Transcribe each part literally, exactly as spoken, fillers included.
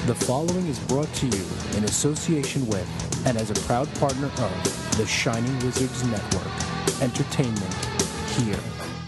The following is brought to you in association with and as a proud partner of the Shining Wizards Network. Entertainment here.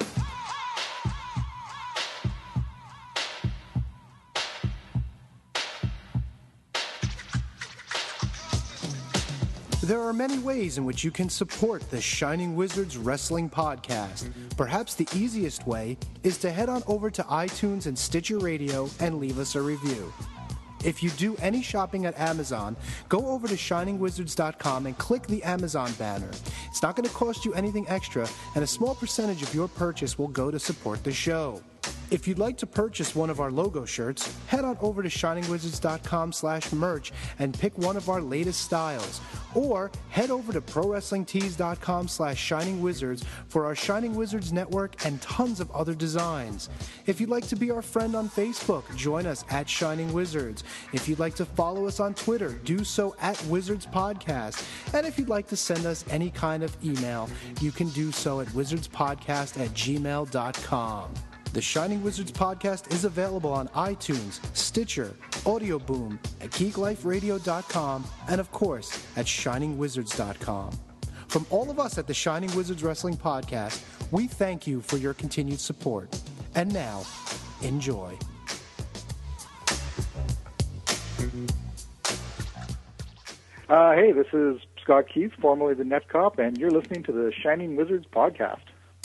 There are many ways in which you can support the Shining Wizards Wrestling Podcast. Perhaps the easiest way is to head on over to iTunes and Stitcher Radio and leave us a review. If you do any shopping at Amazon, go over to shining wizards dot com and click the Amazon banner. It's not going to cost you anything extra, and a small percentage of your purchase will go to support the show. If you'd like to purchase one of our logo shirts, head on over to shining wizards dot com slash merch and pick one of our latest styles. Or head over to pro wrestling tees dot com slash shining wizards for our Shining Wizards Network and tons of other designs. If you'd like to be our friend on Facebook, join us at Shining Wizards. If you'd like to follow us on Twitter, do so at Wizards Podcast. And if you'd like to send us any kind of email, you can do so at wizards podcast at gmail dot com. The Shining Wizards Podcast is available on iTunes, Stitcher, Audio Boom, at geek life radio dot com, and of course, at shining wizards dot com. From all of us at the Shining Wizards Wrestling Podcast, we thank you for your continued support. And now, enjoy. Uh, hey, this is Scott Keith, formerly the Net Cop, and you're listening to the Shining Wizards Podcast.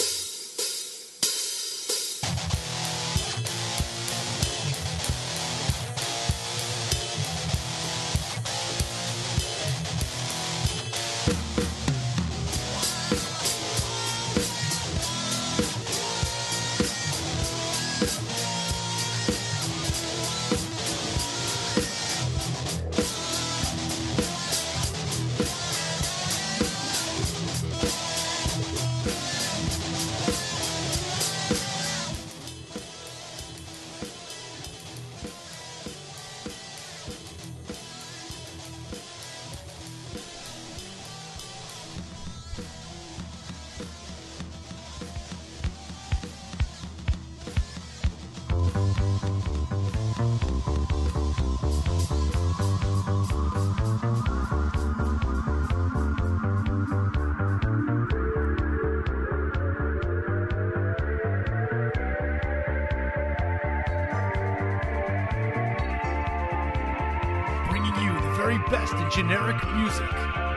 Generic music.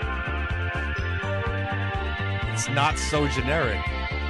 It's not so generic.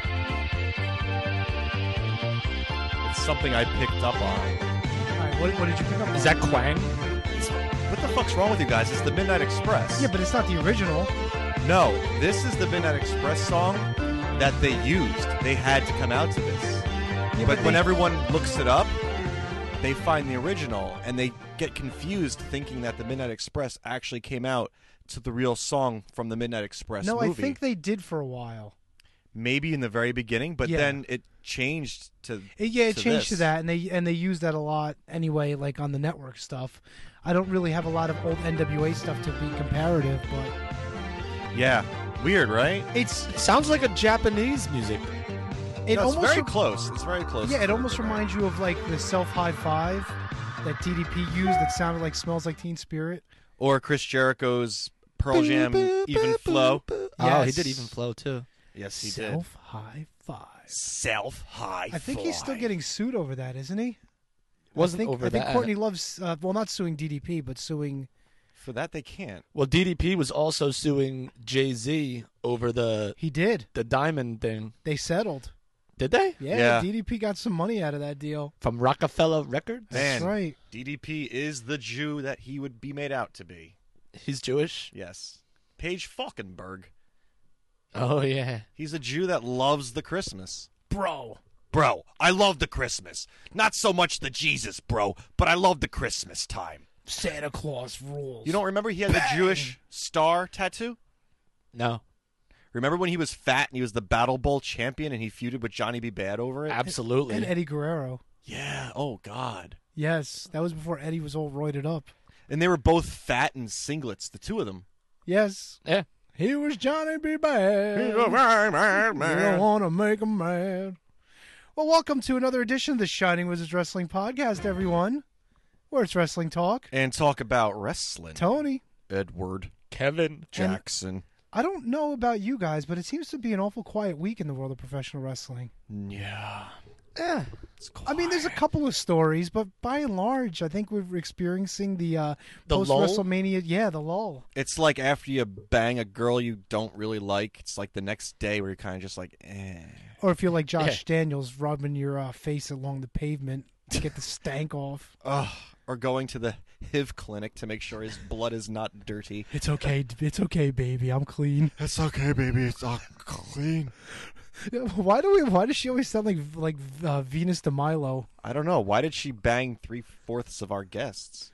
It's something I picked up on. All right, what, what did you pick up on? Is that Quang? It's, what the fuck's wrong with you guys? It's the Midnight Express. Yeah, but it's not the original. No, this is the Midnight Express song that they used. They had to come out to this. Yeah, but but when they... everyone looks it up, they find the original, and they get confused thinking that the Midnight Express actually came out to the real song from the Midnight Express no, movie. No, I think they did for a while. Maybe in the very beginning, but yeah. then it changed to it, Yeah, it to changed this. to that, and they and they use that a lot anyway, like on the network stuff. I don't really have a lot of old N W A stuff to be comparative, but... Yeah, weird, right? It's, it sounds like a Japanese music. It no, it's almost very re- close. It's very close. Yeah, it almost reminds you of like the Self High Five that D D P used that sounded like Smells Like Teen Spirit. Or Chris Jericho's Pearl Jam Even Flow. Yes. Oh, he did Even Flow too. Yes, he Self did. Self High Five. Self High I think fly. he's still getting sued over that, isn't he? Wasn't I think, over I think that. Courtney Love's, uh, well, not suing D D P, but suing... For that, they can't. Well, D D P was also suing Jay-Z over the He did. the diamond thing. They settled. Did they? Yeah, Yeah. D D P got some money out of that deal. From Rockefeller Records? Man, That's right. D D P is the Jew that he would be made out to be. He's Jewish? Yes. Paige Falkenberg. Oh, yeah. He's a Jew that loves the Christmas. Bro. Bro, I love the Christmas. Not so much the Jesus, bro, but I love the Christmas time. Santa Claus rules. You don't remember he had the Jewish star tattoo? No. Remember when he was fat and he was the Battle Bowl champion and he feuded with Johnny B. Bad over it? Absolutely. And Eddie Guerrero. Yeah. Oh, God. Yes, that was before Eddie was all roided up. And they were both fat in singlets, the two of them. Yes. Yeah. He was Johnny B. Bad. He's a very bad You man. don't want to make him mad. Well, welcome to another edition of the Shining Wizards Wrestling Podcast, everyone. Where it's wrestling talk. And talk about wrestling. Tony. Edward Kevin. Jackson. I don't know about you guys, but it seems to be an awful quiet week in the world of professional wrestling. Yeah. Yeah. I mean, there's a couple of stories, but by and large, I think we're experiencing the, uh, The post-WrestleMania. Yeah, the lull. It's like after you bang a girl you don't really like, it's like the next day where you're kind of just like, eh. Or if you're like Josh Daniels, rubbing your uh, face along the pavement to get the stank off. Ugh. Or going to the H I V clinic to make sure his blood is not dirty. It's okay. It's okay, baby. I'm clean. It's okay, baby. It's all clean. Why do we? Why does she always sound like like uh, Venus de Milo? I don't know. Why did she bang three fourths of our guests?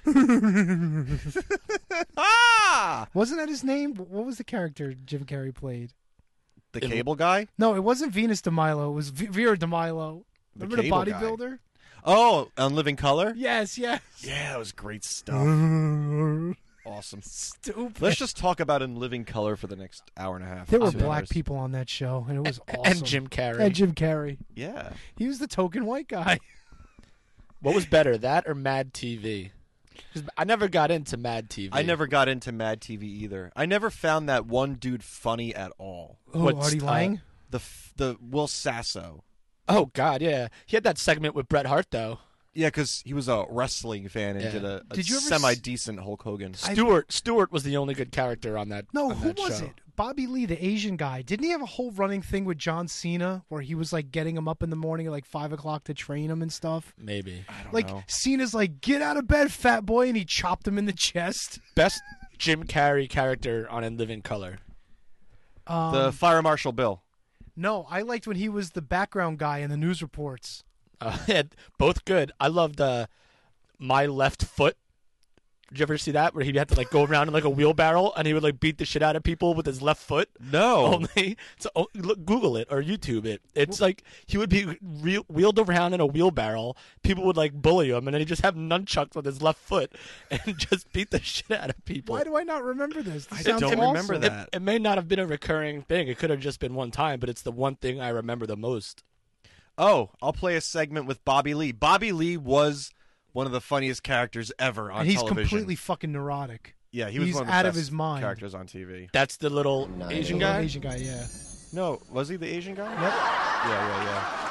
ah! Wasn't that his name? What was the character Jim Carrey played? The cable guy? No, it wasn't Venus de Milo. It was v- Vera de Milo. The Remember the cable guy. bodybuilder? Oh, on Living Color? Yes, yes. Yeah, that was great stuff. Awesome. Stupid. Let's just talk about In Living Color for the next hour and a half. There were Two black hours. people on that show, and it was awesome. And Jim Carrey. And Jim Carrey. Yeah. He was the token white guy. What was better, that or Mad T V? 'Cause I never got into Mad T V. I never got into Mad T V either. I never found that one dude funny at all. Oh, What's, Artie uh, Lang? The f- the Will Sasso. Oh, God, yeah. He had that segment with Bret Hart, though. Yeah, because he was a wrestling fan and Yeah. did a, a Did you ever s- semi-decent Hulk Hogan. I- Stewart Stewart was the only good character on that No, on who that was show. it? Bobby Lee, the Asian guy. Didn't he have a whole running thing with John Cena where he was like getting him up in the morning at like five o'clock to train him and stuff? Maybe. I don't Like know. Cena's like, get out of bed, fat boy, and he chopped him in the chest. Best Jim Carrey character on In Living Color. Um, The Fire Marshal Bill. no, I liked when he was the background guy in the news reports. Uh, yeah, both good. I loved uh, My Left Foot. Did you ever see that? Where he had to like go around in like a wheelbarrow and he would like beat the shit out of people with his left foot. No. Only so oh, look, Google it or YouTube it. It's like he would be re- wheeled around in a wheelbarrow. People would like bully him, and then he just have nunchucks with his left foot and just beat the shit out of people. Why do I not remember this? This I sounds don't awesome. remember It, that. it may not have been a recurring thing. It could have just been one time, but it's the one thing I remember the most. Oh, I'll play a segment with Bobby Lee. Bobby Lee was one of the funniest characters ever on And he's television. completely fucking neurotic. yeah, he was he's one of the out of best his mind. characters on T V. That's the little Asian guy. Asian guy, yeah. No, was he the Asian guy? Yep. Yeah,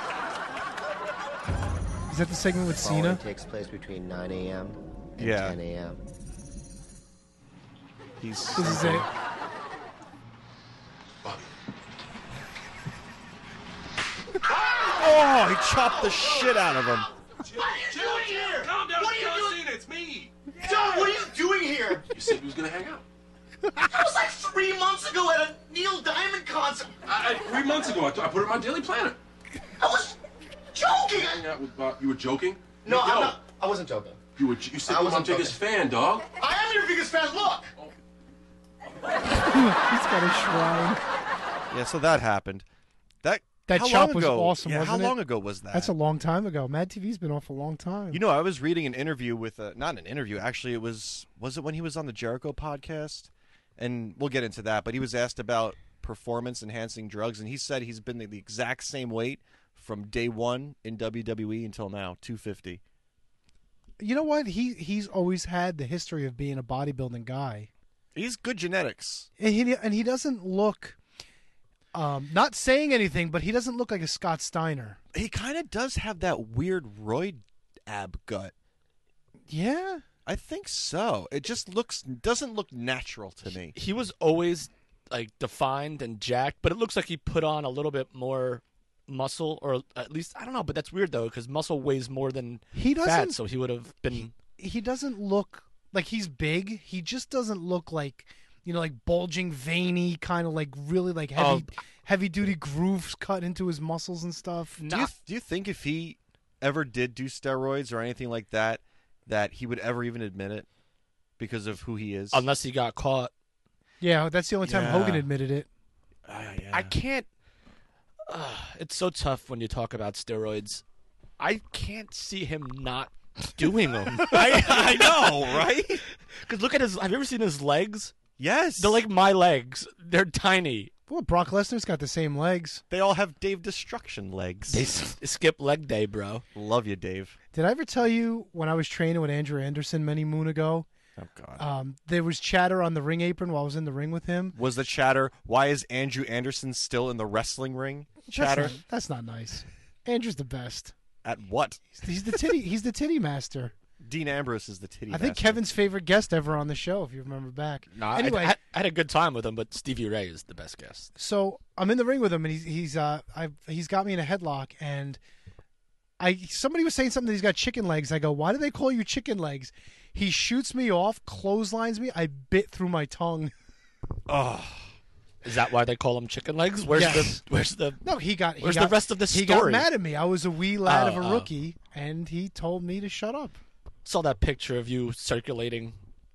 yeah, Is that the segment with Following Cena? takes place between nine a.m. and Yeah. ten a.m. yeah. He's This is it. Oh, he chopped the shit out of him. What are you doing here? Calm down, What are you John doing? Cena, it's me. John, what are you doing here? You said we was gonna hang out. That was like three months ago at a Neil Diamond concert. I, I, three months ago, I, I put it in my daily planner. I was joking. Hang out with Bob. You were joking? No, Yo, I'm not. I wasn't joking. You were. You said I you were my wasn't biggest fan, dog. I am your biggest fan. Look. He's got a shrine. Yeah, so that happened. That That how chop long was ago? awesome, Yeah, wasn't how it? long ago was that? That's a long time ago. Mad T V's been off a long time. You know, I was reading an interview with a, not an interview, actually. It was was it when he was on the Jericho podcast, and we'll get into that. But he was asked about performance enhancing drugs, and he said he's been the, the exact same weight from day one in W W E until now, two fifty. You know what? He he's always had the history of being a bodybuilding guy, He's good genetics. and he and he doesn't look. Um, not saying anything, but he doesn't look like a Scott Steiner. He kind of does have that weird roid ab gut. Yeah. I think so. It just looks doesn't look natural to me. He was always like defined and jacked, but it looks like he put on a little bit more muscle, or at least I don't know. But that's weird though, because muscle weighs more than He fat, doesn't. so he would have been. He doesn't look like he's big. He just doesn't look like, you know, like bulging, veiny, kind of like really like heavy, Oh. heavy duty grooves cut into his muscles and stuff. Do you, Not, do you think if he ever did do steroids or anything like that, that he would ever even admit it because of who he is? unless he got caught. Yeah, that's the only time Yeah. Hogan admitted it. Ah, yeah. I can't. Uh, it's so tough when you talk about steroids. I can't see him not doing them. I, I know, right? Because look at his. Have you ever seen his legs? Yes. They're like my legs. They're tiny. Well, Brock Lesnar's got the same legs. They all have Dave Destruction legs. They s- skip leg day, bro. Love you, Dave. Did I ever tell you when I was training with Andrew Anderson many moon ago? Oh, God. Um, there was chatter on the ring apron while I was in the ring with him. Was the chatter, why is Andrew Anderson still in the wrestling ring? Chatter? That's not, that's not nice. Andrew's the best. At what? He's the titty. He's the titty master. Dean Ambrose is the titty I think master. Kevin's favorite guest ever on the show, if you remember back. No, I- anyway, I, I had a good time with him, but Stevie Ray is the best guest. so I'm in the ring with him, and he's he's uh I he's got me in a headlock, and I somebody was saying something that he's got chicken legs. I go, why do they call you chicken legs? He shoots me off, clotheslines me. I bit through my tongue. Oh, is that why they call them chicken legs? Where's Yes. the Where's the No, he got. He Where's got, the rest of the He got story? mad at me. I was a wee lad Oh, of a oh. rookie, and he told me to shut up. Saw that picture of you circulating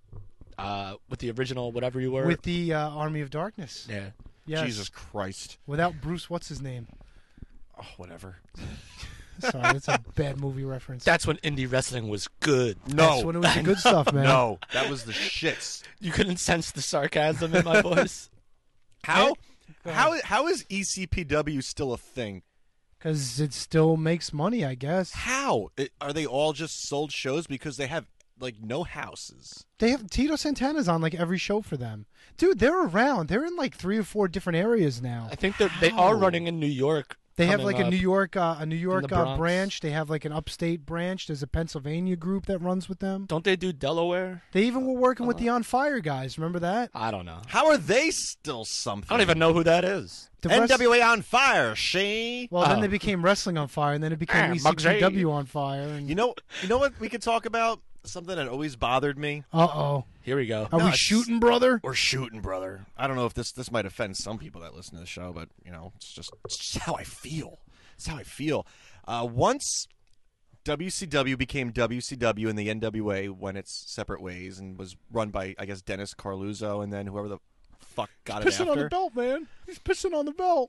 uh, with the original whatever you were. With the uh, Army of Darkness. yeah. Yes. Jesus Christ. Without Bruce, what's his name? Oh, whatever. Sorry, that's a bad movie reference. That's when indie wrestling was good. No. That's when it was the good stuff, man. No. That was the shits. You couldn't sense the sarcasm in my voice. How? Go How, how is E C P W still a thing? Because it still makes money, I guess. How? It, are they all just sold shows because they have, like, no houses? They have Tito Santana's on like every show for them. Dude, they're around. They're in like three or four different areas now. I think that they are running in New York. They have coming like a up. New York, uh, a New York the uh, Bronx. branch. They have like an upstate branch. There's a Pennsylvania group that runs with them. Don't they do Delaware? They even were working with the On Fire guys. Remember that? I don't know. How are they still something? I don't even know who that is. The rest- N W A on fire, she. Well, then Oh. they became Wrestling on Fire, and then it became Ah, E C P W Muggsy. on Fire. And... You know, you know what we could talk about? Something that always bothered me. Uh oh. Here we go. Are No, we it's- shooting, brother? We're shooting, brother. I don't know if this this might offend some people that listen to the show, but you know, it's just it's just how I feel. It's how I feel. Uh, once W C W became W C W and the N W A went its separate ways and was run by, I guess, Dennis Carluzzo and then whoever the fuck got it Pissing after. on the belt, man. He's pissing on the belt.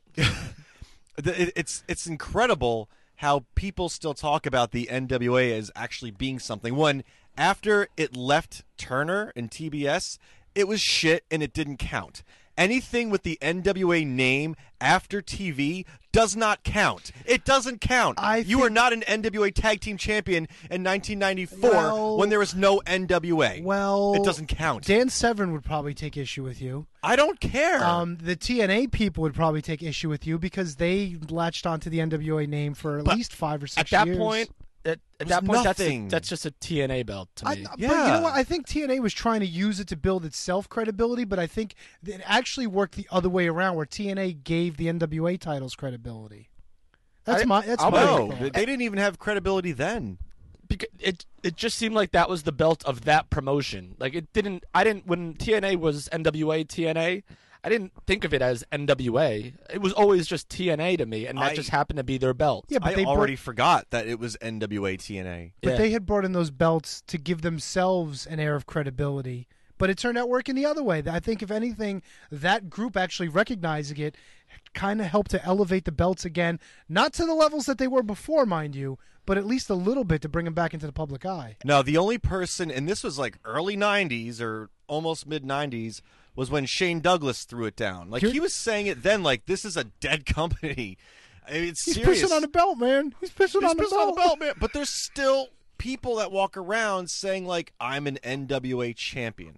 The- it- it's it's incredible how people still talk about the N W A as actually being something. When after it left Turner and T B S, it was shit and it didn't count. Anything with the N W A name after T V does not count. It doesn't count. I you think- were not an N W A Tag Team Champion in nineteen ninety-four Well- when there was no N W A. Well, it doesn't count. Dan Severn would probably take issue with you. I don't care. Um, the T N A people would probably take issue with you because they latched onto the N W A name for at But least five or At six that years. point, at, at was that point, that's, nothing. a, that's just a T N A belt to I, me. But you Yeah. know what? I think T N A was trying to use it to build its self credibility, but I think it actually worked the other way around, where T N A gave the N W A titles credibility. That's I- my. That's I'll my. bet- no, thought. they they didn't even have credibility then. Because it it just seemed like that was the belt of that promotion. Like it didn't. I didn't when T N A was N W A T N A. I didn't think of it as N W A. It was always just T N A to me, and that I- just happened to be their belt. Yeah, but I they brought- already forgot that it was N W A T N A. But Yeah. they had brought in those belts to give themselves an air of credibility. But it turned out working the other way. I think, if anything, that group actually recognizing it kind of helped to elevate the belts again. Not to the levels that they were before, mind you, but at least a little bit to bring them back into the public eye. No, the only person, and this was like early nineties or almost mid nineties, was when Shane Douglas threw it down. Like, Here- he was saying it then like, this is a dead company. I mean, it's He's serious. pissing on the belt, man. He's pissing, He's on, the pissing belt. on the belt, man. But there's still people that walk around saying, like, I'm an N W A champion.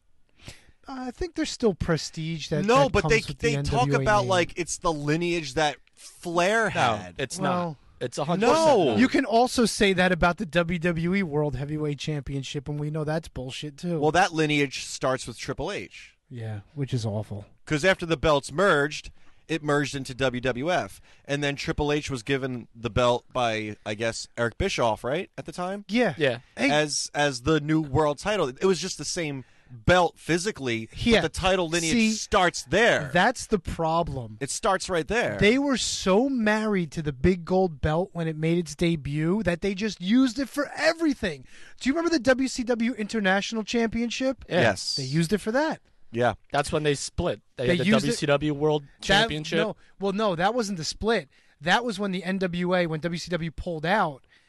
I think there's still prestige that no, that but comes they with the they talk N W A about name. like it's the lineage that Flair No, had. it's Well, not. It's a hundred. no. percent You can also say that about the W W E World Heavyweight Championship, and we know that's bullshit too. Well, that lineage starts with Triple H. yeah, which is awful. Because after the belts merged, it merged into W W F. And then Triple H was given the belt by, I guess, Eric Bischoff, right, at the time? Yeah, Yeah. Hey, As as the new world title. It was just the same belt physically, Yeah. but the title lineage See, starts there. that's the problem. it starts right there. They were so married to the big gold belt when it made its debut that they just used it for everything. Do you remember the W C W International Championship? Yeah. Yes. They used it for that. yeah. That's when they split. They, They had the used it- W C W World That- Championship. no, well, no, that wasn't the split. That was when the N W A, when W C W pulled out,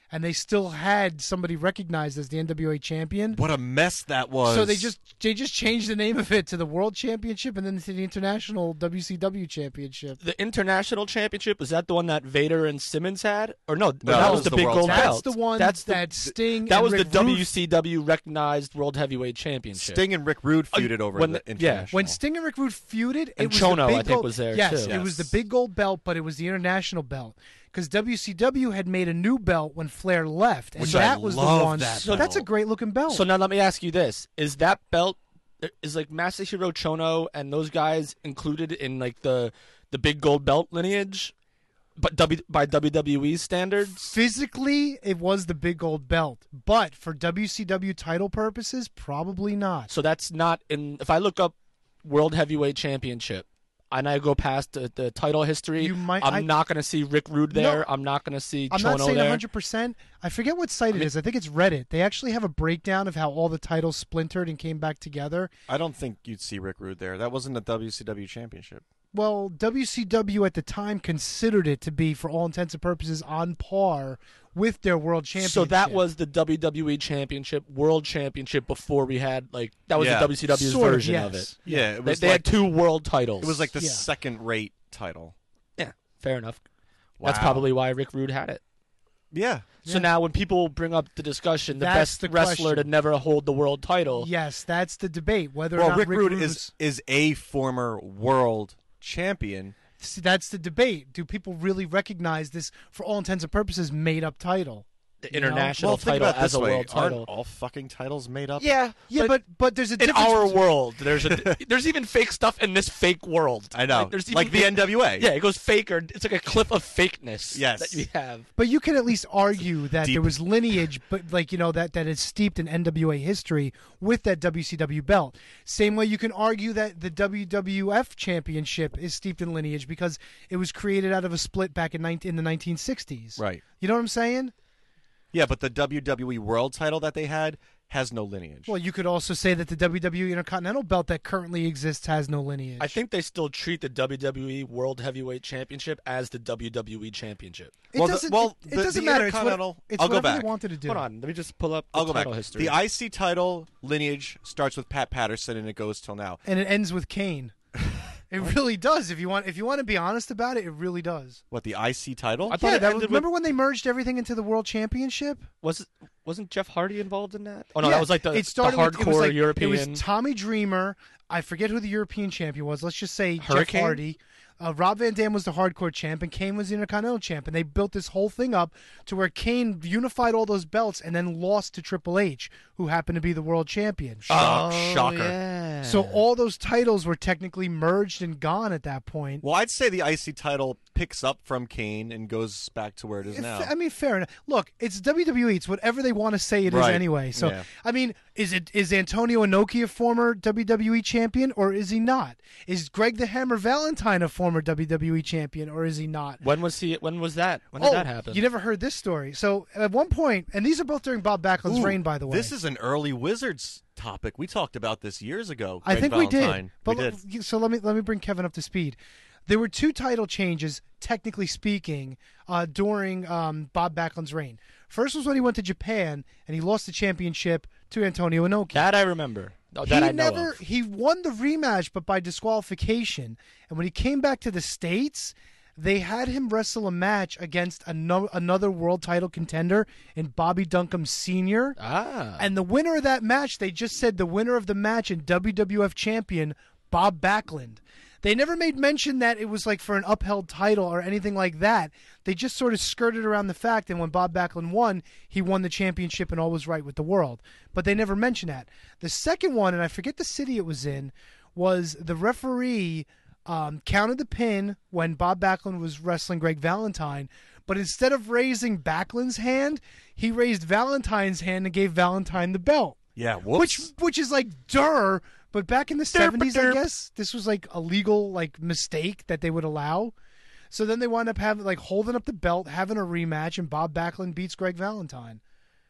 and they still had somebody recognized as the N W A champion. What a mess that was. So they just they just changed the name of it to the World Championship and then to the International W C W Championship. The International Championship, was that the one that Vader and Simmons had? Or no, No, that that was was the the big world gold title. belt. That's the one That's the- that Sting That and was Rick the Rude- W C W recognized World Heavyweight Championship. Sting and Rick Rude feuded over when the the- yeah. international. When Sting and Rick Rude feuded, it And was Chono, the big I think, gold, was there, yes, too. it was the Yes. big gold belt, but it was the international belt because W C W had made a new belt when Flair left, and Which I that was love the one. that so that's a belt. great looking belt. So now let me ask you this: is that belt is like Masahiro Chono and those guys included in like the the big gold belt lineage, but w, by W W E standards? Physically, it was the big gold belt, but for W C W title purposes, probably not. So that's not in. If I look up World Heavyweight Championship and I go past the, the title history, You might- I'm I- not going to see Rick Rude there. No. I'm not going to see I'm Chono not saying there. one hundred percent. I forget what site it is. I think it's Reddit. They actually have a breakdown of how all the titles splintered and came back together. I don't think you'd see Rick Rude there. That wasn't a W C W championship. Well, W C W at the time considered it to be, for all intents and purposes, on par with their world championship. So that was the W W E Championship, World Championship before we had like that was Yeah. the W C W's Sort of, version of yes. it. Yeah, it They, was they like, had two world titles. it was like the Yeah. second-rate title. yeah, fair enough. That's Wow. probably why Rick Rude had it. Yeah. So Yeah. now when people bring up the discussion, the That's best the wrestler question. to never hold the world title, Yes, that's the debate. Whether or Well, not Rick, Rick Rude Rude is was- is a former world champion. See, that's the debate. Do people really recognize this, for all intents and purposes, made-up title? the You know? international Well, think title about it as this a way: world title. Aren't all fucking titles made up? Yeah, Yeah, but but there's a in difference. our between- world, there's a there's even fake stuff in this fake world. I know. Like, there's Like even the N W A. Yeah, it goes fake, or it's like a cliff of fakeness. Yes. that you have. But you can at least argue that Deep. there was lineage, but like you know that that is steeped in N W A history with that W C W belt. Same way you can argue that the W W F championship is steeped in lineage because it was created out of a split back in nineteen in the nineteen sixties. Right. You know what I'm saying? Yeah, but the W W E World title that they had has no lineage. Well, you could also say that the W W E Intercontinental belt that currently exists has no lineage. I think they still treat the W W E World Heavyweight Championship as the W W E Championship. it well, the- doesn't. well, it, it the- doesn't the matter. It's, what, Intercontinental- it's I'll go whatever back. they wanted to do. Hold on, let me just pull up the I'll go back. title history. The I C title lineage starts with Pat Patterson and it goes till now. And it ends with Kane. It really does. If you want, if you want to be honest about it, it really does. What, the I C title? I thought Yeah, it that was, ended with- remember when they merged everything into the World Championship? Was it, wasn't Jeff Hardy involved in that? Oh no, Yeah, that was like the, it started the with, hardcore it was like, European. It was Tommy Dreamer. I forget who the European champion was. Let's just say Hurricane? Jeff Hardy. Uh, Rob Van Dam was the hardcore champ, and Kane was the Intercontinental champ. And they built this whole thing up to where Kane unified all those belts and then lost to Triple H, who happened to be the world champion. Shock, shocker. Yeah. So all those titles were technically merged and gone at that point. Well, I'd say the I C title picks up from Kane and goes back to where it is If- now. I mean, fair enough. Look, it's W W E. It's whatever they want to say it is Right. anyway. So, Yeah. I mean, is it is Antonio Inoki a former W W E champion or is he not? Is Greg the Hammer Valentine a former W W E champion or is he not? when was he? When was that? When did oh, that happen? you never heard this story. So, at one point, and these are both during Bob Backlund's Ooh, reign, by the way. This is an early Wizards topic. We talked about this years ago. I Greg think Valentine. we did. But we l- did. so let me let me bring Kevin up to speed. There were two title changes, technically speaking, uh, during um, Bob Backlund's reign. First was when he went to Japan and he lost the championship to Antonio Inoki. that I remember. Oh, that he I know never of. he won the rematch, but by disqualification. And when he came back to the States, they had him wrestle a match against ano- another world title contender in Bobby Duncombe Senior Ah, And the winner of that match, they just said the winner of the match and W W F champion Bob Backlund. They never made mention that it was like for an upheld title or anything like that. They just sort of skirted around the fact, and when Bob Backlund won, he won the championship and all was right with the world. But they never mentioned that. The second one, and I forget the city it was in, was the referee um, counted the pin when Bob Backlund was wrestling Greg Valentine, but instead of raising Backlund's hand, he raised Valentine's hand and gave Valentine the belt. Yeah, whoops. Which which is like dur, but back in the seventies, I derp. guess this was like a legal like mistake that they would allow. So then they wound up having like holding up the belt, having a rematch, and Bob Backlund beats Greg Valentine.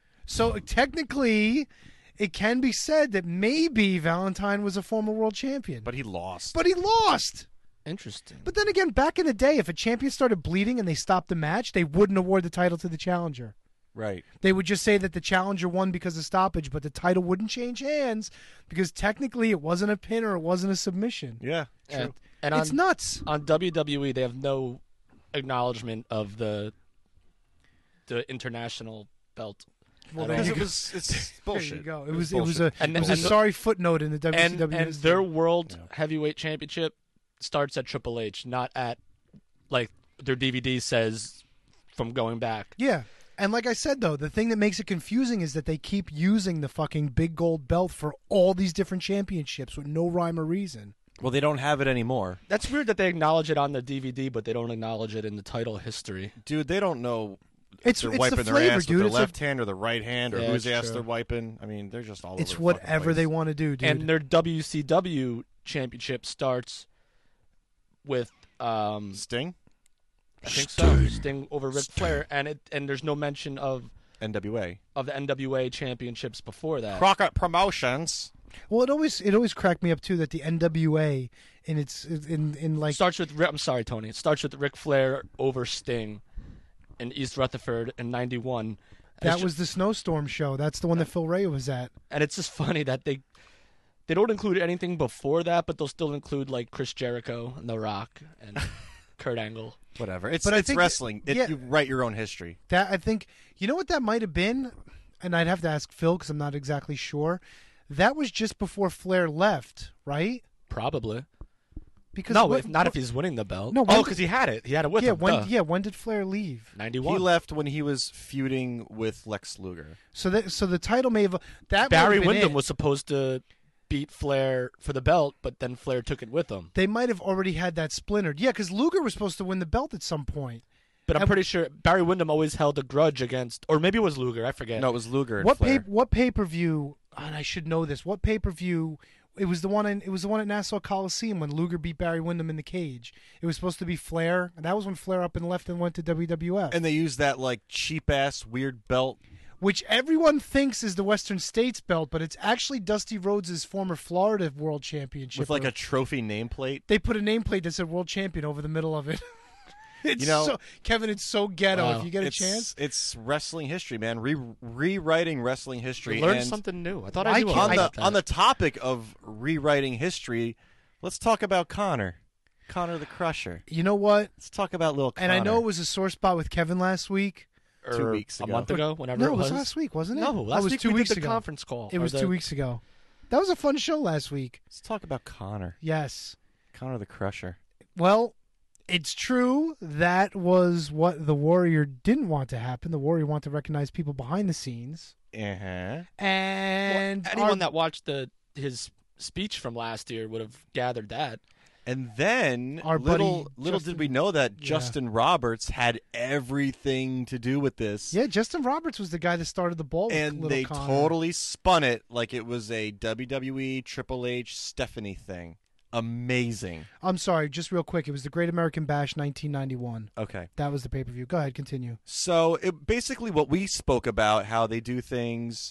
So technically, it can be said that maybe Valentine was a former world champion, but he lost. but he lost. interesting. But then again, back in the day, if a champion started bleeding and they stopped the match, they wouldn't award the title to the challenger. Right. They would just say that the challenger won because of stoppage, but the title wouldn't change hands because technically it wasn't a pin or it wasn't a submission. Yeah. And, and It's on, nuts. on W W E, they have no acknowledgement of the the international belt. Well, at there all. you Because it go. was it's bullshit. There you go. It It was it was a bullshit. And- it was a and the- sorry footnote in the W C W and, and history. their world heavyweight championship starts at Triple H, not at like their D V D says from going back. Yeah. And like I said, though, the thing that makes it confusing is that they keep using the fucking big gold belt for all these different championships with no rhyme or reason. Well, they don't have it anymore. That's weird that they acknowledge it on the D V D, but they don't acknowledge it in the title history. Dude, they don't know It's they're it's wiping the their flavor, ass dude. with It's their a- left hand or the right hand or Yeah, whose it's ass true. they're wiping. I mean, they're just all It's over the whatever fucking they place. want to do, dude. And their W C W championship starts with um, Sting, I think so, Sting over Ric Flair, and it and there's no mention of N W A. of the N W A championships before that. Crockett Promotions. well, it always it always cracked me up too that the N W A in its in in like starts with Ri- I'm sorry, Tony. It starts with Ric Flair over Sting in East Rutherford in ninety-one. And that it's was the snowstorm show. That's the one that Phil Ray was at. And it's just funny that they they don't include anything before that, but they'll still include like Chris Jericho and The Rock and Kurt Angle. Whatever. It's But I it's think- wrestling. It, yeah. You write your own history. That I think you know what that might have been, and I'd have to ask Phil because I'm not exactly sure. That was just before Flair left, right? Probably. Because No, what- if not what- if he's winning the belt. No, when oh, did- because he had it. He had it with yeah, him. when duh. yeah, when did Flair leave? ninety-one. He left when he was feuding with Lex Luger. So that so the title may have that might Barry have been Windham it. was supposed to beat Flair for the belt, but then Flair took it with him. They might have already had that splintered. Yeah, because Luger was supposed to win the belt at some point. But I'm And- pretty sure Barry Windham always held a grudge against, or maybe it was Luger. I forget. No, it was Luger. And What Flair. pay what pay per view? And I should know this. What pay per view? It was the one in it was the one at Nassau Coliseum when Luger beat Barry Windham in the cage. It was supposed to be Flair, and that was when Flair up and left and went to W W F. And they used that like cheap ass weird belt. which everyone thinks is the Western States belt, but it's actually Dusty Rhodes' former Florida World Championship. With like a trophy nameplate. They put a nameplate that said World Champion over the middle of it. It's You know- so, Kevin, it's so ghetto. Wow. If you get a it's, chance, It's wrestling history, man. Re- rewriting wrestling history. Learn and something new. I thought I I knew can't- all on the about that. on the topic of rewriting history, let's talk about Connor. Connor the Crusher. you know what? Let's talk about little Connor. And I know it was a sore spot with Kevin last week. two Or weeks a ago. month ago, whenever No, it it was. was last week, wasn't it? No, That last was week two we weeks did the ago. conference call. It or was the- two weeks ago. That was a fun show last week. Let's talk about Connor. Yes. Connor the Crusher. Well, it's true that was what the Warrior didn't want to happen. The Warrior wanted to recognize people behind the scenes. Uh-huh. And Well, anyone our- that watched the his speech from last year would have gathered that. And then Our little buddy little Justin- did we know that Yeah. Justin Roberts had everything to do with this. Yeah, Justin Roberts was the guy that started the ball. with And little they Connor. totally spun it like it was a W W E Triple H Stephanie thing. Amazing. I'm sorry, just real quick. It was the Great American Bash nineteen ninety-one. Okay. That was the pay per view. Go ahead, continue. So it, basically what we spoke about, how they do things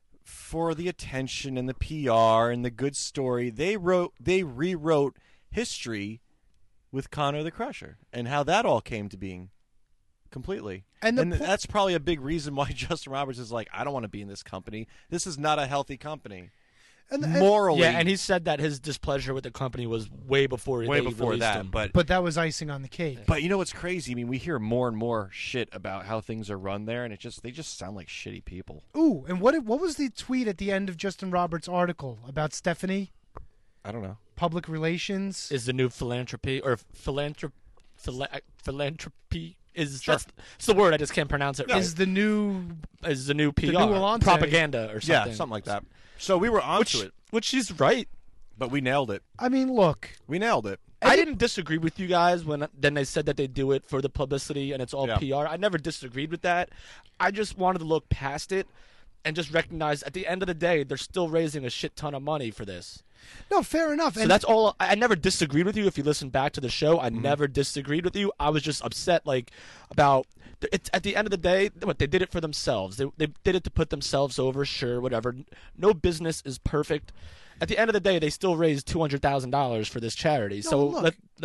for the attention and the P R and the good story, they wrote they rewrote history with Connor the Crusher and how that all came to being completely. And And, the po- that's probably a big reason why Justin Roberts is like, I don't want to be in this company. This is not a healthy company. And, and- Morally, Yeah, and he said that his displeasure with the company was way before way they before released that. him. But but that was icing on the cake. But you know what's crazy? I mean, we hear more and more shit about how things are run there, and it just they just sound like shitty people. Ooh, and what what was the tweet at the end of Justin Roberts' article about Stephanie? I don't know. Public relations. is the new philanthropy or philanthrop phila- philanthropy is Sure. that's it's the word I just can't pronounce it. Right. Is the new Is the new P R the new Alante. propaganda or something? Yeah, something like that. So we were onto Which it, which she's right. but we nailed it. I mean, look, We nailed it. I didn't disagree with you guys when then they said that they do it for the publicity and it's all Yeah. P R. I never disagreed with that. I just wanted to look past it and just recognize at the end of the day they're still raising a shit ton of money for this. no, fair enough. So and that's all. I I never disagreed with you. If you listen back to the show, I Mm-hmm. never disagreed with you. I was just upset, like about. It's at the end of the day, what they did it for themselves. They they did it to put themselves over. Sure, whatever. No business is perfect. At the end of the day, they still raised two hundred thousand dollars for this charity. so look. let let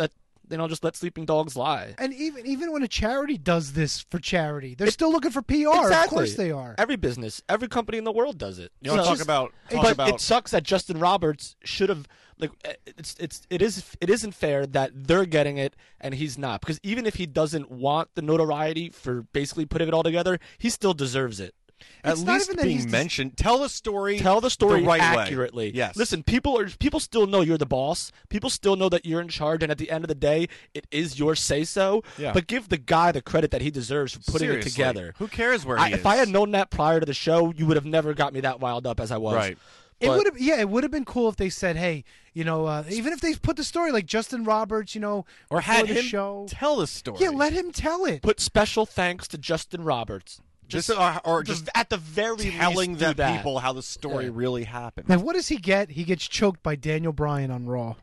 you know, just let sleeping dogs lie. And even even when a charity does this for charity, they're still looking for P R. Exactly. Of course they are. Every business, every company in the world does it. You want to So- talk about talk but about it sucks that Justin Roberts should have like it's it's it is it isn't fair that they're getting it and he's not, because even if he doesn't want the notoriety for basically putting it all together, he still deserves it. at It's not least even that he's being dis- mentioned. Tell the story. Tell the story the right accurately. Way. Yes. Listen, people are people still know you're the boss. People still know that you're in charge, and at the end of the day, it is your say so. Yeah. But give the guy the credit that he deserves for putting Seriously. it together. Who cares where I, he if is? I had known that prior to the show, you would have never got me that wild up as I was. Right. It But- would have, yeah, it would have been cool if they said, "Hey, you know, uh, even if they put the story like Justin Roberts, you know, or before had the him show, tell the story. yeah, let him tell it." Put special thanks to Justin Roberts. just Just or, or the- just at the very telling least do the that. people how the story Yeah. really happened. Now, what does he get? He gets choked by Daniel Bryan on Raw.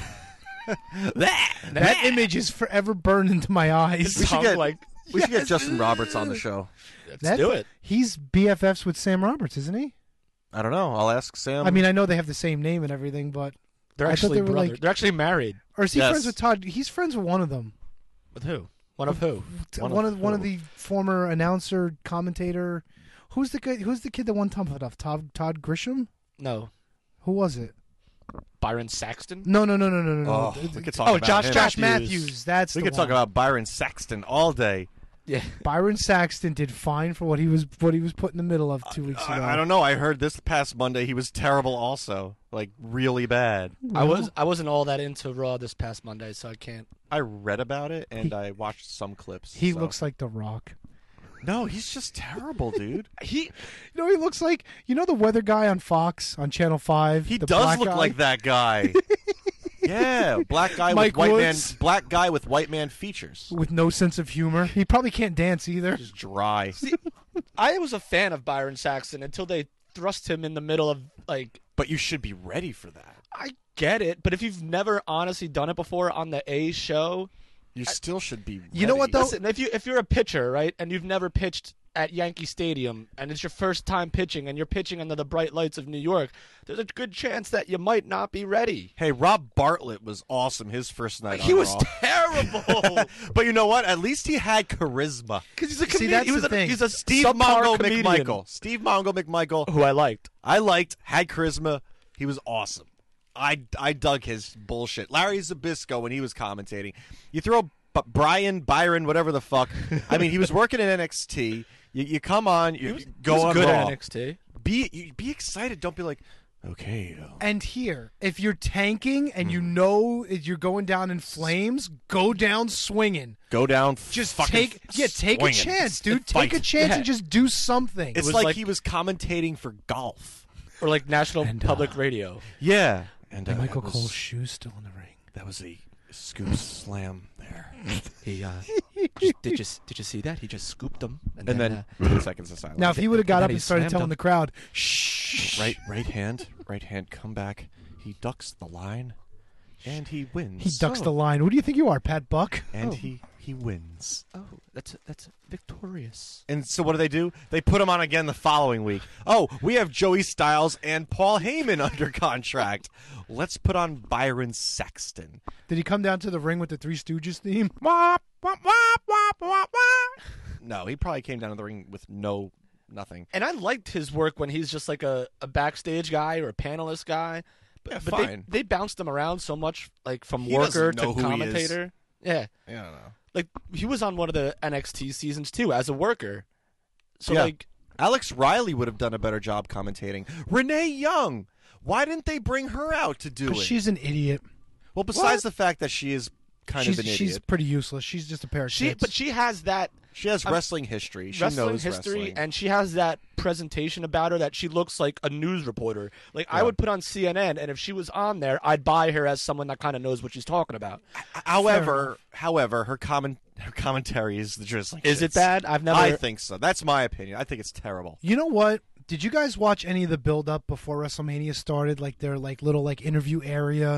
That image is forever burned into my eyes. We should get like we should get Yes. Justin Roberts on the show. let's That- do it. He's B F Fs with Sam Roberts, isn't he? I don't know. I'll ask Sam. I mean, I know they have the same name and everything, but They're I thought actually they were brother. like- They're actually married. or is he Yes. friends with Todd? He's friends with one of them. With who? One of who? One, One of, of one of who? the former announcer, commentator. Who's the guy? Who's the kid that won Top of Todd Todd Grisham? No, Who was it? Byron Saxton. No, no, no, no, no, no. no. oh, we could talk Oh, about Josh him. Josh Matthews. Matthews. That's We the could talk one. about Byron Saxton all day. Yeah. Byron Saxton did fine for what he was what he was put in the middle of two weeks ago. I, I don't know. I heard this past Monday he was terrible. Also, like really bad. I was I wasn't all that into Raw this past Monday, so I can't. I read about it and He- I watched some clips. He so- looks like The Rock. no. He's just terrible, dude. He You know, he looks like you know the weather guy on Fox on Channel Five. He the does black look guy? like that guy. Yeah, black guy Mike with white Woods. man. Black guy with white man features. with no sense of humor. He probably can't dance either. Just dry. I was a fan of Byron Saxton until they thrust him in the middle of like. But you should be ready for that. I get it, but if you've never honestly done it before on the A show, You still should be. You know what, ready. though? listen, if you if you're a pitcher, right, and you've never pitched at Yankee Stadium, and it's your first time pitching, and you're pitching under the bright lights of New York, there's a good chance that you might not be ready. Hey, Rob Bartlett was awesome his first night. He on was Raw. terrible But you know what? At least he had charisma. because he's a See, comedian. that's he was the a, thing. He's a Steve subpar Mongo comedian, McMichael. Steve Mongo McMichael. who I liked. I liked, had charisma. He was awesome. I, I dug his bullshit. Larry Zbyszko when he was commentating. You throw B- Brian, Byron, whatever the fuck. I mean, he was working in N X T. You, you come on, you He go was on good Raw. at N X T. Be you, be excited. Don't be like, okay. uh, And here, if you're tanking and you know that you're going down in flames, go down swinging. Go down. Just fucking take, yeah, take a swinging. chance, dude. Fight. Take a chance Yeah. and just do something. It's was like, like- he was commentating for golf. Or like National And, uh, Public Radio. Yeah. And uh, Michael that was, Cole's shoes still in the ring. That was a scoop slam there. He uh, just, did you did you see that? He just scooped them, and, And then, then uh, ten seconds of silence. Now, if he would have got And up then and he started slammed telling him. the crowd, shh, right right hand, right hand, come back. He ducks the line, and he wins. he ducks the line. What do you think you are, Pat Buck? and Oh. he he wins. oh, that's that's victorious. And so what do they do? They put him on again the following week. Oh, we have Joey Styles and Paul Heyman under contract. Let's put on Byron Saxton. Did he come down to the ring with the Three Stooges theme? Wop, wop, wop, wop, wop, wop. No, he probably came down to the ring with no nothing. And I liked his work when he's just like a, a backstage guy or a panelist guy. But, Yeah, but fine. They, they bounced him around so much, like from He worker doesn't know to who he is. commentator. Yeah, I don't know. like he was on one of the N X T seasons too as a worker. So Yeah. like, Alex Riley would have done a better job commentating. Renee Young. Why didn't they bring her out to do it? Because she's an idiot. well, besides the fact that she is kind she's of an she's idiot. pretty useless. She's just a pair of she tits. but she has that She has I'm- wrestling history. She wrestling knows history, wrestling. and she has that presentation about her that she looks like a news reporter. Like I Yeah. would put on C N N, and if she was on there, I'd buy her as someone that kind of knows what she's talking about. however, however, her comment her commentary is just like Is it shits. bad? I've never. I think so. That's my opinion. I think it's terrible. You know what? Did you guys watch any of the build up before WrestleMania started? Like their like little like interview area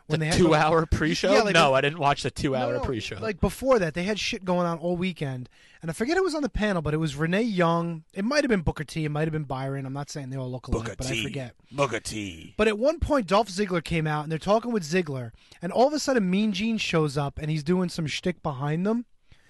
when the they had two-hour pre-show. Yeah, like- no, I didn't watch the No, two-hour no, pre-show. Like before that, they had shit going on all weekend, and I forget who was on the panel, but it was Renee Young. It might have been Booker T. It might have been Byron. I'm not saying they all look alike, but I forget. Booker T. But at one point, Dolph Ziggler came out, and they're talking with Ziggler, and all of a sudden, Mean Gene shows up, and he's doing some shtick behind them.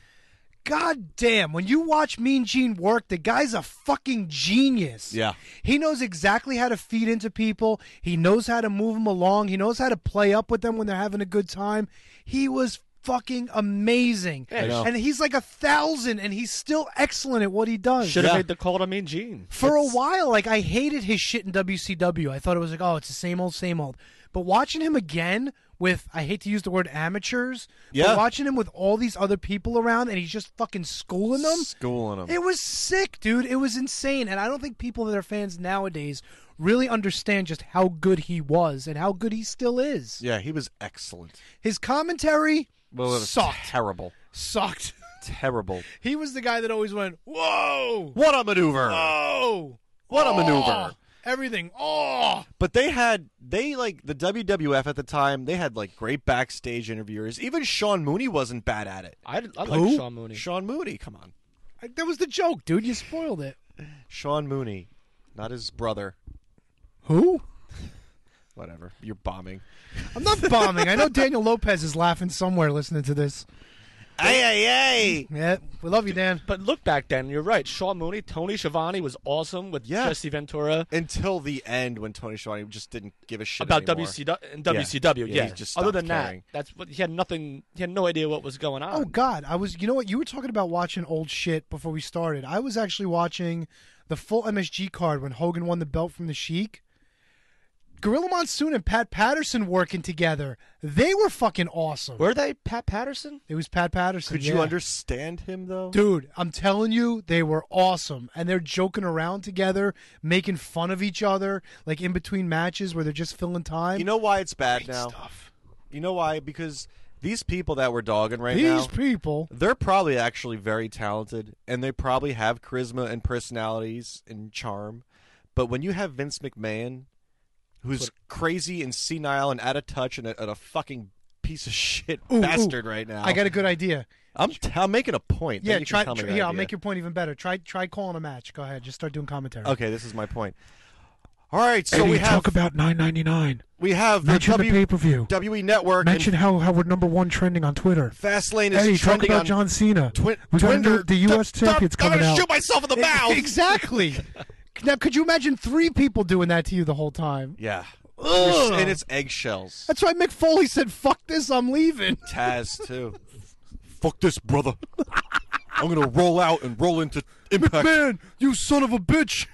God damn, when you watch Mean Gene work, the guy's a fucking genius. Yeah. He knows exactly how to feed into people. He knows how to move them along. He knows how to play up with them when they're having a good time. He was fucking amazing. I know. And he's like a thousand, and he's still excellent at what he does. Should have Yeah. made the call to Mean Gene. For It's- a while, like, I hated his shit in W C W. I thought it was like, oh, it's the same old, same old. But watching him again with, I hate to use the word amateurs, Yeah. but watching him with all these other people around and he's just fucking schooling them, Schooling them. it was sick, dude. It was insane. And I don't think people that are fans nowadays really understand just how good he was and how good he still is. Yeah, he was excellent. His commentary Well, it was sucked. terrible. Sucked. Terrible. He was the guy that always went, whoa, What a maneuver. whoa, What a oh, maneuver. everything, oh. But they had, they like, the W W F at the time, they had like great backstage interviewers. Even Sean Mooney wasn't bad at it. I, I like Who? Sean Mooney. Sean Mooney, come on. I, that was the joke, dude. You spoiled it. Sean Mooney, not his brother. Who? Whatever. You're bombing. I'm not bombing. I know Daniel Lopez is laughing somewhere listening to this. Ay, ay, ay. Yeah, we love you, Dan. But look back then, you're right. Sean Mooney, Tony Schiavone was awesome with Yeah. Jesse Ventura. Until the end when Tony Schiavone just didn't give a shit About anymore. W C W and W C W, Yeah, yeah. he just Other stopped than caring. that, that's what he had nothing. He had no idea what was going on. Oh God, I was. You know what? You were talking about watching old shit before we started. I was actually watching the full M S G card when Hogan won the belt from the Sheik. Gorilla Monsoon and Pat Patterson working together. They were fucking awesome. Were they Pat Patterson? It was Pat Patterson. Could you yeah. understand him though? Dude, I'm telling you, they were awesome. And they're joking around together, making fun of each other, like in between matches where they're just filling time. You know why it's bad Great now? stuff. You know why? Because these people that we're dogging right These now, people. they're probably actually very talented, and they probably have charisma and personalities and charm. But when you have Vince McMahon, who's crazy and senile and out of touch and a, and a fucking piece of shit Ooh, bastard ooh. right now, I got a good idea. I'm, t- I'm making a point. Then Yeah, you try. Can tell me try the yeah, I'll idea. make your point even better. Try try calling a match. Go ahead. Just start doing commentary. Okay, this is my point. All right, so we have about nine ninety-nine. we have the Mention the w, pay-per-view. W E Network Mention and how, how we're number one trending on Twitter. Fastlane is Eddie, talk trending about on John Cena. Twi- we got Twinder. the U S Stop- champions I'm coming gonna out. shoot myself in the mouth. Exactly. Now, could you imagine three people doing that to you the whole time? Yeah, Ugh. and it's eggshells. That's why Mick Foley said, "Fuck this, I'm leaving." Taz too. Fuck this, brother. I'm gonna roll out and roll into Impact. Man, you son of a bitch.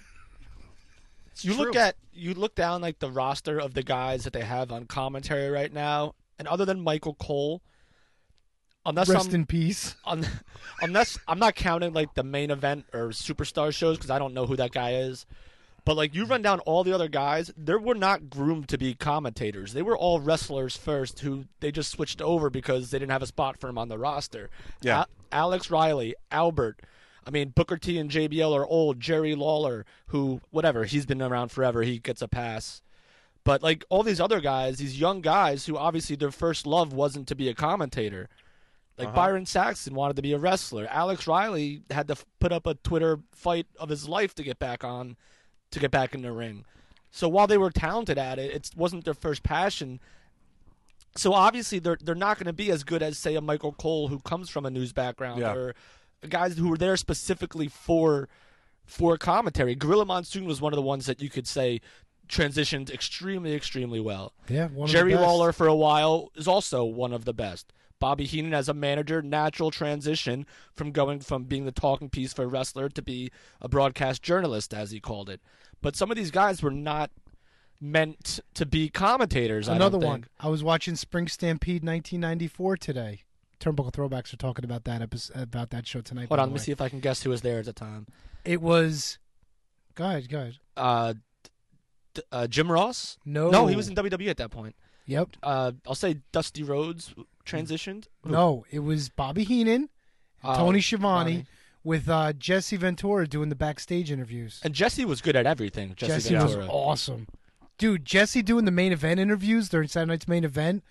You look at you look down like the roster of the guys that they have on commentary right now, and other than Michael Cole, unless Rest I'm in peace. un, unless I'm not counting like the main event or superstar shows because I don't know who that guy is. But like you run down all the other guys, they were not groomed to be commentators. They were all wrestlers first who they just switched over because they didn't have a spot for him on the roster. Yeah. A- Alex Riley, Albert. I mean, Booker T and J B L are old. Jerry Lawler, who, whatever, he's been around forever. He gets a pass. But, like, all these other guys, these young guys who obviously their first love wasn't to be a commentator. Like, Uh-huh. Byron Saxton wanted to be a wrestler. Alex Riley had to f- put up a Twitter fight of his life to get back on, to get back in the ring. So while they were talented at it, it wasn't their first passion. So obviously they're they're not going to be as good as, say, a Michael Cole who comes from a news background Yeah. or guys who were there specifically for for commentary. Gorilla Monsoon was one of the ones that you could say transitioned extremely, extremely well. Yeah, one of Jerry the best. Lawler for a while is also one of the best. Bobby Heenan as a manager, natural transition from going from being the talking piece for a wrestler to be a broadcast journalist, as he called it. But some of these guys were not meant to be commentators. I Another don't one. think. I was watching Spring Stampede nineteen ninety-four today. Turnbuckle Throwbacks are talking about that episode, about that show tonight. Hold by on, the let me way. see if I can guess who was there at the time. It was. Go ahead, go ahead. Uh, d- uh, Jim Ross? No. No, he was in W W E at that point. Yep. Uh, I'll say Dusty Rhodes transitioned. Who? No, it was Bobby Heenan, and Oh, Tony Schiavone, Schiavone. with uh, Jesse Ventura doing the backstage interviews. And Jesse was good at everything. Jesse, Jesse was Ventura. awesome. Dude, Jesse doing the main event interviews during Saturday night's main event.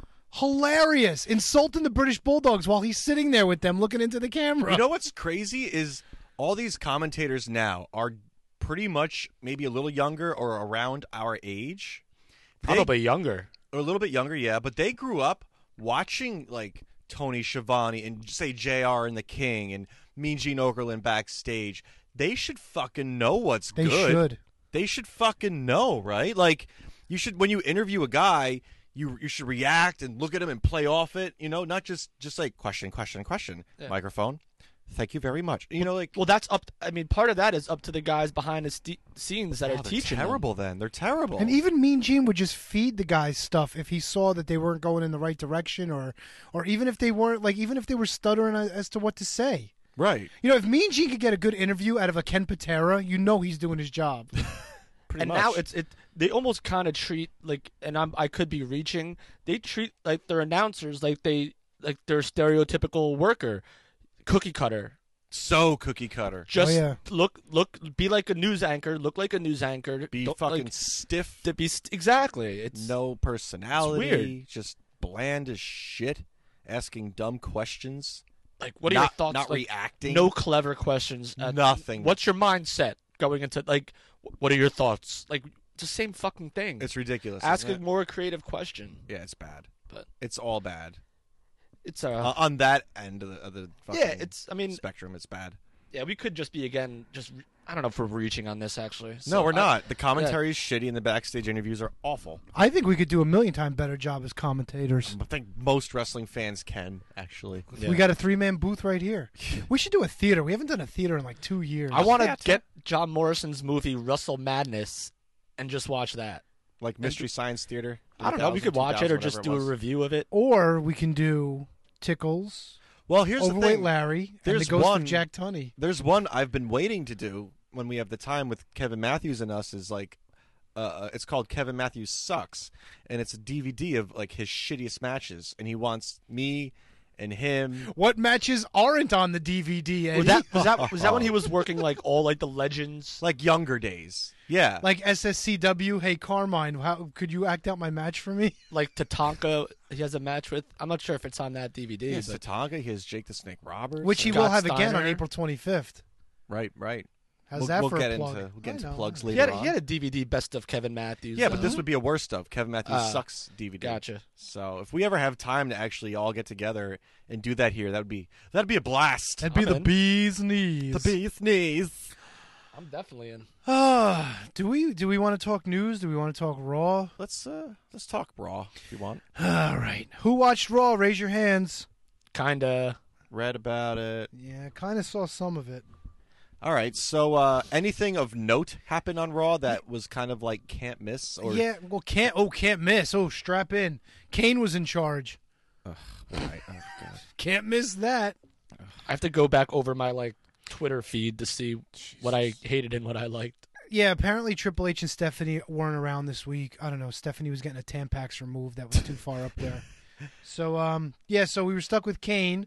Hilarious. Insulting the British Bulldogs while he's sitting there with them looking into the camera. You know what's crazy is all these commentators now are pretty much maybe a little younger or around our age. They- Probably younger. or a little bit younger, yeah, but they grew up watching like Tony Schiavone and say J R and the King and Mean Gene Okerlund backstage. They should fucking know what's They good. should. They should fucking know, right? Like you should when you interview a guy, you you should react and look at him and play off it, you know, not just just like question, question, question, Yeah. microphone. Thank you very much. You know, like Well, that's up. I mean, part of that is up to the guys behind the st- scenes that oh, are they're teaching them. terrible. Then they're terrible. And even Mean Gene would just feed the guys stuff if he saw that they weren't going in the right direction, or, or even if they weren't like, even if they were stuttering as to what to say. right. You know, if Mean Gene could get a good interview out of a Ken Patera, you know he's doing his job. Pretty and much. now it's it. They almost kind of treat like, and I'm I could be reaching. They treat like their announcers like they like their stereotypical worker, cookie cutter. so cookie cutter. Just Oh, yeah. look, look, be like a news anchor. Look like a news anchor. Be Don't, fucking like, stiff. to be st- exactly. It's No personality. it's weird. Just bland as shit. Asking dumb questions. like what are not, your thoughts? Not like, reacting. No clever questions. Uh, Nothing. What's your mindset going into like? wh- What are your thoughts? Like it's the same fucking thing. It's ridiculous. Ask a isn't it? more creative question. Yeah, it's bad. But It's all bad. it's uh, Uh, on that end of the, of the fucking yeah. It's I mean spectrum, it's bad. yeah. We could just be again just re- I don't know if we're reaching on this actually. No, So we're I- not. The commentary is shitty, and the backstage interviews are awful. I think we could do a million times better job as commentators. I think most wrestling fans can actually. Yeah. We got a three man booth right here. We should do a theater. We haven't done a theater in like two years. I want to Yeah, get John Morrison's movie Russell Madness and just watch that. Like Mystery Science Theater. I don't know. We could watch it or just do a review of it. Or we can do Tickles, Well, here's the Overweight thing. Larry, and There's the Ghost one- of Jack Tunney. There's one I've been waiting to do when we have the time with Kevin Matthews and us. Is like, uh, it's called Kevin Matthews Sucks, and it's a D V D of like his shittiest matches, and he wants me and him. What matches aren't on the D V D? Eddie? Was that was that was that when he was working like all like the legends? Like younger days. Yeah. like S S C W? Hey Carmine, how could you act out my match for me? Like Tatanka, he has a match with. I'm not sure if it's on that D V D. he has but Tatanka, he has Jake the Snake Roberts. Which he Scott will have again on Steiner. April twenty-fifth. Right, right. How's we'll, that we'll for get a plug? into we'll get I into know. plugs he later had, a, on. he had a D V D best of Kevin Matthews. yeah, but uh, this would be a worst of Kevin Matthews Uh, Sucks D V D. Gotcha. So if we ever have time to actually all get together and do that here, that would be that'd be a blast. That'd be I'm the in. bee's knees. the bee's knees. I'm definitely in. Ah, do we do we want to talk news? Do we want to talk Raw? Let's uh let's talk Raw if you want. All right. Who watched Raw? Raise your hands. Kinda. Read about it. Yeah, kind of saw some of it. All right. So uh anything of note happened on Raw that was kind of like can't miss or Yeah, well, can't oh can't miss. Oh, strap in. Kane was in charge. Right. Oh, God. Can't miss that. I have to go back over my like Twitter feed to see what I hated and what I liked. Yeah, apparently Triple H and Stephanie weren't around this week. I don't know. Stephanie was getting a Tampax removed. That was too far up there. So, um, yeah, so we were stuck with Kane.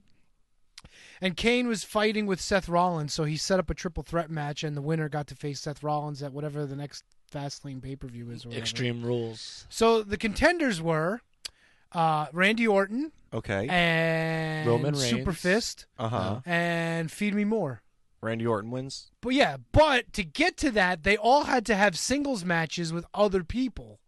And Kane was fighting with Seth Rollins, so he set up a triple threat match, and the winner got to face Seth Rollins at whatever the next Fastlane pay-per-view is. Or whatever. Extreme Rules. So the contenders were uh, Randy Orton Okay. and Roman Reigns. Super Fist Uh-huh. and Feed Me More. Randy Orton wins. But yeah, but to get to that, they all had to have singles matches with other people.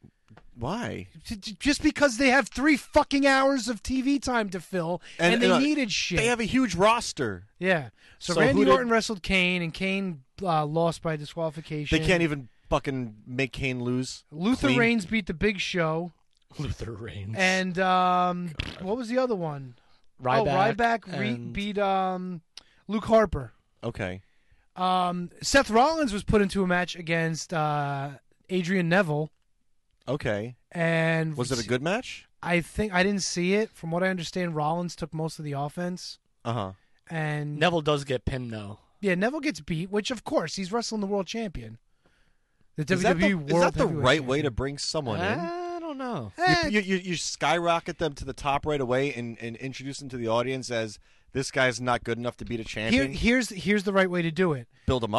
Why? J- j- Just because they have three fucking hours of T V time to fill, and, And- they and, uh, needed shit. They have a huge roster. yeah. So, So Randy who did- Orton wrestled Kane, and Kane uh, lost by disqualification. They can't even fucking make Kane lose. Luther clean. Reigns beat the Big Show, Luther Reigns. and um, what was the other one? Ryback. oh, Ryback re- and- beat um, Luke Harper. Okay. Um, Seth Rollins was put into a match against uh, Adrian Neville, Okay. and Was it a good match? I think I didn't see it. From what I understand, Rollins took most of the offense, Uh-huh. and Neville does get pinned though. yeah, Neville gets beat. Which, of course, he's wrestling the world champion. The Is W W E that the, World is that the Heavyweight right way to Champion. bring someone in? I don't know. Eh, You, you, you skyrocket them to the top right away and, and introduce them to the audience as this guy's not good enough to beat a here, champion. here's here's the right way to do it. Build them up.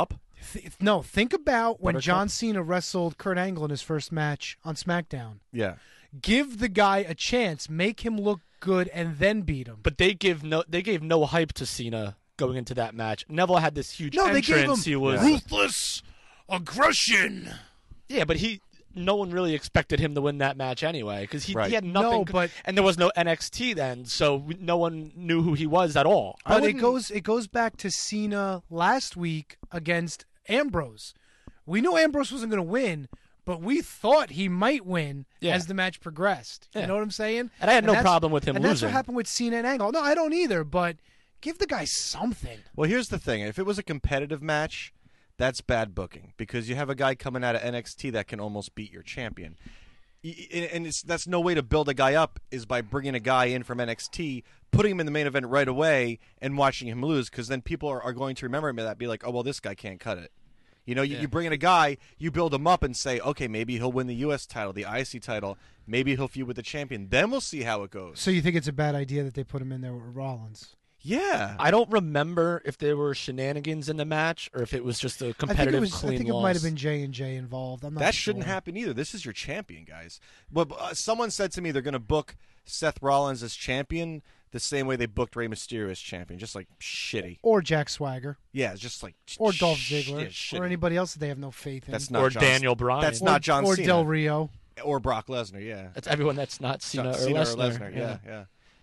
Th- no, think about when Buttercup? John Cena wrestled Kurt Angle in his first match on SmackDown. Yeah. Give the guy a chance, make him look good, and then beat him. But they give no they gave no hype to Cena going into that match. Neville had this huge No, they entrance. gave him he was ruthless aggression. Yeah, but he no one really expected him to win that match anyway because he, Right. he had nothing. No, but- and there was no N X T then, so we- no one knew who he was at all. But it wouldn't- goes it goes back to Cena last week against Ambrose. We knew Ambrose wasn't going to win, but we thought he might win Yeah. as the match progressed. You Yeah. know what I'm saying? And I had no that's- problem with him and that's losing. what happened with Cena and Angle. No, I don't either, but give the guy something. Well, here's the thing. If it was a competitive match, that's bad booking because you have a guy coming out of N X T that can almost beat your champion. Y- y- And it's, that's no way to build a guy up is by bringing a guy in from N X T, putting him in the main event right away, and watching him lose because then people are, are going to remember him that be like, oh, well, this guy can't cut it. You know, you, Yeah. you bring in a guy, you build him up and say, okay, maybe he'll win the U S title, the I C title, maybe he'll feud with the champion. Then we'll see how it goes. So you think it's a bad idea that they put him in there with Rollins? Yeah. I don't remember if there were shenanigans in the match or if it was just a I think competitive it was. clean I think it loss. might have been J and J involved. I'm not That sure. shouldn't happen either. This is your champion, guys. But uh, someone said to me they're going to book Seth Rollins as champion the same way they booked Rey Mysterio as champion, just like shitty. Or Jack Swagger, Yeah, it's just like or Dolph sh- Ziggler, yeah, shitty. or anybody else that they have no faith in. That's not or John, Daniel Bryan. That's or, not John or Cena Del Rio. or Brock Lesnar. Yeah, That's everyone that's not Cena, John or, Cena Lesnar. Yeah, yeah.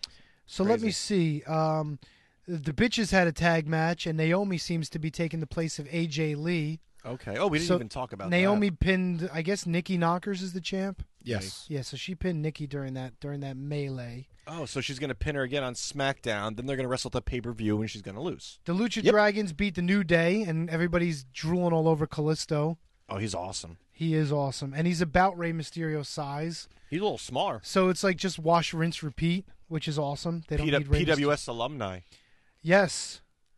So let me Crazy. see. Um, the bitches had a tag match, and Naomi seems to be taking the place of A J Lee. Okay. Oh, we didn't So even talk about Naomi that. pinned, I guess, Nikki Knockers is the champ. Yes. Yeah, so she pinned Nikki during that during that melee. Oh, so she's going to pin her again on SmackDown. Then they're going to wrestle at the pay per view, and she's going to lose. The Lucha Yep. Dragons beat the New Day, and everybody's drooling all over Kalisto. Oh, he's awesome. He is awesome, and he's about Rey Mysterio's size. He's a little smaller. So it's like just wash, rinse, repeat, which is awesome. They don't P- need Rey P W S alumni. Myster- Yes.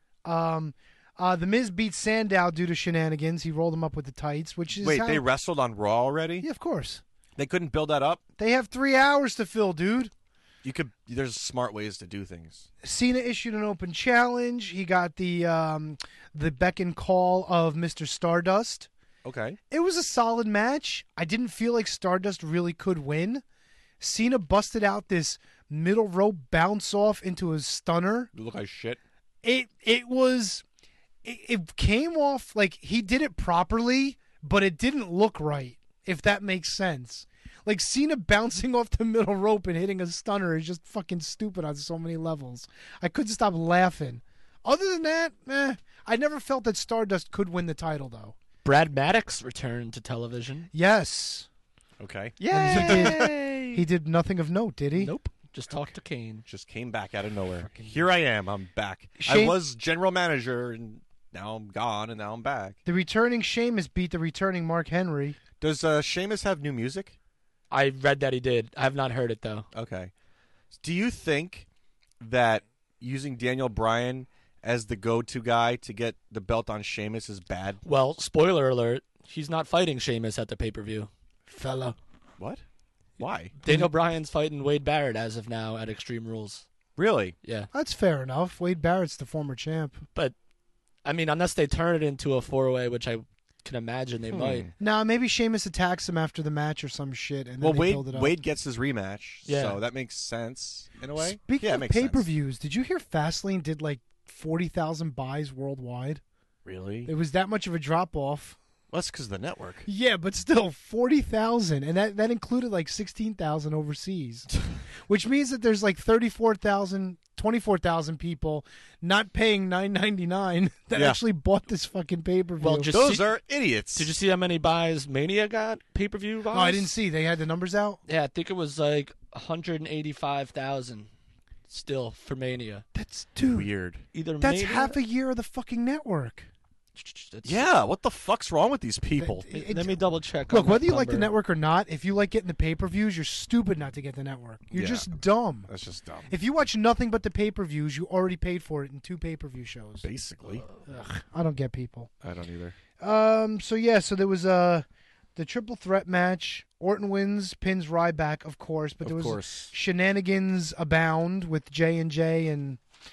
Um, uh, the Miz beat Sandow due to shenanigans. He rolled him up with the tights, which is Wait, how- they wrestled on Raw already? yeah, of course. They couldn't build that up? They have three hours to fill, dude. You could. There's smart ways to do things. Cena issued an open challenge. He got the um, the beck and call of Mister Stardust. Okay. It was a solid match. I didn't feel like Stardust really could win. Cena busted out this middle rope bounce off into a stunner. You look like shit. It it was it, it came off like he did it properly, but it didn't look right, if that makes sense. Like Cena bouncing off the middle rope and hitting a stunner is just fucking stupid on so many levels. I couldn't stop laughing. Other than that, eh, I never felt that Stardust could win the title though. Brad Maddox returned to television. Yes. Okay. Yay! He did nothing of note, did he? Nope. Just talked to Kane. Just came back out of nowhere. Here I am. I'm back. I Shane- was general manager, and now I'm gone, and now I'm back. The returning Sheamus beat the returning Mark Henry. Does uh, Sheamus have new music? I read that he did. I have not heard it though. Okay. Do you think that using Daniel Bryan as the go-to guy to get the belt on Sheamus is bad? Well, spoiler alert: he's not fighting Sheamus at the pay per view. Fella. What? Why? Daniel Bryan's fighting Wade Barrett as of now at Extreme Rules. Really? Yeah, That's fair enough. Wade Barrett's the former champ. but I mean, unless they turn it into a four-way, which I can imagine they Hmm. might. Nah, maybe Sheamus attacks him after the match or some shit, and then Well, they Wade build it up. Wade gets his rematch, Yeah. so that makes sense in a way. Speaking yeah, it of makes sense. pay-per-views, did you hear Fastlane did like forty thousand buys worldwide? Really? It was that much of a drop-off. Well, that's because of the network. Yeah, but still, forty thousand, and that, that included like sixteen thousand overseas, which means that there's like thirty-four thousand, twenty-four thousand people not paying nine ninety-nine that Yeah. actually bought this fucking pay-per-view. Well, just Those see- are idiots. Did you see how many buys Mania got pay per view buys? Oh, I didn't see. They had the numbers out? Yeah, I think it was like one hundred eighty-five thousand still for Mania. That's, dude, Weird. Either that's Mania, half a year of the fucking network. That's- Yeah, what the fuck's wrong with these people? It- Let it- me double check. Look, on whether that you like the number. network or not, if you like getting the pay-per-views, you're stupid not to get the network. You're Yeah. just dumb. That's just dumb. If you watch nothing but the pay-per-views, you already paid for it in two pay-per-view shows. Basically, Ugh, I don't get people. I don't either. Um. So yeah. So there was uh, the triple threat match. Orton wins, pins Ryback, of course, but there Of was course. shenanigans abound with J and J and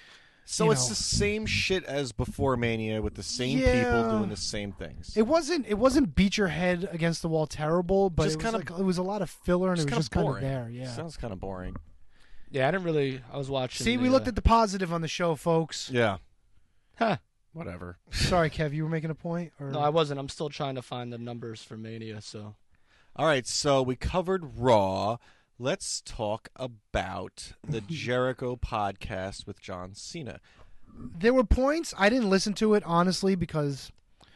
So you it's know. the same shit as before Mania with the same Yeah. people doing the same things. It wasn't. It wasn't beat your head against the wall terrible, but Just it was kinda- like, it was a lot of filler and it was kinda just kind of boring. there. Yeah. Sounds kind of boring. Yeah, I didn't really. I was watching. See, the, we looked uh, at the positive on the show, folks. Yeah. Huh. Whatever. Sorry, Kev, you were making a point. Or No, I wasn't. I'm still trying to find the numbers for Mania. So All right, so we covered Raw. Let's talk about the Jericho podcast with John Cena. there were points I didn't listen to it honestly because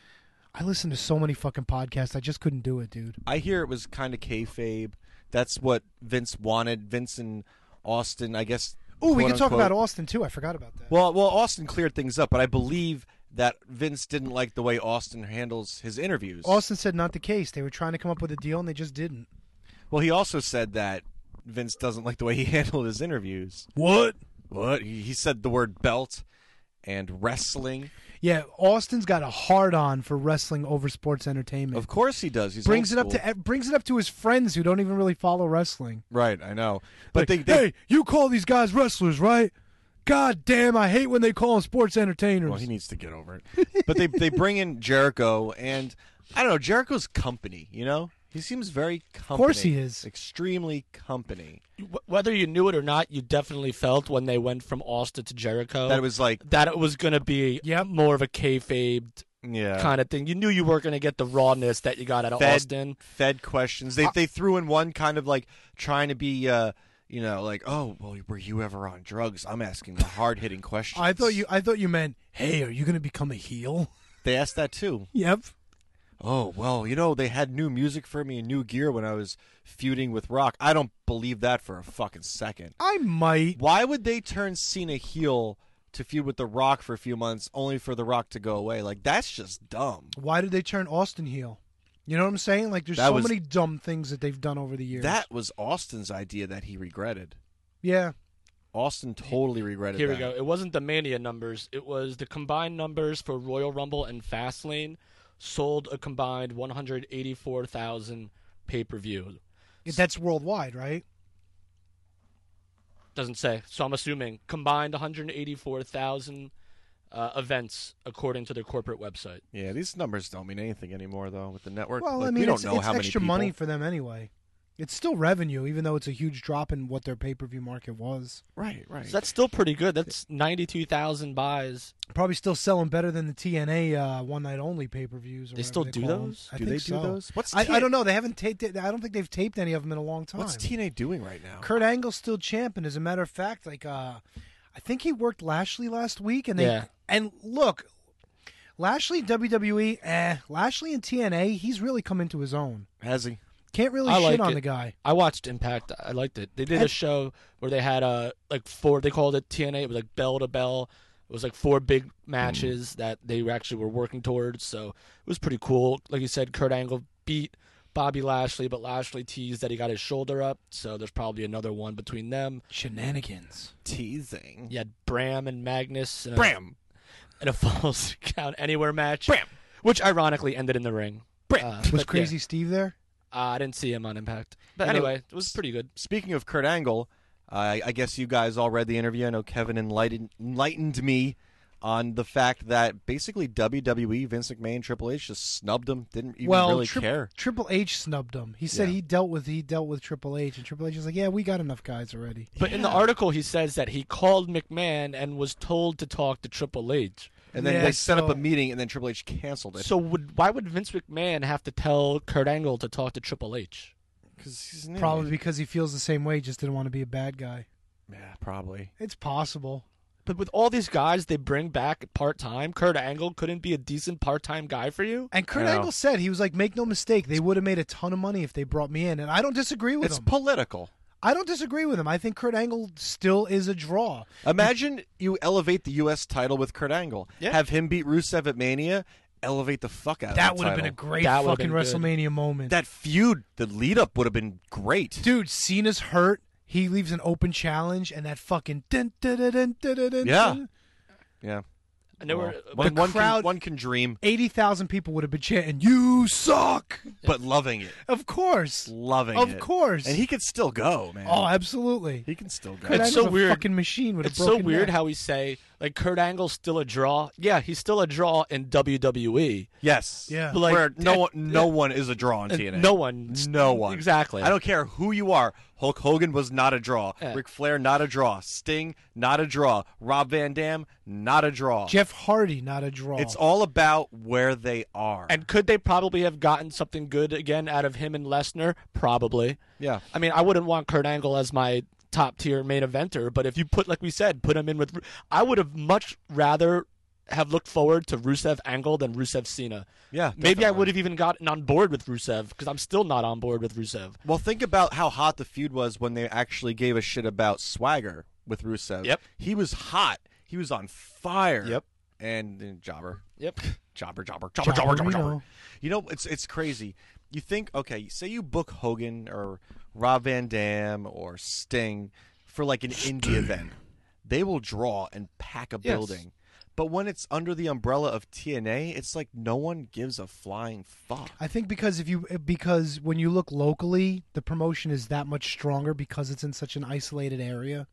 I listened to so many fucking podcasts. I just couldn't do it, dude. I hear it was kind of kayfabe. That's what Vince wanted. Vince and Austin, I guess. Oh, we quote can talk unquote- about Austin too. I forgot about that. Well, well, Austin cleared things up, but I believe that Vince didn't like the way Austin handles his interviews. Austin said not the case. They were trying to come up with a deal and they just didn't. Well, he also said that Vince doesn't like the way he handled his interviews. What? What? He, he said the word belt and wrestling. Yeah, Austin's got a hard on for wrestling over sports entertainment. Of course he does. He's brings it old up school. to brings it up to his friends who don't even really follow wrestling. Right, I know. But Like, they, they hey, you call these guys wrestlers, right? God damn, I hate when they call them sports entertainers. Well, he needs to get over it. But they they bring in Jericho, and I don't know, Jericho's company, you know? He seems very company. course he is. Extremely company. Wh- whether you knew it or not, you definitely felt when they went from Austin to Jericho That it was like, that it was going to be Yep. more of a kayfabe yeah. kind of thing. You knew you weren't going to get the rawness that you got out of Fed, Austin. Fed questions. They they threw in one kind of like trying to be, uh, you know, like, oh, well, were you ever on drugs? I'm asking the hard hitting questions. I thought you I thought you meant, hey, are you going to become a heel? They asked that too. Yep. Oh, well, you know, they had new music for me and new gear when I was feuding with Rock. I don't believe that for a fucking second. I might. Why would they turn Cena heel to feud with The Rock for a few months only for The Rock to go away? Like, that's just dumb. Why did they turn Austin heel? You know what I'm saying? Like, there's That so was- many dumb things that they've done over the years. That was Austin's idea that he regretted. yeah. Austin totally regretted Here that. we go. It wasn't the Mania numbers. It was the combined numbers for Royal Rumble and Fastlane sold a combined one hundred eighty-four thousand pay-per-view. That's worldwide, right? Doesn't say. So I'm assuming combined one hundred eighty-four thousand uh, events according to their corporate website. Yeah, these numbers don't mean anything anymore, though, with the network. Well, Like, I mean, we don't it's, know it's how many extra people. money for them anyway. It's still revenue, even though it's a huge drop in what their pay-per-view market was. Right, right. So that's still pretty good. That's ninety-two thousand buys. Probably still selling better than the T N A uh, one-night-only pay-per-views. Or They whatever still they do call them. those? I do think they so. do those? What's I, T- I don't know. They haven't taped it. I don't think they've taped any of them in a long time. What's T N A doing right now? Kurt Angle's still champ, and as a matter of fact, like uh, I think he worked Lashley last week, and they Yeah. and look, Lashley W W E, eh, Lashley in T N A, he's really come into his own. Has he? Can't really I shit like on it. the guy. I watched Impact. I liked it. They did a And- show where they had uh, like four. They called it T N A. It was like bell to bell. It was like four big matches that they were actually were working towards. So it was pretty cool. Like you said, Kurt Angle beat Bobby Lashley, but Lashley teased that he got his shoulder up. So there's probably another one between them. Shenanigans. Teasing. You had Bram and Magnus. In a, Bram. In a falls count anywhere match. Bram. Which ironically ended in the ring. Bram. Uh, Was but yeah. Crazy Steve there? Uh, I didn't see him on Impact. But You know, anyway, it was pretty good. Speaking of Kurt Angle, I I guess you guys all read the interview. I know Kevin enlightened, enlightened me on the fact that basically W W E, Vince McMahon, Triple H just snubbed him. Didn't even well, really Tri- care. Triple H snubbed him. He said Yeah. he dealt with he dealt with Triple H, and Triple H was like, "Yeah, we got enough guys already." But in the article, he says that he called McMahon and was told to talk to Triple H. And then Yeah, they set up so- a meeting, and then Triple H canceled it. So would why would Vince McMahon have to tell Kurt Angle to talk to Triple H? Because he's an Probably idiot. because he feels the same way, just didn't want to be a bad guy. Yeah, probably. It's possible. But with all these guys they bring back part time, Kurt Angle couldn't be a decent part time guy for you. And Kurt I know. Angle said he was like, "Make no mistake, they would have made a ton of money if they brought me in," and I don't disagree with It's him. political. I don't disagree with him. I think Kurt Angle still is a draw. Imagine you elevate the U S title with Kurt Angle. Yeah. Have him beat Rusev at Mania, elevate the fuck out That of would that have been a title. great That would've fucking been good. WrestleMania moment. That feud, the lead up would have been great. Dude, Cena's hurt. He leaves an open challenge, and that fucking dun, dun, dun, dun, dun, dun, dun, Yeah. dun. Yeah. And there Well, were one, the one crowd- can, one can dream, eighty thousand people would have been chanting, "You suck!" but loving it. Of course. Loving Of it. course. And he could still go, man. Oh, absolutely. he can still go. Kurt It's Angle's so a weird. fucking machine with it's a so broken weird neck. how we say Like Kurt Angle's still a draw. Yeah, he's still a draw in W W E. Yes. Yeah. But, like, Where no that- one, no one is a draw on Uh, T N A. no one. No one. Exactly. I don't care who you are. Hulk Hogan was not a draw. Yeah. Ric Flair, not a draw. Sting, not a draw. Rob Van Dam, not a draw. Jeff Hardy, not a draw. It's all about where they are. And could they probably have gotten something good again out of him and Lesnar? Probably. yeah. I mean, I wouldn't want Kurt Angle as my top tier main eventer, but if you put, like we said, put him in with, I would have much rather have looked forward to Rusev Angle than Rusev Cena. Yeah. Maybe I definitely. would have even gotten on board with Rusev because I'm still not on board with Rusev. Well, think about how hot the feud was when they actually gave a shit about Swagger with Rusev. Yep. He was hot. He was on fire. Yep. And uh, Jobber. Yep. Jobber, jobber, jobber, jobber, jobber, we jobber. know. You know, it's it's crazy. You think, okay, say you book Hogan or Rob Van Dam or Sting for like an indie event. They will draw and pack a Yes. building. But when it's under the umbrella of T N A, it's like no one gives a flying fuck. I think because if you because when you look locally, the promotion is that much stronger because it's in such an isolated area.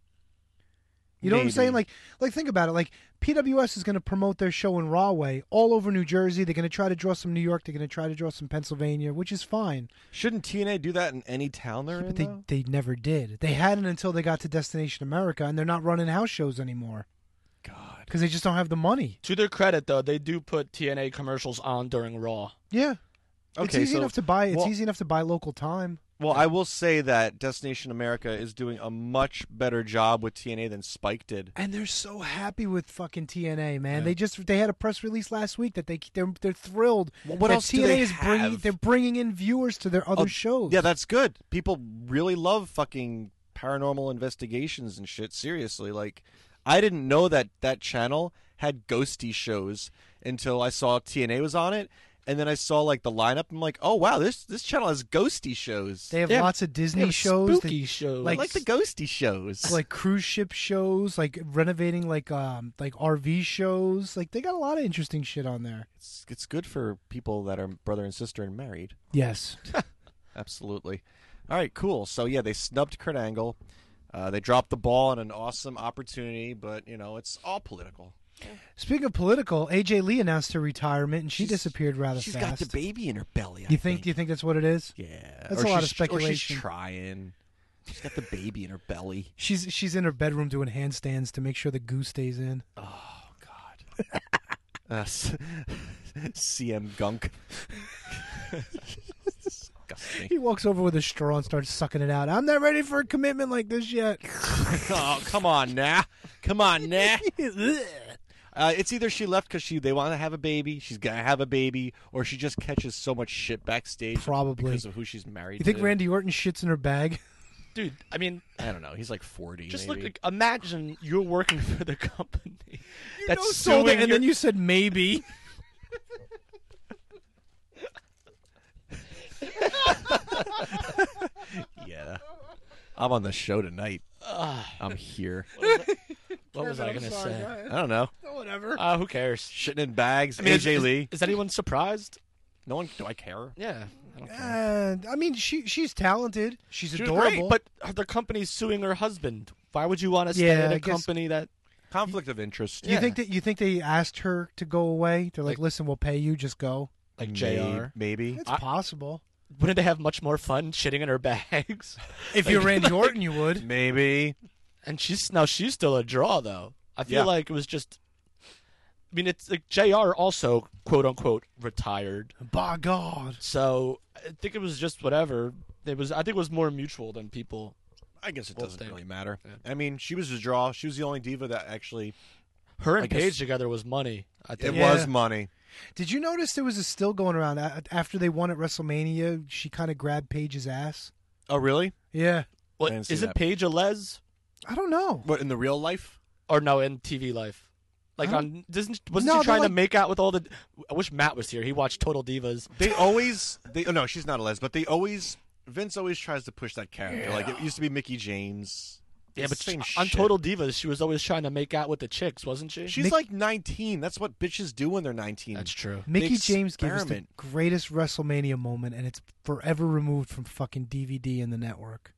You know what I'm Maybe. saying? Like, like think about it. Like P W S is going to promote their show in Rahway all over New Jersey. They're going to try to draw some New York. They're going to try to draw some Pennsylvania, which is fine. Shouldn't T N A do that in any town they're in? But they though? they never did. They hadn't until they got to Destination America, and they're not running house shows anymore God. because they just don't have the money. To their credit, though, they do put T N A commercials on during Raw. Yeah. it's Okay, easy so- enough to buy. It's well- easy enough to buy local time. Well, I will say that Destination America is doing a much better job with T N A than Spike did. And they're so happy with fucking T N A, man. Yeah. They just they had a press release last week that they they're they're thrilled. Well, what that else do T N A they is bringing? have? They're bringing in viewers to their other Oh, shows. Yeah, that's good. People really love fucking paranormal investigations and shit. Seriously, like I didn't know that that channel had ghosty shows until I saw T N A was on it, and then I saw like the lineup. I'm like, oh wow, this this channel has ghosty shows. they have They have- lots of Disney They have shows. spooky They- shows. I like- like the ghosty shows. like cruise ship shows, like renovating like um like R V shows. Like they got a lot of interesting shit on there. it's it's good for people that are brother and sister and married. Yes. Absolutely. All right, cool. So yeah, they snubbed Kurt Angle. Uh, they dropped the ball on an awesome opportunity, but you know it's all political. Speaking of political, A J Lee announced her retirement, and she She's- disappeared rather She's fast. got the baby in her belly. I you think? Do you think that's what it is? Yeah, That's Or a lot of she's- Or speculation. she's trying. She's got the baby in her belly. She's she's in her bedroom doing handstands to make sure the goo stays in. Oh God. uh, s- C M Gunk. Disgusting. He walks over with a straw and starts sucking it out. I'm not ready for a commitment like this yet. Oh, come on now. Come on now. Uh, it's either she left because she they want to have a baby, she's gonna have a baby, or she just catches so much shit backstage Probably. because of who she's married You think to. Randy Orton shits in her bag? Dude, I mean, I don't know. He's like forty. just maybe. look. Like, imagine you're working for the company that's No, sold suing it, and your- then you said maybe. Yeah. I'm on the show tonight. I'm here. What was I gonna say? I don't know. Whatever. Uh, who cares? Shitting in bags. I mean, A is- J is, Lee. Is anyone surprised? No one. Do I care? Yeah, I don't care. Uh, I mean, she she's talented. She's She was adorable. great, but the company's suing her husband. Why would you want to stay Yeah, at a I guess- company that? Conflict of interest. you think that you think they asked her to go away? They're like, Like- "Listen, we'll pay you. Just go." Like J R. Maybe. It's I- possible. Wouldn't they have much more fun shitting in her bags? If you're Randy Orton, you would. Maybe. And she's now she's still a draw though. I feel Yeah. like it was just. I mean, it's like J R also quote unquote retired, By God. so I think it was just whatever. It was. I think it was more mutual than people. I guess it Well, doesn't think. really matter. Yeah. I mean, she was a draw. She was the only diva that actually. Her and I guess- Paige together was money. I It think. Yeah. was money. Did you notice there was a still going around A- after they won at WrestleMania? She kind of grabbed Paige's ass. Oh, really? Yeah. What, I didn't see isn't that. Paige a les I don't know. What in the real life? or no in T V life? Like I on doesn't wasn't No, she trying they're to like- make out with all the? I wish Matt was here. He watched Total Divas. They always. They. Oh, no, she's not a les, but they always. Vince always tries to push that character. Like it used to be Mickey James. Yeah, It's but the same on shit. Total Divas, she was always trying to make out with the chicks, wasn't she? She's Mick- like nineteen. That's what bitches do when they're nineteen. That's true. Mickey James gave us the experiment. greatest WrestleMania moment, and it's forever removed from fucking D V D and the network.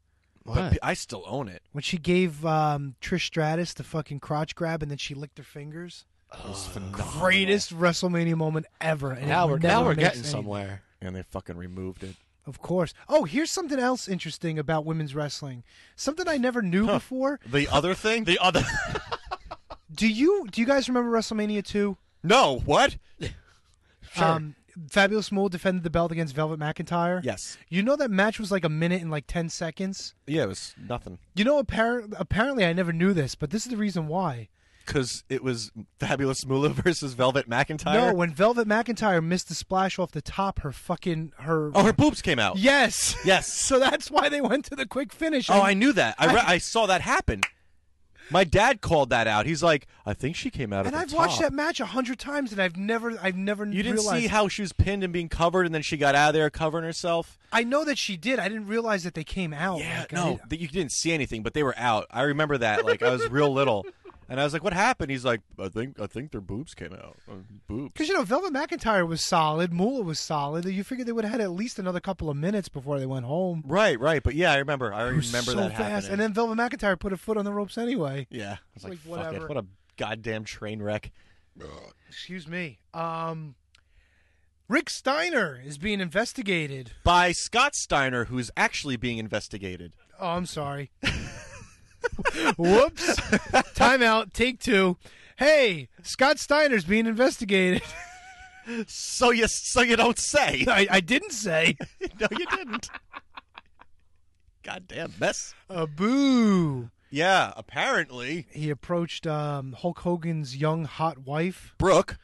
What? But I still own it. When she gave um, Trish Stratus the fucking crotch grab and then she licked her fingers. It was phenomenal. Greatest WrestleMania moment ever. And now it we're never now we're makes getting any- somewhere. And they fucking removed it. Of course. Oh, here's something else interesting about women's wrestling. Something I never knew Huh. before. The other thing? The other. Do you do you guys remember WrestleMania two? No, what? Sure. Um, Fabulous Moolah defended the belt against Velvet McIntyre. Yes. You know that match was like a minute and like ten seconds. Yeah, it was nothing. You know, appar- apparently I never knew this, but this is the reason why. Because it was Fabulous Moolah versus Velvet McIntyre? No, when Velvet McIntyre missed the splash off the top, her fucking her. Oh, her boobs came out. Yes. Yes. So that's why they went to the quick finish. Oh, I knew that. I, re- I saw that happen. My dad called that out. He's like, I think she came out And at I've the watched top. that match a hundred times, and I've never, I've never. You didn't realized see how she was pinned and being covered, and then she got out of there covering herself? I know that she did. I didn't realize that they came out. Yeah, Like, I no, did- that you didn't see anything, but they were out. I remember that. Like, I was real little. And I was like, what happened? He's like, I think I think their boobs came out. Uh, boobs. Because, you know, Velvet McIntyre was solid. Moolah was solid. You figured they would have had at least another couple of minutes before they went home. Right, right. But yeah, I remember. I It remember was so that fast. happening. And then Velvet McIntyre put her foot on the ropes anyway. yeah. I was like, like, fuck whatever. it. What a goddamn train wreck. Excuse me. Um, Rick Steiner is being investigated. By Scott Steiner, who's actually being investigated. Oh, I'm sorry. Whoops. Timeout. Take two. Hey, Scott Steiner's being investigated. So you, so you don't say. I, I didn't say. No, you didn't. Goddamn mess. A boo. Yeah, apparently. He approached um, Hulk Hogan's young hot wife. Brooke.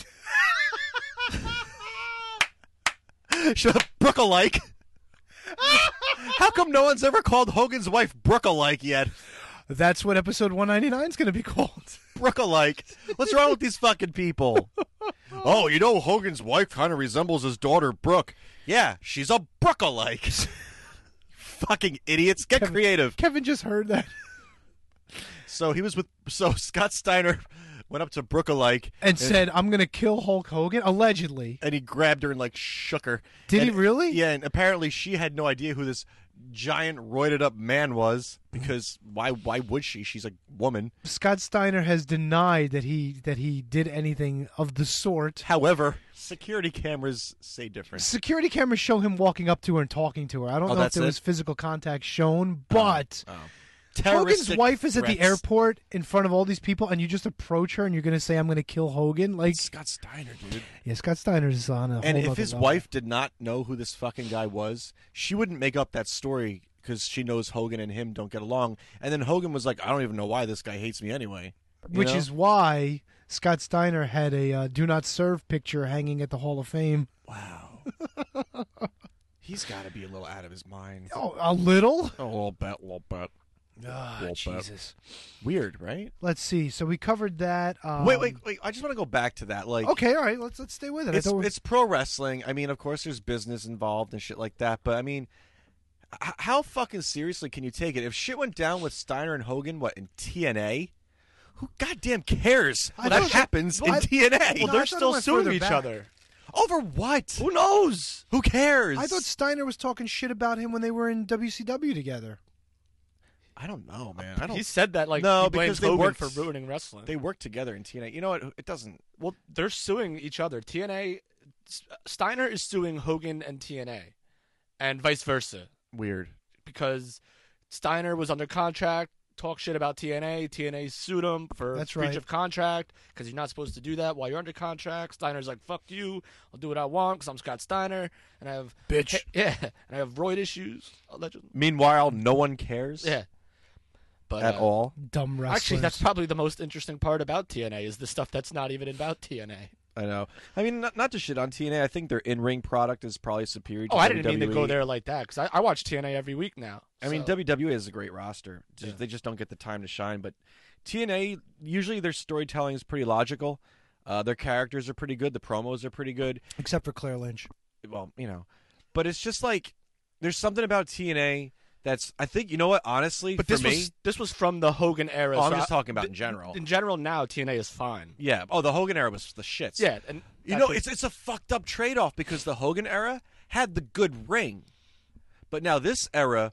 Shut up, Brooke-alike. How come no one's ever called Hogan's wife Brooke-alike yet? That's what episode one ninety-nine is going to be called. Brooke-alike. What's wrong with these fucking people? Oh, you know Hogan's wife kind of resembles his daughter Brooke. Yeah, she's a Brooke-alike. Fucking idiots. Get Kevin- creative. Kevin just heard that. So he was with. So Scott Steiner went up to Brooke-alike And said, I'm going to kill Hulk Hogan, allegedly. and he grabbed her and like shook her. Did he And- really? Yeah, and apparently she had no idea who this giant roided up man was because why? Why would she? She's a woman. Scott Steiner has denied that he that he did anything of the sort. However, security cameras say different. Security cameras show him walking up to her and talking to her. I don't Oh, know if that's there it? was physical contact shown, but Oh. Hogan's Terroristic wife is at the threats. airport in front of all these people, and you just approach her and you're going to say, I'm going to kill Hogan? Like, Scott Steiner, dude. yeah, Scott Steiner's on a And whole if nother his level. wife did not know who this fucking guy was, she wouldn't make up that story because she knows Hogan and him don't get along. And then Hogan was like, I don't even know why this guy hates me anyway. You Which know? is why Scott Steiner had a uh, do not serve picture hanging at the Hall of Fame. Wow. He's got to be a little out of his mind. Oh, a little? A little bit, a little bit. Ah, Little bit. Jesus. Weird, right? Let's see. So we covered that. Um, wait, wait, wait. I just want to go back to that. Like, Okay, all right. Let's let's stay with it. I it's, thought we- it's pro wrestling. I mean, of course, there's business involved and shit like that. But I mean, h- how fucking seriously can you take it? If shit went down with Steiner and Hogan, what, in T N A? Who goddamn cares I what thought- happens well, in I- T N A? No, Well, I they're thought it still went suing further each back. other. Over what? Who knows? Who cares? I thought Steiner was talking shit about him when they were in W C W together. I don't know, man. I don't. He said that like No, he blames because they Hogan worked- for ruining wrestling. They work together in T N A. You know what? It doesn't. Well, they're suing each other. T N A, Steiner is suing Hogan and T N A, and vice versa, Weird. because Steiner was under contract, talked shit about T N A. T N A sued him for That's breach right. of contract because you're not supposed to do that while you're under contract. Steiner's like, "Fuck you! I'll do what I want because I'm Scott Steiner and I have Bitch. yeah, and I have roid issues allegedly. Meanwhile, no one cares Yeah, but at uh, all. Dumb wrestlers. Actually, that's probably the most interesting part about T N A is the stuff that's not even about T N A. I know. I mean, not, not to shit on T N A. I think their in-ring product is probably superior to Oh, I didn't mean to W W E. go there like that because I, I watch T N A every week now. I mean, so- W W E is a great roster. Just, Yeah. They just don't get the time to shine. But T N A, usually their storytelling is pretty logical. Uh, their characters are pretty good. The promos are pretty good. Except for Claire Lynch. Well, you know. But it's just like, there's something about T N A that's, I think, you know what, honestly, But for this me. was this was from the Hogan era. Oh, I'm so just I- talking about th- in general. In general, now T N A is fine. Yeah. Oh, the Hogan era was the shits. Yeah, and You that's know, what- it's it's a fucked up trade off because the Hogan era had the good ring, but now this era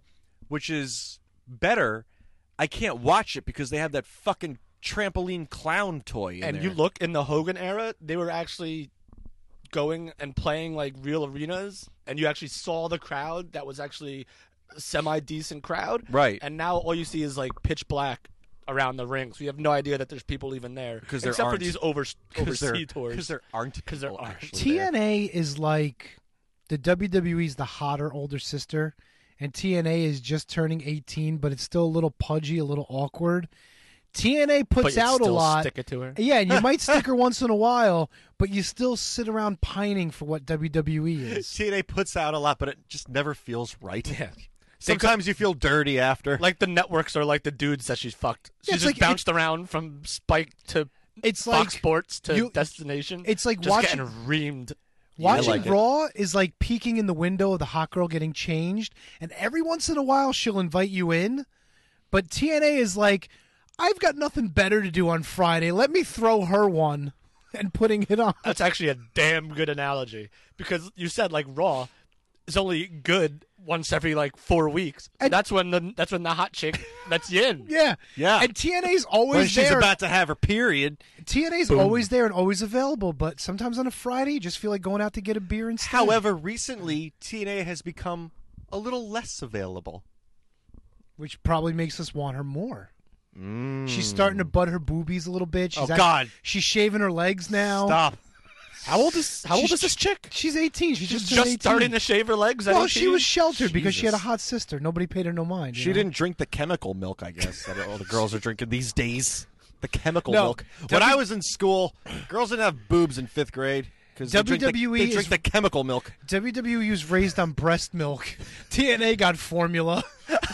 which is better, I can't watch it because they have that fucking trampoline clown toy in And there. you look in the Hogan era, they were actually going and playing like real arenas, and you actually saw the crowd that was actually a semi-decent crowd. Right. And now all you see is like pitch black around the ring, so you have no idea that there's people even there. Because there except for aren't. these over, Because there, overseas tours. Because there aren't Because there people aren't. actually T there. N A is like the W W E's the hotter older sister, and T N A is just turning eighteen, but it's still a little pudgy, a little awkward. T N A but puts you out a still lot. stick it to her. Yeah, and you might stick her once in a while, but you still sit around pining for what W W E is. T N A puts out a lot, but it just never feels right. Yeah. Sometimes you feel dirty after. Like the networks are like the dudes that she's fucked. She Yeah, it's just like- bounced around from Spike to It's Fox like Sports to you- Destination. it's like just watching- getting reamed. Watching like it. Raw is like peeking in the window of the hot girl getting changed, and every once in a while she'll invite you in. But T N A is like, I've got nothing better to do on Friday. Let me throw her one and putting it on. That's actually a damn good analogy because you said like Raw is only good once every like four weeks. And- that's when the that's when the hot chick that's Yin. Yeah, Yeah. And T N A's always when she's there. about to have her period. T N A's always there and always available. But sometimes on a Friday, you just feel like going out to get a beer instead. However, recently T N A has become a little less available. which probably makes us want her more. She's starting to butt her boobies a little bit. She's Oh, act- God. she's shaving her legs now. Stop. How old is How old She's- is this chick? She's eighteen. She's, She's just, just turned eighteen. starting to shave her legs. at Well, she eighteen? was sheltered because she had a Jesus. hot sister. Nobody paid her no mind. you She know? didn't drink the chemical milk, I guess, that all the girls are drinking these days. The chemical No. milk. When I was in school, girls didn't have boobs in fifth grade because they drink, the, W W E they drink is- the chemical milk. W W E was raised on breast milk. T N A got formula.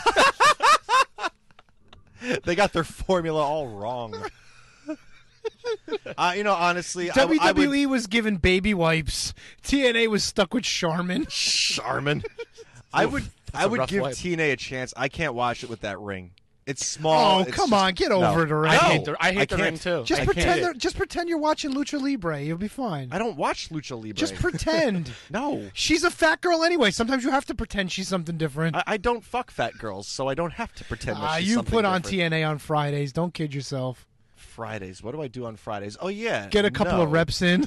They got their formula all wrong. uh, you know, honestly, I, W I W would, E was given baby wipes. T N A was stuck with Charmin. Charmin. I would, I a would rough give wipe. T N A a chance. I can't watch it with that ring. It's small. Oh, It's come just- on, get no. over it already. I No, hate the, I hate the can't. ring too. Just I pretend. can't. they're- Just pretend you're watching Lucha Libre. You'll be fine. I don't watch Lucha Libre. Just pretend. no. She's a fat girl anyway. Sometimes you have to pretend she's something different. I, I don't fuck fat girls, so I don't have to pretend that Ah, she's you something put on different. T N A on Fridays. Don't kid yourself. Fridays. What do I do on Fridays? Oh yeah, Get a couple no. of reps in.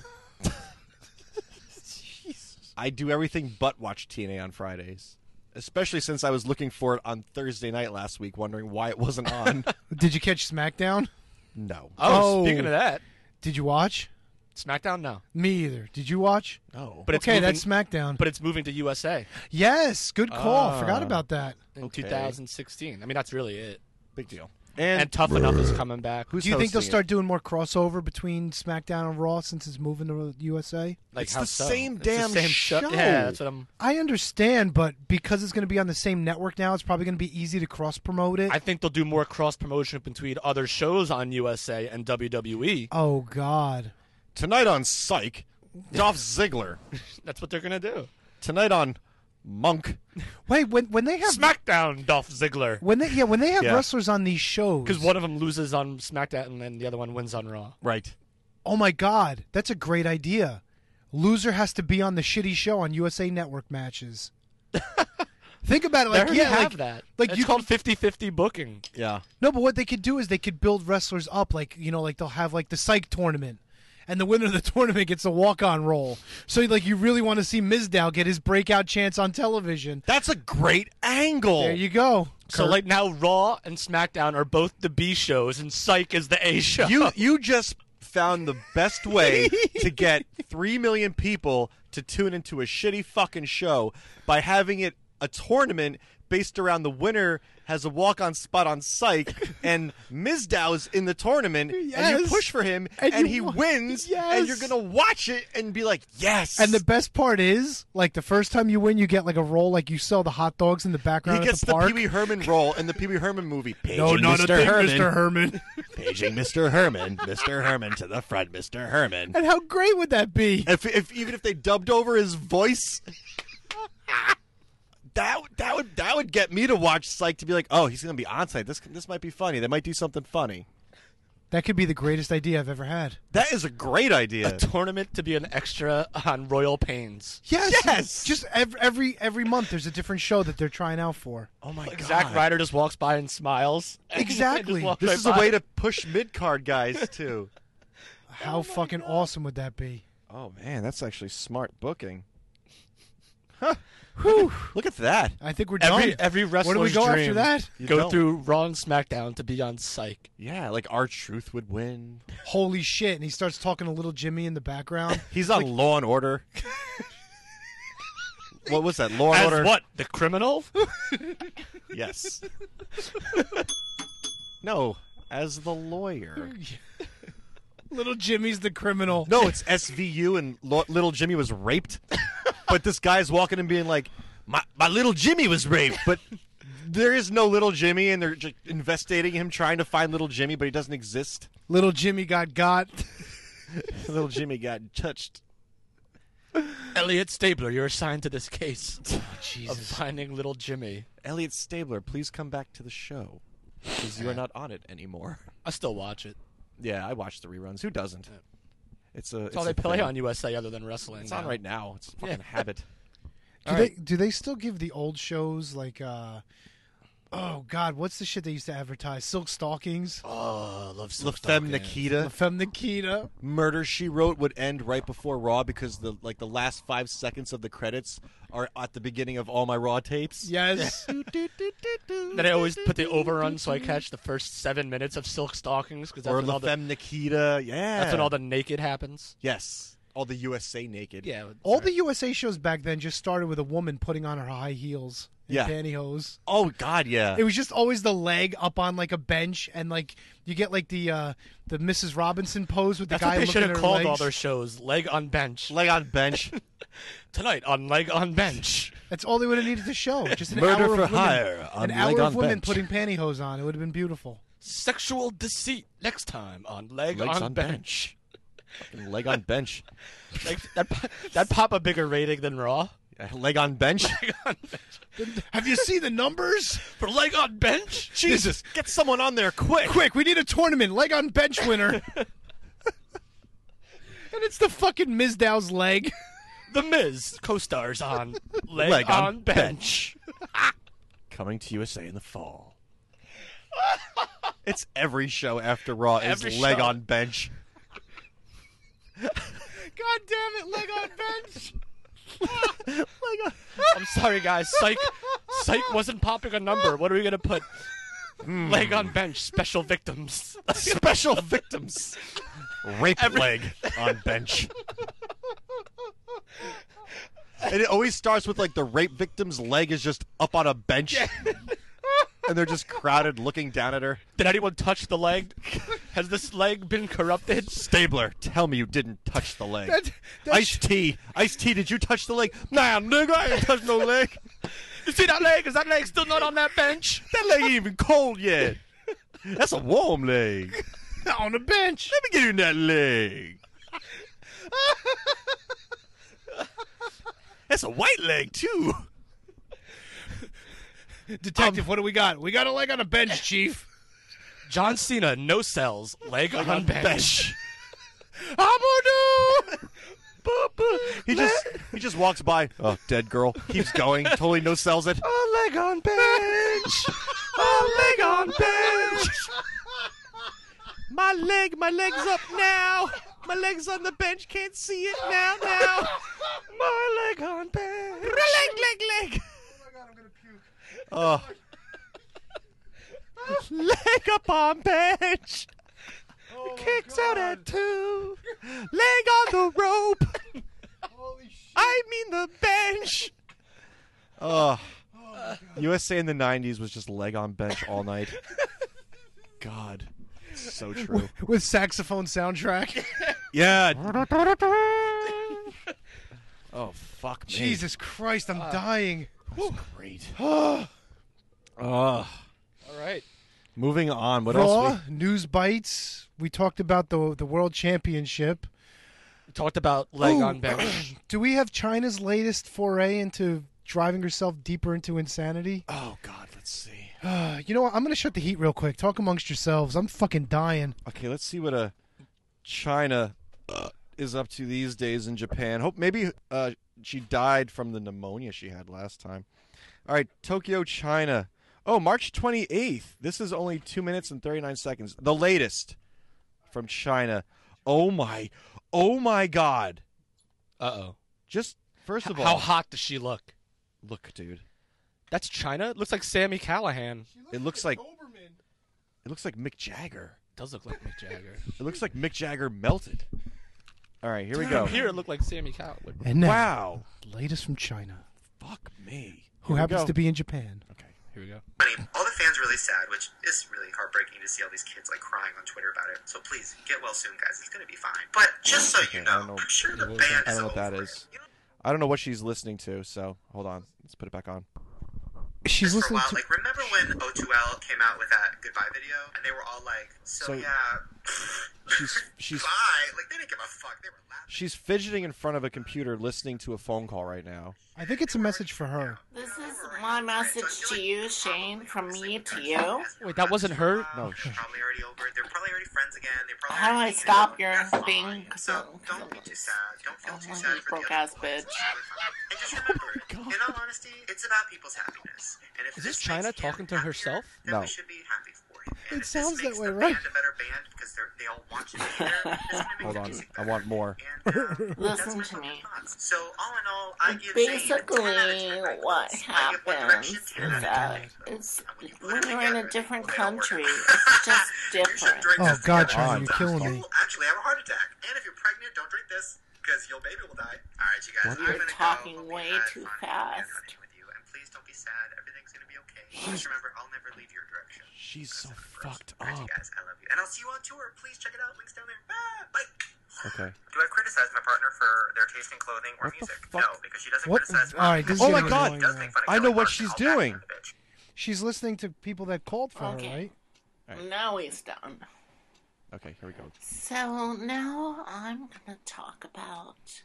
I do everything but watch T N A on Fridays. Especially since I was looking for it on Thursday night last week, wondering why it wasn't on. Did you catch SmackDown? no. oh, Oh. speaking of that, Did you watch? SmackDown no, Me either. Did you watch? No. but it's okay, moving, that's SmackDown. but it's moving to U S A Yes, good call. Ah. Forgot about that. in Okay. two thousand sixteen. I mean, that's really it. Big deal. And, And, Tough Enough is coming back. who's Do you think they'll hosting start it? doing more crossover between SmackDown and Raw since it's moving to U S A? Like, It's how the so? same It's the damn same show. Yeah, that's what I'm. I understand, but because it's going to be on the same network now, it's probably going to be easy to cross promote it. I think they'll do more cross promotion between other shows on U S A and W W E. oh God. Tonight on Psych, Dolph Ziggler. That's what they're gonna do. Tonight on Monk. Wait, when when they have SmackDown, Dolph Ziggler. when they yeah when they have Yeah. wrestlers on these shows, Because one of them loses on SmackDown and then the other one wins on Raw. Right. oh my God, that's a great idea. Loser has to be on the shitty show on U S A Network matches. Think about it, They like already yeah, have like, that. like it's you called fifty-fifty booking. Yeah. no, but what they could do is they could build wrestlers up, like you know, like they'll have like the Psych tournament, and the winner of the tournament gets a walk-on role. So like you really want to see Mizdow get his breakout chance on television. That's a great angle. There you go. So Kurt. like now Raw and SmackDown are both the B shows and Psych is the A show. You you just found the best way to get three million people to tune into a shitty fucking show by having it a tournament based around the winner has a walk-on spot on Psych, and Mizdow's in the tournament, and you Yes. push for him, And and, you he wa- wins, Yes. and you're gonna watch it and be like, yes. And the best part is, like the first time you win, you get like a role, like you sell the hot dogs in the he background gets at the the park. Pee Wee Herman role in the Pee Wee Herman movie. Paging no, not Mister a thing, Herman. Mister Herman. Paging Mister Herman. Mister Herman to the front, Mister Herman. And how great would that be? If, if even if they dubbed over his voice, that that would that would get me to watch Psych to be like, oh, he's gonna be on site. This this might be funny. They might do something funny. That could be the greatest idea I've ever had. That is a great idea. A tournament to be an extra on Royal Pains. Yes, Yes! Just every every every month, there's a different show that they're trying out for. Oh my Like god. Zack Ryder just walks by and smiles. Exactly. Just walks This right is a by. way to push mid-card guys, too. How fucking awesome would that be? Oh, man, that's actually smart booking. Huh. Whew. Look at that. I think we're Every done. every Where do we wrestler's go dream. after that? You Go don't. through Raw and SmackDown to be on Psych. Yeah, like R-Truth would win. Holy shit! And he starts talking to little Jimmy in the background. He's on Law and Order. What was that? Law and As Order? what? The criminal? Yes. No, as the lawyer. Little Jimmy's the criminal. No, it's S V U, and Lo- little Jimmy was raped. But this guy's walking and being like, my, my little Jimmy was raped. But there is no little Jimmy, and they're just investigating him, trying to find little Jimmy, but he doesn't exist. Little Jimmy got got. Little Jimmy got touched. Elliot Stabler, you're assigned to this case of Jesus. finding little Jimmy. Elliot Stabler, please come back to the show. Because you are not on it anymore. I still watch it. Yeah, I watch the reruns. Who doesn't? It's a. That's it's all a they play thing. on U S A other than wrestling. It's on now. right now. It's a fucking habit. Do All they right. do they still give the old shows like uh oh god, what's the shit they used to advertise? Silk Stockings? Oh, I love La Femme La Nikita. Femme Nikita. Murder She Wrote would end right before Raw because the like the last five seconds of the credits are at the beginning of all my Raw tapes. Yes. Then I always put the overrun so I catch the first seven minutes of Silk Stockings because that's, Or when La all the- Femme Nikita. Yeah. that's when all the naked happens. Yes. All the U S A naked. Yeah. All the U S A shows back then just started with a woman putting on her high heels and Yeah. pantyhose. Oh God, yeah. It was just always the leg up on like a bench, and like you get like the uh the Missus Robinson pose with the That's guy what they looking should at have her called legs. all their shows. Leg on bench. Leg on bench. Tonight on Leg on Bench. That's all they would have needed to show. Just an Murder hour for of women, hire on an Leg hour on of women Bench. putting pantyhose on. It would have been beautiful. Sexual deceit next time on Leg Legs on, on Bench. Fucking leg on bench. Like that that pop a bigger rating than Raw. Leg on bench. Have you seen the numbers? For Leg on Bench? Jesus, get someone on there quick. Quick, we need a tournament. Leg on bench winner. And it's the fucking Mizdow's leg. The Miz co-stars on Leg, Leg on, on Bench. Coming to U S A in the fall. It's every show after Raw Every is leg show. on bench. God damn it, leg on bench. I'm sorry, guys. Psych, Psych wasn't popping a number. What are we gonna put? Leg on Bench. Special victims. Special victims. Rape leg on bench. And it always starts with like the rape victim's leg is just up on a bench. And they're just crowded looking down at her. Did anyone touch the leg? Has this leg been corrupted? Stabler, tell me you didn't touch the leg. That- that Ice T, Ice T, did you touch the leg? Nah, nigga, I ain't touched no leg. You see that leg? Is that leg still not on that bench? That leg ain't even cold yet. That's a warm leg. on the bench. Let me get you in that leg. That's a white leg too. Detective, what do we got? We got a leg on a bench, Chief. John Cena, no cells. Leg on, bench. Amadou! He just he just walks by. Oh, dead girl. Keeps going. Totally no sells it. A leg on bench. A leg on bench. My leg, my leg's up now. My leg's on the bench. Can't see it now. Now. My leg on bench. Leg, leg, leg. Oh. Leg up on bench. Kicks out at two. Leg on the rope. I mean the bench. Oh. U S A in the nineties was just leg on bench all night. God. So true. With saxophone soundtrack. Yeah. Oh, fuck me. Jesus Christ, I'm dying. Great. Raw, Oh. All right. Moving on. What else? we- news bites. We talked about the the World Championship. We talked about leg Ooh. on bench. Do we have China's latest foray into driving herself deeper into insanity? Oh, God. Let's see. You know what? I'm going to shut the heat real quick. Talk amongst yourselves. I'm fucking dying. Okay, let's see what uh, China uh, is up to these days in Japan. Hope maybe uh, she died from the pneumonia she had last time. All right, Tokyo, China. Oh, March twenty-eighth. This is only two minutes and thirty-nine seconds. The latest from China. Oh, my. Oh, my God. Uh-oh. Just, first of all. How hot does she look? Look, dude. That's China? It looks like Sammy Callahan. It looks like it looks like Mick Jagger. It does look like Mick Jagger. It looks like Mick Jagger melted. All right, here we go. Here it looked like Sammy Callahan. And now, Wow. latest from China. Fuck me. Who Here we happens go. to be in Japan. Okay. Here we go. All the fans are really sad, which is really heartbreaking to see all these kids like crying on Twitter about it. So please get well soon, guys. It's gonna be fine. But just so you Okay, I know, don't know. I'm sure the I band I is don't know what that over is. it. You know, I don't know what she's listening to, so hold on. Let's put it back on. She's just for a listening while, to. like remember when O two L came out with that goodbye video, and they were all like, "So, So- yeah, She's she's bye." Like they didn't give a fuck. They were laughing. she's fidgeting in front of a computer listening to a phone call right now. I think it's a message for her. This is my message to you, Shane, from me to you. Wait, that wasn't her? No, It's probably already over. They're probably already friends again. They probably. How do I already stop dated. your That's thing? fine. Cause So I'm- don't be too sad. Don't feel Oh, too my sad for broke the ass other bitch. It's really fine. And just remember, in all honesty, it's about people's happiness. And if Is this makes China you talking to happier, herself? Then No. we should be happy for you. And It if sounds this that makes way, the right? Band a better band because they're, they all want you to be there. It's gonna make Hold the on. music I better. want more. And, uh, that's Listen my to fucking me. thoughts. So all in all, I give Shane a ten out of Basically, ten right what notes. I give One Direction happens ten is out of that ten. it's And when you put when them you're in a together, different they don't work. country, it's just You should different. drink Oh, this God, together. China, On. you're killing me. You'll actually have a heart attack. And if you're pregnant, don't drink this because your baby will die. All right, you guys. What? I'm You're gonna talking go. Hope you way had too fun fast. and hunting with you. And please don't be sad. Everything's gonna be okay. Just remember, I'll never leave your direction. She's so That's it first. fucked All right, you up. guys. I love you. And I'll see you on tour. Please check it out. Links down there. Ah, bye. Okay. Do I criticize my partner for their taste in clothing or What the music? fuck? No, because she doesn't What? criticize All right, this is Oh my getting God. annoying does now. make fun of I know Kelly what Clarkson. she's I'll back doing. the bitch. She's listening to people that called for Okay. her, right? Right. Now he's done. Okay, here we go. So now I'm gonna talk about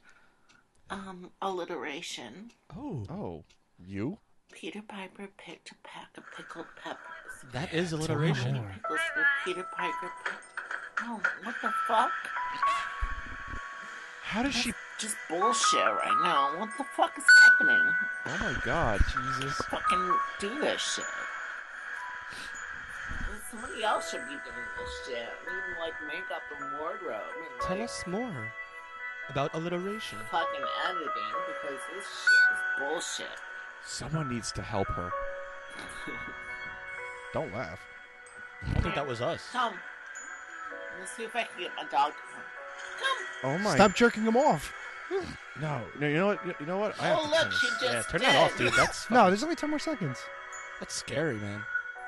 um alliteration. Oh. Oh, you? Peter Piper picked a pack of pickled peppers. That is Tell me alliteration. more. Pickles for Peter Piper. Oh, what the fuck? How does she? Just bullshit right now. What the fuck is happening? Oh my God, Jesus! Fucking do this shit. Somebody else should be doing this shit. Even like makeup and wardrobe. And, Tell like, us more about alliteration. fucking editing because this shit is bullshit. Someone needs to help her. Don't laugh. I think that was us. Come. Let's see if I can get my dog to come. Come. Oh my! Stop jerking him off. No, no. You know what? You know what? I have Oh, to look, turn she this- just Yeah, turn did. that off, dude. That's No, there's only ten more seconds. that's scary, man.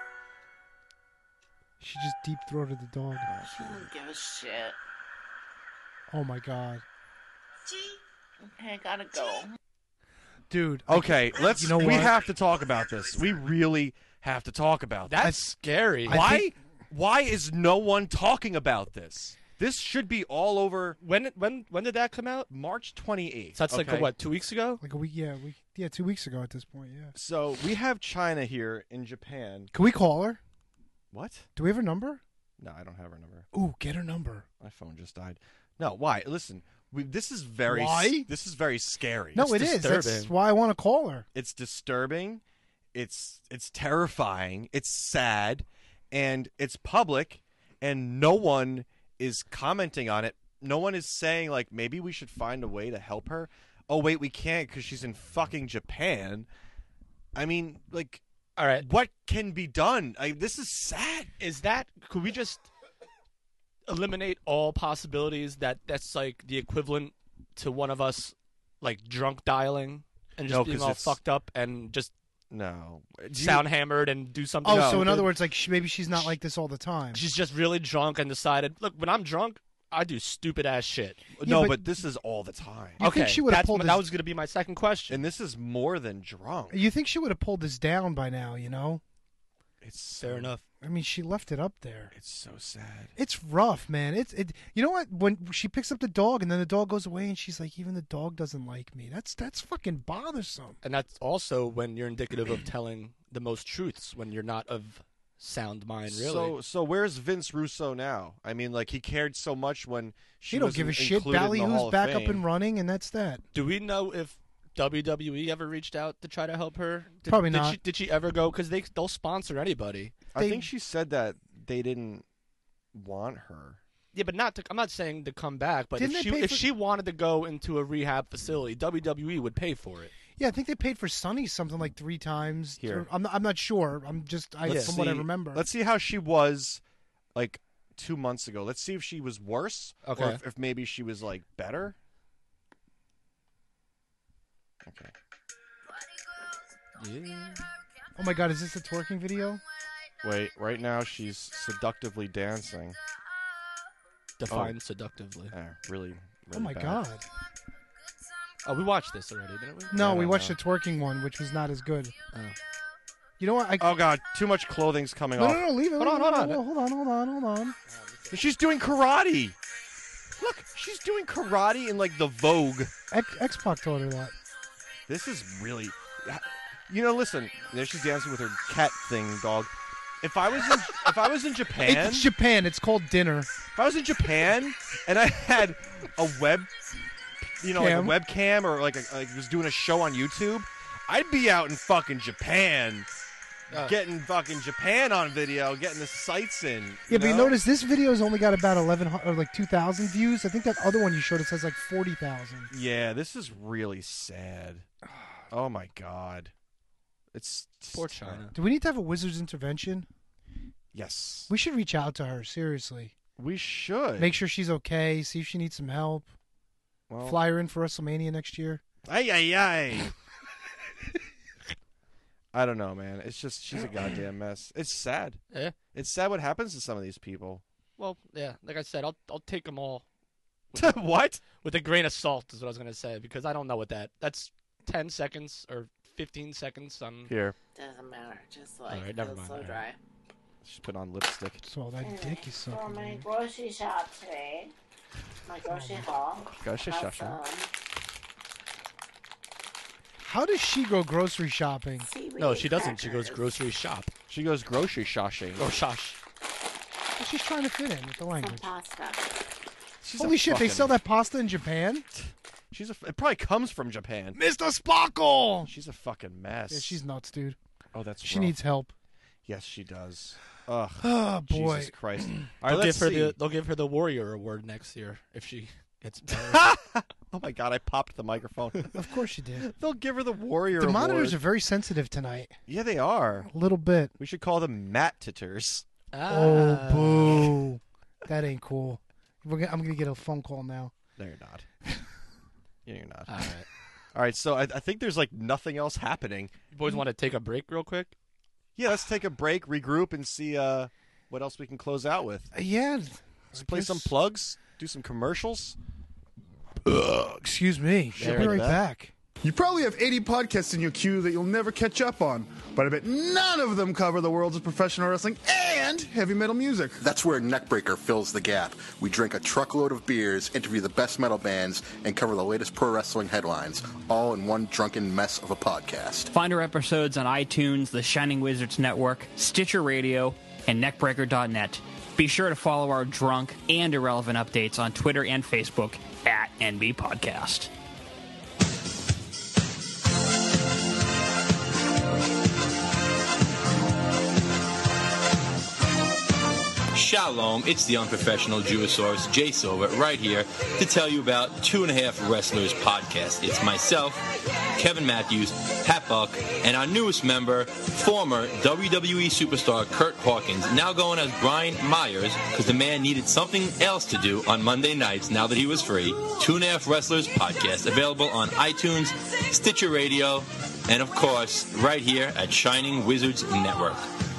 She just deep throated the dog. She doesn't give a shit. Oh my God, Okay, I gotta go. dude. I- Okay, let's. You know we what? have to talk about this. We really have to talk about this. That's scary. I Why? think- Why is no one talking about this? This should be all over When when when did that come out? March twenty-eighth. So that's like okay? what, two weeks ago? Like a week, yeah, we yeah, two weeks ago at this point, yeah. So we have China here in Japan. Can we call her? What? Do we have her number? No, I don't have her number. Ooh, get her number. My phone just died. No, why? Listen, we, this is very. Why? This is very scary. No, That's it is. That's disturbing. why I want to call her. It's disturbing. It's it's terrifying. It's sad, and it's public, and no one is commenting on it. No one is saying like maybe we should find a way to help her. Oh wait, we can't because she's in fucking Japan. I mean, like, All right. what can be done? I, this is sad. Is that could we just eliminate all possibilities that that's like the equivalent to one of us like drunk dialing and just No, being 'cause all it's- fucked up and just No, Do you- sound hammered and do something Oh, No. so in stupid? other words, like she, maybe she's not like this all the time. she's just really drunk and decided, look, when I'm drunk, I do stupid ass shit. no, but- but, this is all the time, You think she would've that's pulled my- this- that was going to be my second question. and this is more than drunk. You think she would have pulled this down by now? You know? It's Fair so, enough. I mean, she left it up there. It's so sad. It's rough, man. It's it. You know what? When she picks up the dog and then the dog goes away and she's like, even the dog doesn't like me. That's that's fucking bothersome. And that's also when you're indicative of telling the most truths when you're not of sound mind, really. So, so where's Vince Russo now? I mean, like, he cared so much when she He don't was give a in- shit. included in the Ballyhoo's Hall of back up Fame. and running, and that's that. Do we know if W W E ever reached out to try to help her? Did, Probably did not. She, did she ever go? Because they they'll sponsor anybody. I They- think she said that they didn't want her. Yeah, but not. To, I'm not saying to come back. But Didn't if they she pay if for- she wanted to go into a rehab facility, W W E would pay for it. Yeah, I think they paid for Sunny something like three times. Here. Or- I'm not, I'm not sure. I'm just I, Let's from what I see- remember. Let's see how she was, like, two months ago. Let's see if she was worse, Okay. or if, if maybe she was like better. Okay. Yeah. Oh my God, is this a twerking video? Wait, right now she's seductively dancing. Define seductively. Eh, really, really Oh my bad. God. Oh, we watched this already, didn't we? No, I we don't watched know. the twerking one, which was not as good. Oh. You know what? I, Oh God, too much clothing's coming no, off. no, no, leave it. Hold leave on, it, hold on. Hold on, hold on, hold on. She's doing karate. Look, she's doing karate in like the Vogue. X- X-Pac taught her that. This is really, you know. Listen, there she's dancing with her cat thing, dog. If I was in, if I was in Japan, It's Japan. It's called dinner. if I was in Japan and I had a web, you know, Cam. like a webcam or like, a, like was doing a show on YouTube, I'd be out in fucking Japan, Uh. getting fucking Japan on video, getting the sights in. Yeah, but you know? notice this video's only got about eleven hu- or like two thousand views. I think that other one you showed us has like forty thousand. Yeah, this is really sad. Oh my God, it's Poor China. Do we need to have a wizard's intervention? Yes, We should reach out to her seriously. we should Make sure she's okay. See if she needs some help. well, Fly her in for WrestleMania next year. Ay ay ay. I don't know, man. It's just she's a goddamn mess. It's sad. Yeah. It's sad what happens to some of these people. Well, yeah. Like I said, I'll I'll take them all What? with a grain of salt. Is what I was gonna say because I don't know what that. That's ten seconds or fifteen seconds. Um. Here, Doesn't matter. Just like Alright, never feels mind, so alright. dry. she's put on lipstick. So all that dick is For sucking. my man. grocery shop today, my grocery haul. Grocery has, shopping. um, How does she go grocery shopping? seaweed No, she doesn't. She goes crackers, grocery shop. She goes grocery shopping. Oh, shush. Well, she's trying to fit in with the some language. pasta. She's Holy a shit, they fucking- sell that pasta in Japan? She's a. It probably comes from Japan. Mister Sparkle! She's a fucking mess. Yeah, she's nuts, dude. Oh, that's. She rough. needs help. Yes, she does. Ugh. Oh, boy. Jesus Christ. All right, They'll let's give her see. the they'll give her the Warrior Award next year if she gets better. Oh my God! I popped the microphone. Of course she did. They'll give her the Warrior The Award. monitors are very sensitive tonight. Yeah, they are. A little bit. We should call them Mat Titters. Oh, Ah. boo. That ain't cool. We're gonna, I'm going to get a phone call now. No, you're not. Yeah, you're not. All right. All right, so I, I think there's like nothing else happening. You boys want to take a break real quick? Yeah, let's take a break, regroup, and see uh, what else we can close out with. Uh, yeah. Let's I play guess- some plugs, do some commercials. Ugh, excuse me. She'll There be it right is. back. You probably have eighty podcasts in your queue that you'll never catch up on, but I bet none of them cover the worlds of professional wrestling and heavy metal music. That's where Neckbreaker fills the gap. We drink a truckload of beers, interview the best metal bands, and cover the latest pro wrestling headlines, all in one drunken mess of a podcast. Find our episodes on iTunes, the Shining Wizards Network, Stitcher Radio, and neckbreaker dot net. Be sure to follow our drunk and irrelevant updates on Twitter and Facebook at N B Podcast. Shalom, it's the unprofessional Jewisaurus, Jay Silver, right here to tell you about Two and a Half Wrestlers podcast. It's myself, Kevin Matthews, Pat Buck, and our newest member, former W W E superstar Kurt Hawkins, now going as Brian Myers because the man needed something else to do on Monday nights now that he was free. Two and a Half Wrestlers podcast, available on iTunes, Stitcher Radio, and of course, right here at Shining Wizards Network.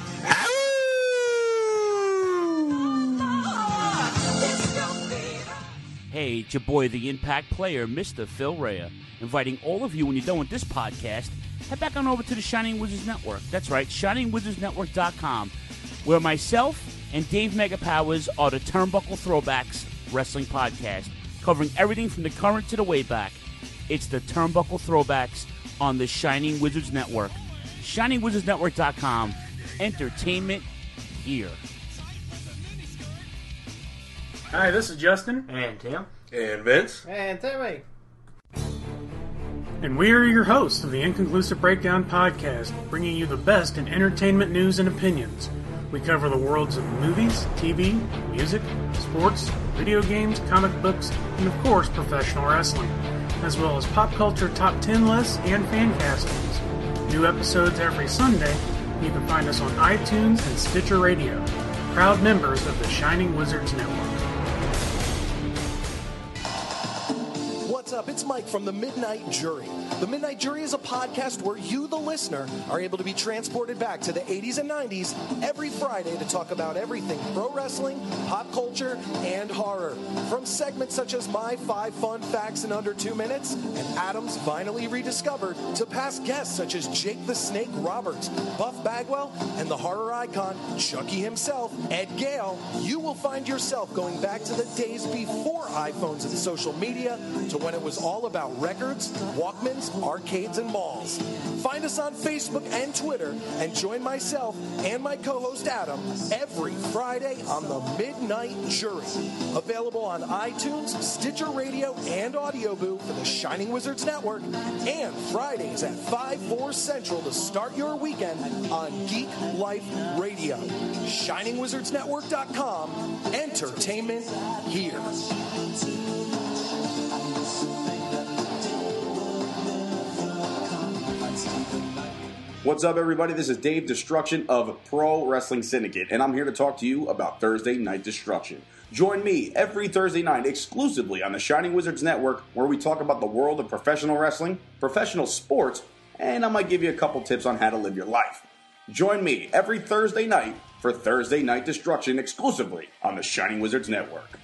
Hey, it's your boy, the Impact Player, Mister Phil Rea, inviting all of you when you're done with this podcast, head back on over to the Shining Wizards Network. That's right, shining wizards network dot com, where myself and Dave Megapowers are the Turnbuckle Throwbacks Wrestling Podcast, covering everything from the current to the way back. It's the Turnbuckle Throwbacks on the Shining Wizards Network. shining wizards network dot com. Entertainment here. Hi, this is Justin. And Tim. And Vince. And Timmy. And we are your hosts of the Inconclusive Breakdown Podcast, bringing you the best in entertainment news and opinions. We cover the worlds of movies, T V, music, sports, video games, comic books, and of course, professional wrestling, as well as pop culture top ten lists and fan castings. New episodes every Sunday. You can find us on iTunes and Stitcher Radio, proud members of the Shining Wizards Network. What's up? It's Mike from The Midnight Jury. The Midnight Jury is a podcast where you, the listener, are able to be transported back to the eighties and nineties every Friday to talk about everything pro wrestling, pop culture, and horror. From segments such as My Five Fun Facts in Under Two Minutes and Adam's Finally Rediscovered to past guests such as Jake the Snake Roberts, Buff Bagwell, and the horror icon Chucky himself, Ed Gale, you will find yourself going back to the days before iPhones and social media to when it was all about records, Walkmans, arcades, and malls. Find us on Facebook and Twitter and join myself and my co-host Adam every Friday on The Midnight Jury. Available on iTunes, Stitcher Radio, and Audio Boo for the Shining Wizards Network, and Fridays at five, four Central to start your weekend on Geek Life Radio. shining wizards network dot com. Entertainment here. What's up, everybody? This is Dave Destruction of Pro Wrestling Syndicate, and I'm here to talk to you about Thursday Night Destruction. Join me every Thursday night exclusively on the Shining Wizards Network, where we talk about the world of professional wrestling, professional sports, and I might give you a couple tips on how to live your life. Join me every Thursday night for Thursday Night Destruction exclusively on the Shining Wizards Network.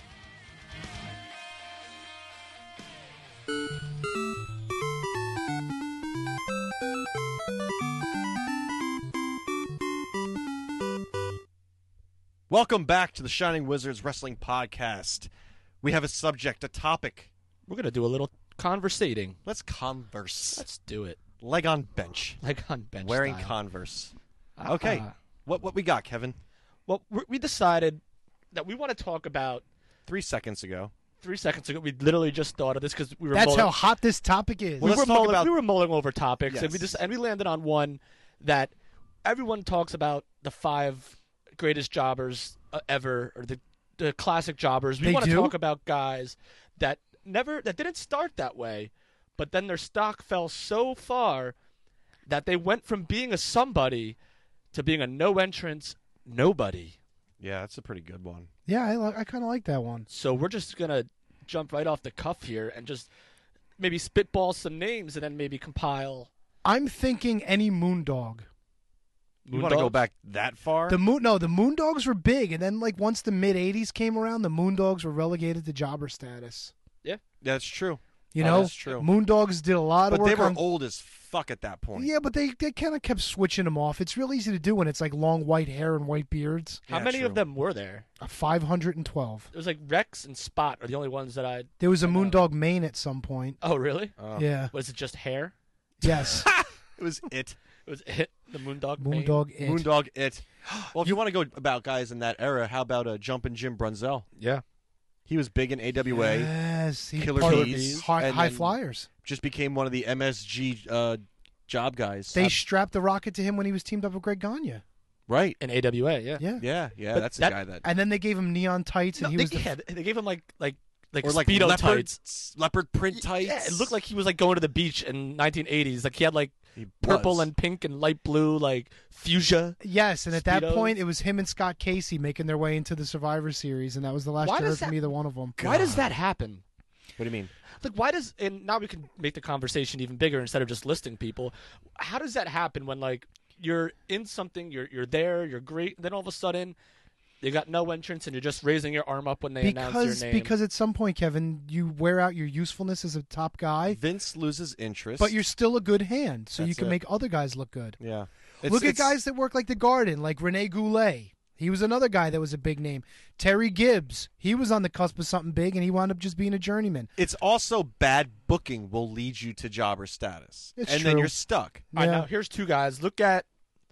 Welcome back to the Shining Wizards Wrestling Podcast. We have a subject, a topic. We're going to do a little conversating. Let's converse. Let's do it. Leg on bench. Leg on bench Wearing style. Converse. Uh, Okay. uh, What what we got, Kevin? Well, we we decided that we want to talk about... Three seconds ago. Three seconds ago. We literally just thought of this because we were That's mulling, how hot this topic is. we, Well, were let's talk mulling, about- we were mulling over topics, and we Yes. just and we landed on one that everyone talks about, the five greatest jobbers uh, ever, or the, the classic jobbers. We They want to do? talk about guys that never that didn't start that way, but then their stock fell so far that they went from being a somebody to being a no entrance nobody. Yeah, that's a pretty good one. Yeah, I, li- I kind of like that one. So we're just gonna jump right off the cuff here and just maybe spitball some names and then maybe compile. I'm thinking any Moondog. You want to go back that far? The moon, no, the Moondogs were big, and then like once the mid eighties came around, the Moondogs were relegated to jobber status. Yeah, That's true. You Oh, know, that's true. Moondogs did a lot of But work they were on. old as fuck at that point. Yeah, but they, they kind of kept switching them off. It's real easy to do when it's like long white hair and white beards. How Yeah, many true. of them were there? Uh, five hundred twelve. It was like Rex and Spot are the only ones that I. There was a I know. Moondog main at some point. Oh, really? Oh. Yeah. Was it just hair? Yes. It was it. It was it. The Moondog. mane? Moondog it. Moondog it. Well, if you want to go about guys in that era, how about uh, Jumpin' Jim Brunzell? Yeah. He was big in A W A. Yes. He Killer part of Bees, High, and high then flyers. Just became one of the M S G uh, job guys. They Uh, strapped the rocket to him when he was teamed up with Greg Gagne. right. In A W A, yeah. Yeah. Yeah, yeah. But that's that- a guy that. And then they gave him neon tights, and No, he they, was the yeah, they gave him like like like or like speedo leopard, tights. leopard print tights. Yeah, it looked like he was like going to the beach in nineteen eighties. Like he had like He purple was. and pink and light blue, like fuchsia. Yes, and at that Speedos. point, it was him and Scott Casey making their way into the Survivor Series, and that was the last Why you heard does from that- either one of them. Why does that happen? What do you mean? Like, why does, and now we can make the conversation even bigger instead of just listing people. How does that happen when, like, you're in something, you're you're there, you're great, and then all of a sudden You got no entrance, and you're just raising your arm up when they announce your Because name. because at some point, Kevin, you wear out your usefulness as a top guy. Vince loses interest. But you're still a good hand, so you That's can it. make other guys look good. Yeah. Look at it's- guys that work like the Garden, like Rene Goulet. He was another guy that was a big name. Terry Gibbs, he was on the cusp of something big, and he wound up just being a journeyman. It's also bad booking will lead you to jobber status. It's and true. then you're stuck. All right, now here's two guys. Look at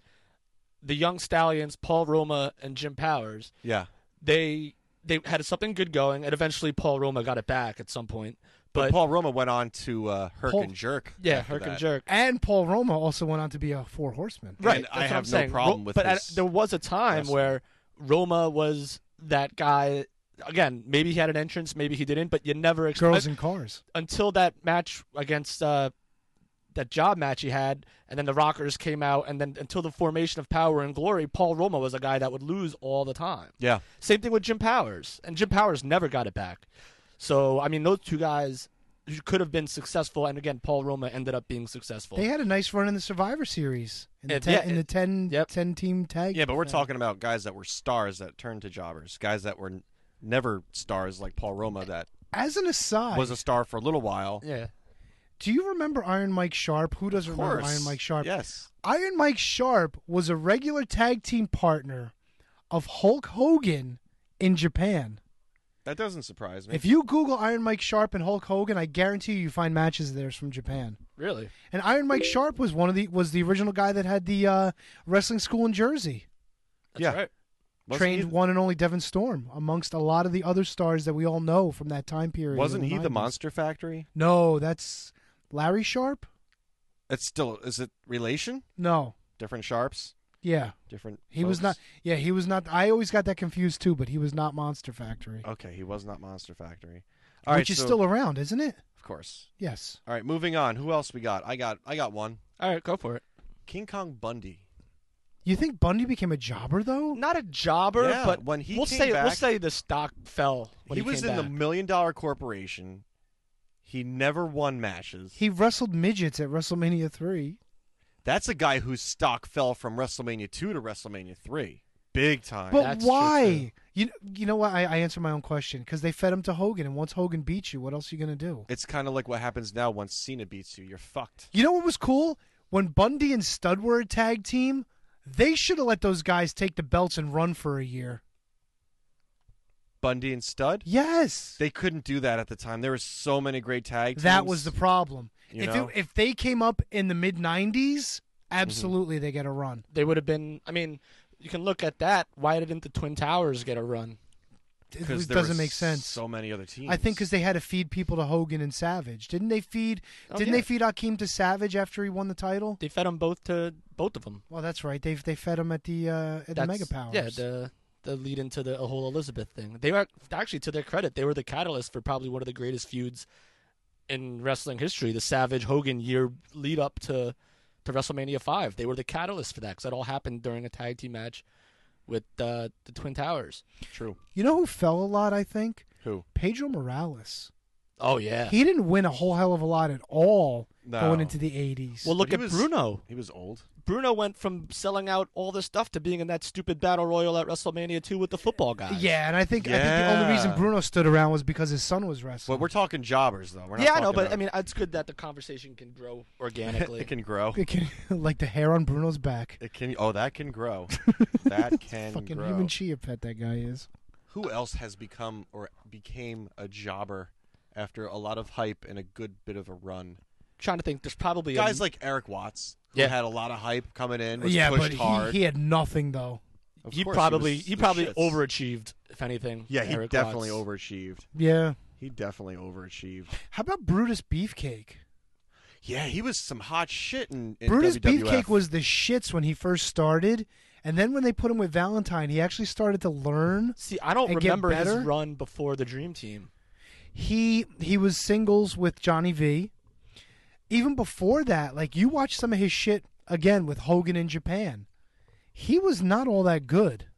the Young Stallions, Paul Roma and Jim Powers. Yeah. They they had something good going, and eventually Paul Roma got it back at some point. But, But, Paul Roma went on to uh, Herc Paul- and Jerk. yeah, after Herc and that. Jerk. And Paul Roma also went on to be a Four Horseman. Right, And that's I what have I'm no saying. problem Ro- with But at- his there was a time wrestling. where Roma was that guy. Again, maybe he had an entrance, maybe he didn't, but you never ex- Girls I- in cars. until that match against uh, that job match he had, and then the Rockers came out, and then until the formation of Power and Glory, Paul Roma was a guy that would lose all the time. Yeah. Same thing with Jim Powers, and Jim Powers never got it back. So I mean, those two guys could have been successful, and again, Paul Roma ended up being successful. They had a nice run in the Survivor Series in the, It- ten, yeah, in the it- ten, yep. ten team tag. Yeah, but we're thing. talking about guys that were stars that turned to jobbers. Guys that were n- never stars like Paul Roma that As an aside, was a star for a little while. Yeah. do you remember Iron Mike Sharp? Who doesn't Of remember course. Iron Mike Sharp? Yes. Iron Mike Sharp was a regular tag team partner of Hulk Hogan in Japan. That doesn't surprise me. If you Google Iron Mike Sharp and Hulk Hogan, I guarantee you, you find matches of theirs from Japan. Really? And Iron Mike Sharp was one of the was the original guy that had the uh, wrestling school in Jersey. That's Yeah. right. Wasn't Trained he- one and only Devin Storm, amongst a lot of the other stars that we all know from that time period. Wasn't in he the nineties. Monster Factory? No, that's Larry Sharp. It's still is it relation? No, Different sharps? yeah, Different he was folks? not. Yeah, he was not. I always got that confused too, but he was not Monster Factory, Okay, he was not Monster Factory. All right, which is so- still around, isn't it? Of course. Yes. All right, moving on. Who else we got? I got I got one. All right, go for it. King Kong Bundy. You think Bundy became a jobber though? Not a jobber, Yeah, but when he we'll came say we'll back- say the stock fell when He, he, was came in the back. Million Dollar Corporation. He never won matches. He wrestled midgets at WrestleMania three. That's a guy whose stock fell from WrestleMania two to WrestleMania three. Big time. But That's true, why? You you know what? I, I answer my own question because they fed him to Hogan, and once Hogan beats you, what else are you gonna do? It's kind of like what happens now once Cena beats you. You're fucked. You know what was cool? When Bundy and Stud were a tag team, they should have let those guys take the belts and run for a year. Bundy and Stud? Yes. They couldn't do that at the time. There were so many great tag teams. That was the problem. You If know? it, if they came up in the mid nineties, absolutely they get a run. They would have been. I mean, you can look at that. Why didn't the Twin Towers get a run? It, Because it there doesn't were make sense. So many other teams. I think because they had to feed people to Hogan and Savage. Didn't they feed? Oh, didn't yeah. they feed Akeem to Savage after he won the title? They fed them both to both of them. Well, that's right. They they fed him at the uh, at the That's- Mega Powers. Yeah, the the lead into the whole Elizabeth thing. They were actually, to their credit, they were the catalyst for probably one of the greatest feuds in wrestling history. The Savage Hogan year lead up to to WrestleMania five. They were the catalyst for that because that all happened during a tag team match with uh, the Twin Towers. True. You know who fell a lot? I think Who? Pedro Morales. Oh yeah. He didn't win a whole hell of a lot at all No. going into the eighties. Well, look But at he was- Bruno. He was old. Bruno went from selling out all this stuff to being in that stupid battle royal at WrestleMania two with the football guys. yeah, and I think I think the only reason Yeah. Bruno stood around was because his son was wrestling. But we're talking jobbers, though. We're not Yeah, I know, talking but about- I mean, it's good that the conversation can grow organically. it can grow. It can- like the hair on Bruno's back. It can. Oh, that can grow. that can Fucking grow. human chia pet that guy is. Who else has become or became a jobber after a lot of hype and a good bit of a run? Trying to think, there's probably Guys a, like Eric Watts, who Yeah. had a lot of hype coming in, was Yeah, pushed but hard. he, he had nothing though. Of he course, probably was he the probably shits. overachieved, if anything. Yeah, he Eric definitely Watts. overachieved. Yeah. He definitely overachieved. How about Brutus Beefcake? Yeah, he was some hot shit in, in Brutus W W F. Beefcake was the shits when he first started, and then when they put him with Valentine, he actually started to learn. See, I don't and get remember his better. run before the Dream Team. He he was singles with Johnny V. Even before that, like you watch some of his shit again with Hogan in Japan. He was not all that good.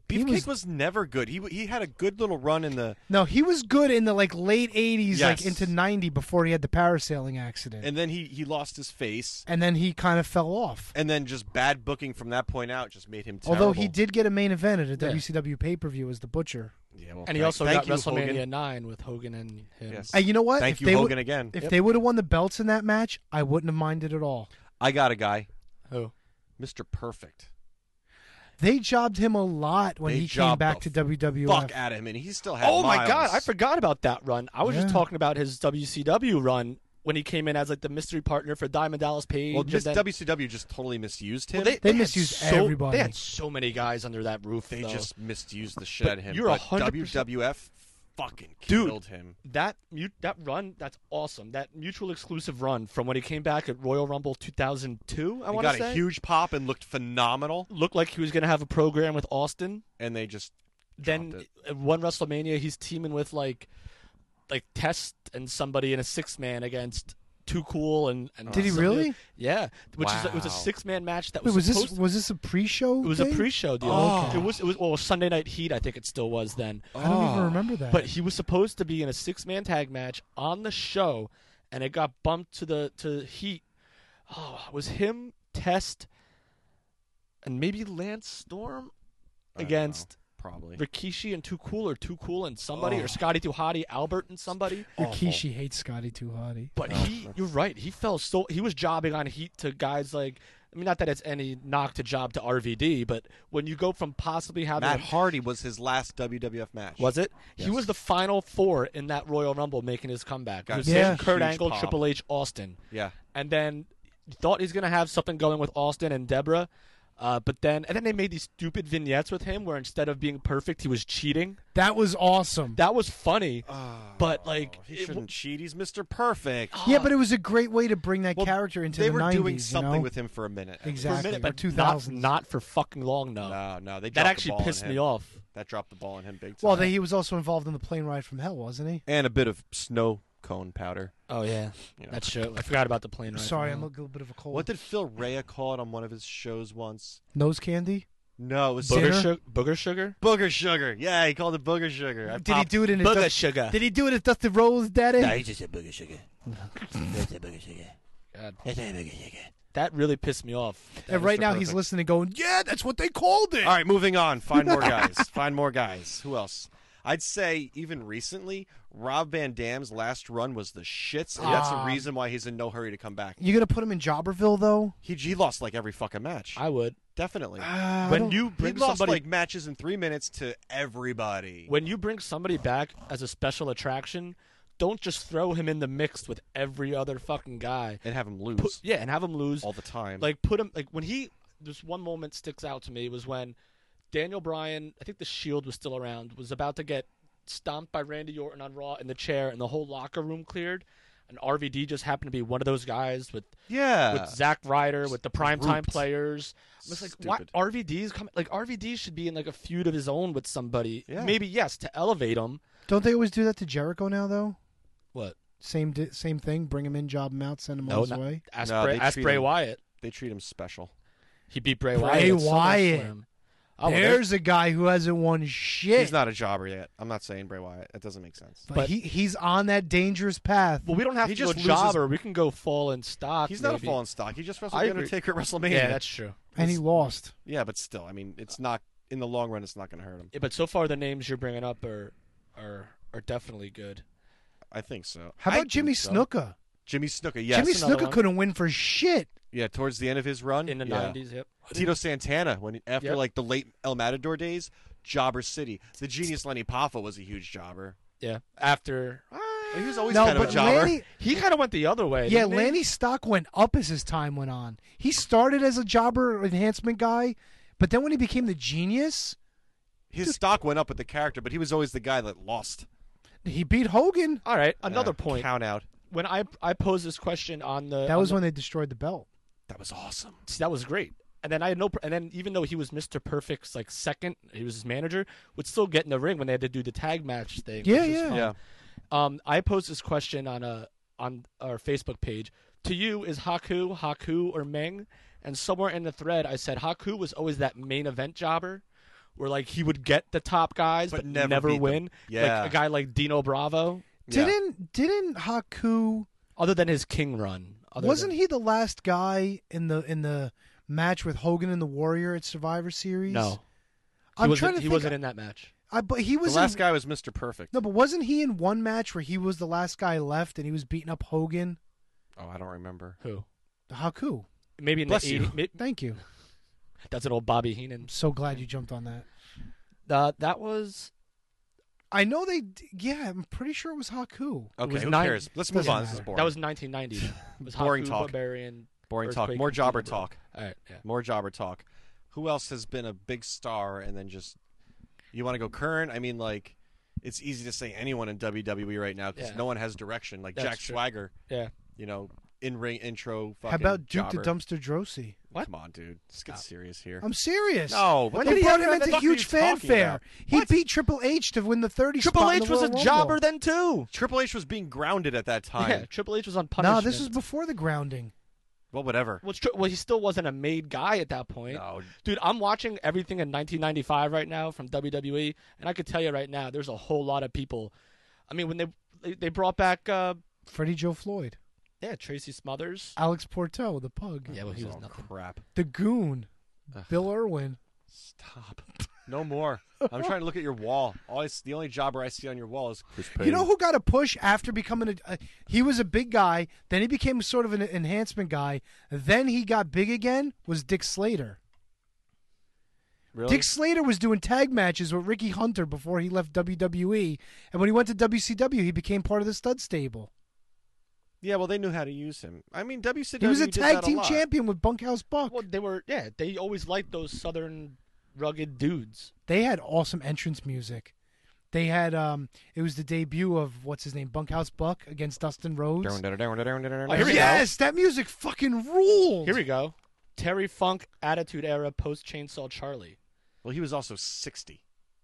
Beefcake was- was, never good. He he had a good little run in the, No, he was good in the like late eighties, like Yes. into ninety, before he had the parasailing accident, and, and then he he lost his face, then he kind of fell off. and then just bad booking from that point out just made him terrible. Although he did get a main event at a W C W pay per view as the Butcher. Yeah, well, And he thank- also thank got you, WrestleMania Hogan. nine with Hogan and him. Yes. And you know what? Thank if you, they Hogan, would, again. If Yep. they would have won the belts in that match, I wouldn't have minded at all. I got a guy, Who? Mister Perfect. They jobbed him a lot when They he came jobbed back the to W W F. Fuck out of him, and he still had Oh my miles. God! I forgot about that run. I was Yeah. just talking about his W C W run when he came in as like the mystery partner for Diamond Dallas Page. Well, and just then- W C W just totally misused him. Well, they, They had misused so, everybody. They had so many guys under that roof. They though. just misused the shit But out of him. you're but one hundred W percent W F fucking Dude, killed him. That mute that run, that's awesome. That mutual exclusive run from when he came back at Royal Rumble two thousand two. I He want to got say a huge pop and looked phenomenal, looked like he was going to have a program with Austin. and they just Then dropped it. at one WrestleMania, he's teaming with like like Test and somebody in a six man against Too Cool and, and Did he somebody- really? Yeah, which is it was a Wow. six man match that Wait, was was supposed this was this a pre-show? It was thing? a pre-show deal. Oh. It was it was well Sunday Night Heat. I think it still was then. I don't even remember that. But he was supposed to be in a six-man tag match on the show, and it got bumped to the to Heat. Oh, it was him, Test, and maybe Lance Storm I don't against know, probably. Rikishi and Too Cool, or Too Cool and somebody, Oh. or Scotty Too Hottie, Albert and somebody. Rikishi hates Scotty Too Hottie. But he, you're right. He fell so he was jobbing on Heat to guys like. I mean, not that it's any knock to job to R V D, but when you go from possibly having Matt a- Hardy was his last W W F match. was it? He Yes. was the final four in that Royal Rumble, making his comeback. Got It was Yeah. him, Kurt huge Angle, pop. Triple H, Austin, Yeah. and then you thought he's gonna have something going with Austin and Deborah, uh, but then and then they made these stupid vignettes with him where instead of being perfect, he was cheating. That was awesome. That was funny, but like He it- shouldn't cheat. He's Mister Perfect. Yeah, but it was a great way to bring that Well, character into they the were nineties. doing something you know? with him for a minute. for a Exactly. minute, or but two not, thousands. not for fucking long. No, No, no, they that dropped the actually ball on pissed him. me off. That dropped the ball on him big time. Well, they, he was also involved in the plane ride from hell, wasn't he? and a bit of snow cone powder. Oh yeah, You know. that's true. I forgot about the plane ride. Sorry, from I'm a hell. little bit of a cold. What did Phil Rea call it on one of his shows once? Nose candy? No, it was Booger Dinner? sugar. Booger sugar. Booger Sugar. Yeah, he called it Booger Sugar. I Did he popped- do it in his Booger Dust- sugar. Did he do it as Dusty Rose, Daddy? Nah, he just said booger sugar. That's a booger sugar. God. That's a booger sugar. That really pissed me off. and right Mister now he's Perfect. listening, going, "Yeah, that's what they called it." All right, moving on. Find more guys. Find more guys. Who else? I'd say even recently, Rob Van Dam's last run was the shits, and that's the Ah. reason why he's in no hurry to come back. You gonna put him in Jobberville though? He, he lost like every fucking match. I would. Definitely. Uh, I When don't- you he bring lost somebody, like matches in three minutes to everybody. when you bring somebody back as a special attraction, don't just throw him in the mix with every other fucking guy. and have him lose Put, yeah, and have him lose. all the time. Like put him like when he. This one moment sticks out to me was when Daniel Bryan, I think the Shield was still around, was about to get stomped by Randy Orton on Raw in the chair, and the whole locker room cleared. And R V D just happened to be one of those guys with yeah. with Zack Ryder, with the primetime Grouped. players. I was like, why Stupid. R V D's coming? Like R V D should be in like a feud of his own with somebody. Yeah. Maybe yes to elevate him. Don't they always do that to Jericho now though? What? Same di- same thing. Bring him in, job him out, send him on No, his not, way. ask, No, Bray, they ask treat Bray him- Wyatt. They treat him special. He beat Bray, Bray Wyatt. at Wyatt. SummerSlam. Oh, well, There's a guy who hasn't won shit. He's not a jobber yet. I'm not saying Bray Wyatt. That doesn't make sense. but, but- he he's on that dangerous path. well, we don't have He to go just loses- jobber. We can go fall in stock. He's not maybe. a fallen stock. He just wrestled I the agree. Undertaker at WrestleMania. Yeah, that's true. and he lost. Yeah, but still, I mean, it's not in the long run. It's not going to hurt him. Yeah, but so far the names you're bringing up are are are definitely good. I think so. How I about think Jimmy so. Snuka? Jimmy Snuka, yes. Jimmy another Snuka one. couldn't win for shit. Yeah, towards the end of his run In the yeah. nineties, yep. Tito Santana, when after Yep. like the late El Matador days, Jobber City. The genius Lenny Paffa was a huge jobber. Yeah. After He was always No, kind of but a jobber. Lanny, he kind of went the other way. yeah, didn't he? Lanny's stock went up as his time went on. He started as a jobber enhancement guy, but then when he became the genius, His stock went up with the character, but he was always the guy that lost. he beat Hogan. All right, another Uh, point. Count out. When I I posed this question on the That on was the- when they destroyed the belt. That was awesome. See, that was great. And then I had no, pr- and then even though he was Mister Perfect's like second, he was his manager, would still get in the ring when they had to do the tag match thing. Yeah, which was yeah. fun. Yeah. Um, I posed this question on a on our Facebook page. To you, is Haku, Haku, or Meng? And somewhere in the thread, I said Haku was always that main event jobber, where like he would get the top guys but, But never never beat them. win. Yeah. Like a guy like Dino Bravo. Didn't didn't Haku? Other than his King run, other Wasn't than, he the last guy in the in the match with Hogan and the Warrior at Survivor Series? No, he I'm wasn't, trying to he think. wasn't in that match. I, but he was the last in, guy was Mister Perfect. No, but wasn't he in one match where he was the last guy left and he was beating up Hogan? Oh, I don't remember. Who? Haku. Maybe in Bless the you. eighties. May, Thank you. That's an old Bobby Heenan. So glad you jumped on that. Uh, that was. I know they. Yeah, I'm pretty sure it was Haku. Okay, was who nine- cares? Let's move Doesn't on. This is matter. boring. That was nineteen ninety. It was Boring Haku, talk. Barbarian. Boring talk. Earthquake, More and jobber Kingdom. talk. All right. Yeah. More jobber talk. Who else has been a big star and then just you want to go current? I mean, like it's easy to say anyone in W W E right now because Yeah. no one has direction. Like That's Jack true. Swagger. Yeah. You know, in ring intro. Fucking How about Duke jobber. the Dumpster Drosy? What? Come on, dude. Let's get serious here. I'm serious. No, When they did he brought have him that? into What the fuck are huge you talking fanfare. about? He What? beat Triple H to win the thirty Triple spot in H the was a Royal jobber Rumble. then too. Triple H was being grounded at that time. Yeah, Triple H was on No, punishment. this was before the grounding. Well, whatever. Well, it's true. Well, he still wasn't a made guy at that point. No. Dude, I'm watching everything in nineteen ninety-five right now from W W E, and I could tell you right now, there's a whole lot of people. I mean, when they they, they brought back, uh, Freddie Joe Floyd. yeah, Tracy Smothers. Alex Porto, the pug. Yeah, well, he was Oh, nothing. crap. The Goon. Bill Irwin. Stop. No more. I'm trying to look at your wall. All I, the only jobber I see on your wall is Chris Payne. You know who got a push after becoming a, a? He was a big guy. Then he became sort of an enhancement guy. Then he got big again. Was Dick Slater? Really? Dick Slater was doing tag matches with Ricky Hunter before he left W W E, and when he went to W C W, he became part of the stud stable. Yeah, well, they knew how to use him. I mean, W C He W was a did tag that team lot. champion with Bunkhouse Buck. Well, they were, yeah, they always liked those southern rugged dudes. They had awesome entrance music. They had um, it was the debut of what's his name, Bunkhouse Buck against Dustin Rhodes. Oh, here Oh, we go. yes, that music fucking ruled. Here we go. Terry Funk, Attitude Era, post Chainsaw Charlie. Well, he was also sixty.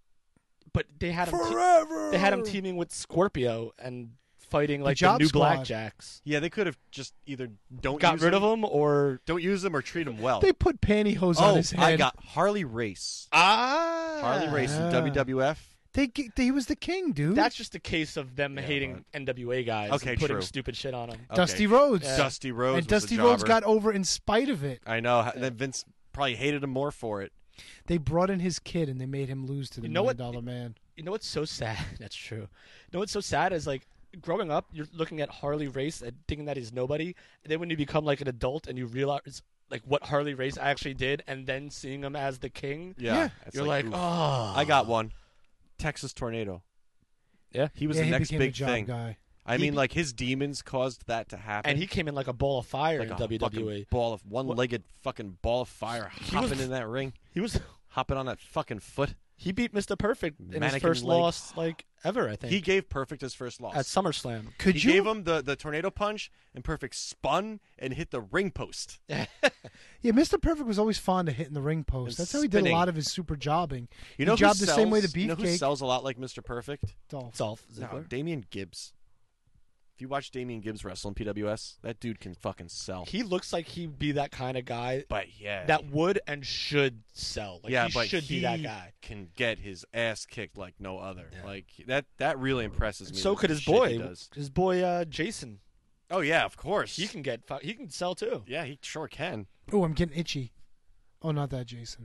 But they had him. te- Forever. they had him teaming with Scorpio and fighting like the, Job new Squad. Blackjacks. Yeah, they could have just either don't Got use rid him, of him or don't use him or treat him well. They put pantyhose oh, on his head. I got Harley Race. ah Harley Race in Yeah. W W F. They, they he was the king, dude. That's just a case of them Yeah, hating N W A guys Okay, and putting true. stupid shit on them. Dusty Okay. Rhodes. Yeah. Dusty Rhodes and was Dusty the Rhodes jobber. got over in spite of it. I know. Then Vince probably hated him more for it. They brought in his kid and they made him lose to the You know Million what? Dollar Man. You know what's so sad? That's true. You know what's so sad is like growing up, you're looking at Harley Race and thinking that he's nobody. And then when you become like an adult and you realize like what Harley Race actually did, and then seeing him as the king, Yeah, Yeah. it's you're like, oof. oh, I got one. Texas Tornado. Yeah, He was Yeah, the he next became big a job thing. guy. I He mean, be- like his demons caused that to happen. and he came in like a ball of fire like in a W W E. fucking ball of one-legged fucking ball of fire He hopping was- in that ring, He was hopping on that fucking foot. he beat Mister Perfect in his Mannequin first leg. loss like ever. I think He gave Perfect his first loss. at SummerSlam. Could he you? gave him the, the tornado punch, and Perfect spun and hit the ring post. Yeah, Mister Perfect was always fond of hitting the ring post. And That's how he did a spinning. lot of his super jobbing. You know he who jobbed the same way the sells- You know who Beefcake. sells a lot like Mister Perfect? Dolph. Dolph No, Ziggler. Damian Gibbs. If you watch Damian Gibbs wrestle in P W S, that dude can fucking sell. He looks like he'd be that kind of guy but yeah, that would and should sell. Like yeah, he but should he be that guy. can get his ass kicked like no other. Yeah. Like that. That really impresses me. So like, could the his shit boy, he does. his boy uh, Jason. Oh yeah, of course. He can get fu- he can sell too. Yeah, he sure can. Oh, I'm getting itchy. Oh, not that Jason.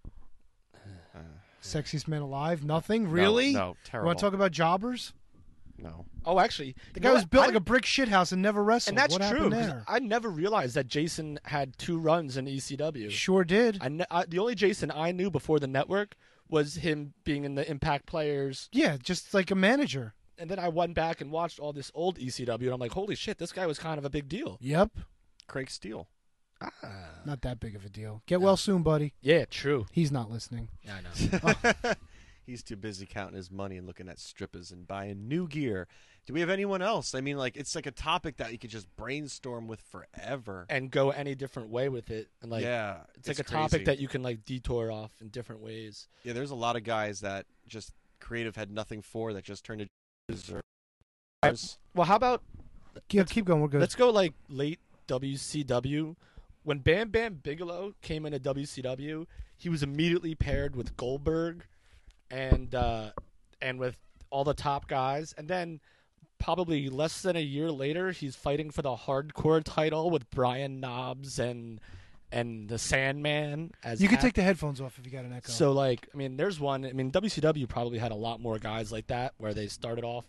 Uh, Sexiest man alive? Nothing? Really? No, You terrible. want to talk about jobbers? No. Oh, actually, The you guy know was what? built I like a brick shithouse and never wrestled. and that's what true. happened 'cause there? I never realized that Jason had two runs in E C W. Sure did. I, ne- I the only Jason I knew before the network was him being in the Impact Players, Yeah, just like a manager. and then I went back and watched all this old E C W, and I'm like, holy shit, this guy was kind of a big deal. Yep. Craig Steele. Ah. Not that big of a deal. Get well soon, buddy. Yeah, true. He's not listening. Yeah, I know. He's too busy counting his money and looking at strippers and buying new gear. Do we have anyone else? I mean, like it's like a topic that you could just brainstorm with forever. And go any different way with it, and like, yeah, it's like it's a topic crazy. that you can like detour off in different ways. Yeah, there's a lot of guys that just creative had nothing for that just turned into. Or... Well, how about Yeah, keep going. We're good. let's go like late W C W when Bam Bam Bigelow came into W C W, he was immediately paired with Goldberg, and uh, and with all the top guys, and then probably less than a year later, he's fighting for the hardcore title with Brian Knobbs and and the Sandman. As You can act- take the headphones off if you got an echo. So, like, I mean, there's one. I mean, W C W probably had a lot more guys like that, where they started off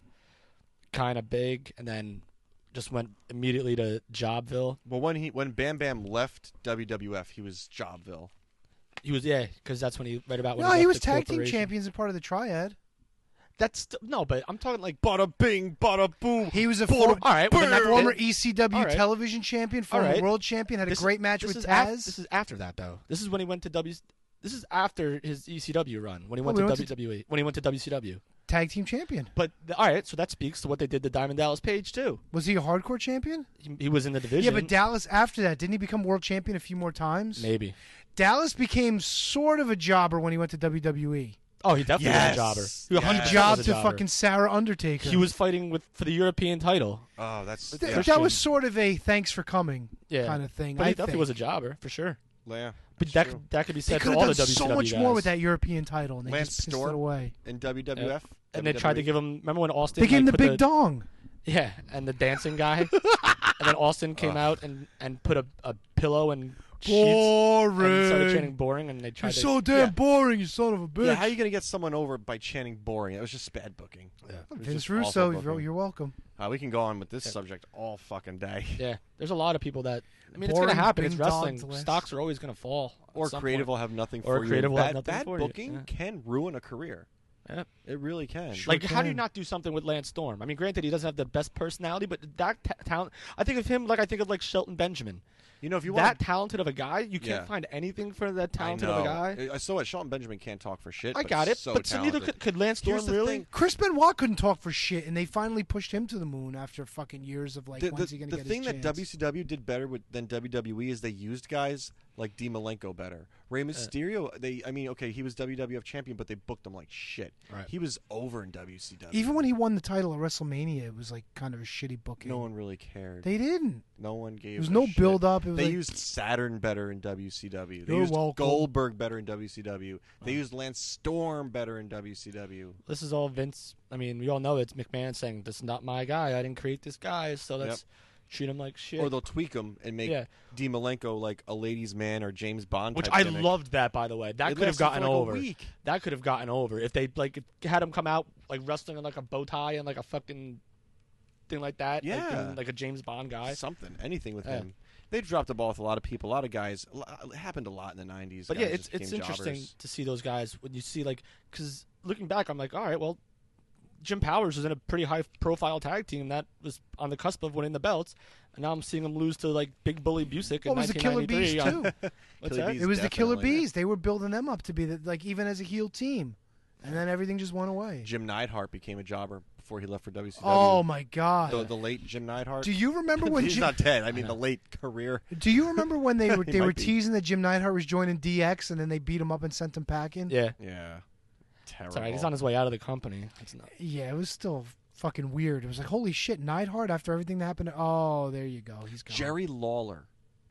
kind of big and then just went immediately to Jobville. Well, when he when Bam Bam left W W F, he was Jobville. He was, yeah, because that's when he read about when no, he, he left was the tag team corporation. champions and part of the Triad. That's no, but I'm talking like bada bing, bada boom. He was a bada former, all right, well, then that- former then- E C W all right. television champion, All former right. world champion, had This- a great match this with is af- Taz. this is after that, though. This is when he went to W. This is after his E C W run when he Oh, went we to went W to- W E. When he went to W C W. Tag team champion. But the, all right, so that speaks to what they did to Diamond Dallas Page too. Was he a hardcore champion? He, he was in the division. Yeah, but Dallas after that, didn't he become world champion a few more times? Maybe. Dallas became sort of a jobber when he went to W W E. Oh, he definitely Yes. was a jobber. He one hundred percent jobbed was a to jobber. fucking Sarah Undertaker. He was fighting with for the European title. Oh, that's Th- that was sort of a thanks for coming yeah. kind of thing. But I he definitely think. was a jobber for sure. Yeah, but that could, that could be They said could for have all done the W C W so much guys. more with that European title, and they Lance just pissed Storm it away. in W W F. Yeah. And they tried to give him. Remember when Austin? They gave him like, the put big dong. Yeah, and the dancing guy. And then Austin came out and, and put a, a pillow and sheets and started Boring. chanting boring, and they tried You're to. so damn yeah. boring, you son of a bitch. Yeah, how are you going to get someone over by chanting boring? It was just bad booking. Yeah. Vince Russo, you're, you're welcome. Uh, we can go on with this subject all fucking day. Yeah, there's a lot of people that. I mean, it's Boring, going to happen. It's being wresling. dogged less. Stocks are always going to fall. at Or some creative point. will have nothing Or for you. creative will bad, have nothing bad for you. booking Yeah. can ruin a career. Yeah. It really can. Like, how do you not do something with Lance Storm? I mean, granted, he doesn't have the best personality, but that ta- talent. I think of him like I think of like Shelton Benjamin. You know, if you that want talented of a guy, you can't Yeah. find anything for that I talented know. of a guy. I saw it. Shelton Benjamin can't talk for shit. I but got it, so but so neither talented. could, could Lance Storm Here's the really. thing. Chris Benoit couldn't talk for shit, and they finally pushed him to the moon after fucking years of like, The, when's the, he gonna the get thing his that chance? W C W did better with, than W W E is they used guys like Dean Malenko better. Rey Mysterio, they I mean, okay, he was W W F champion, but they booked him like shit. Right. He was over in W C W. Even when he won the title at WrestleMania, it was like kind of a shitty booking. No one really cared. They didn't. No one gave. There was a no shit. build up. It was They like, used Saturn better in W C W. They You're used welcome. Goldberg better in W C W. They used Lance Storm better in W C W. This is all Vince. I mean, we all know it's McMahon saying, "This is not my guy. I didn't create this guy, so let's Yep. treat him like shit." Or they'll tweak him and make Yeah. Dean Malenko like a ladies' man or James Bond. Which type I gimmick. loved that, by the way. That It could have lasted for, gotten like, a over. week. That could have gotten over if they like had him come out like wrestling in like a bow tie and like a fucking thing like that. like, Yeah. being, like a James Bond guy. Something, anything with Yeah. him. They dropped the ball with a lot of people. A lot of guys. a lot- It happened a lot in the nineties. But Guys yeah, it's just it's became interesting jobbers. to see those guys when you see like because looking back, I'm like, all right, well, Jim Powers was in a pretty high profile tag team that was on the cusp of winning the belts, and now I'm seeing him lose to like Big Bully Busick in What was the Killer nineteen Bees ninety-three. too? What's Killer that? Bees It was the Killer definitely. Bees. They were building them up to be the, like even as a heel team, and then everything just went away. Jim Neidhart became a jobber before he left for W C W. Oh my god! The, the late Jim Neidhart. Do you remember when he's Jim- not dead? I mean, the late career. Do you remember when they were He they might were be. teasing that Jim Neidhart was joining D X, and then they beat him up and sent him packing? Yeah, Yeah. Terrible. it's all right. He's on his way out of the company. It's not. Yeah, it was still fucking weird. It was like, holy shit, Neidhart after everything that happened. Oh, there you go. He's gone. Jerry Lawler.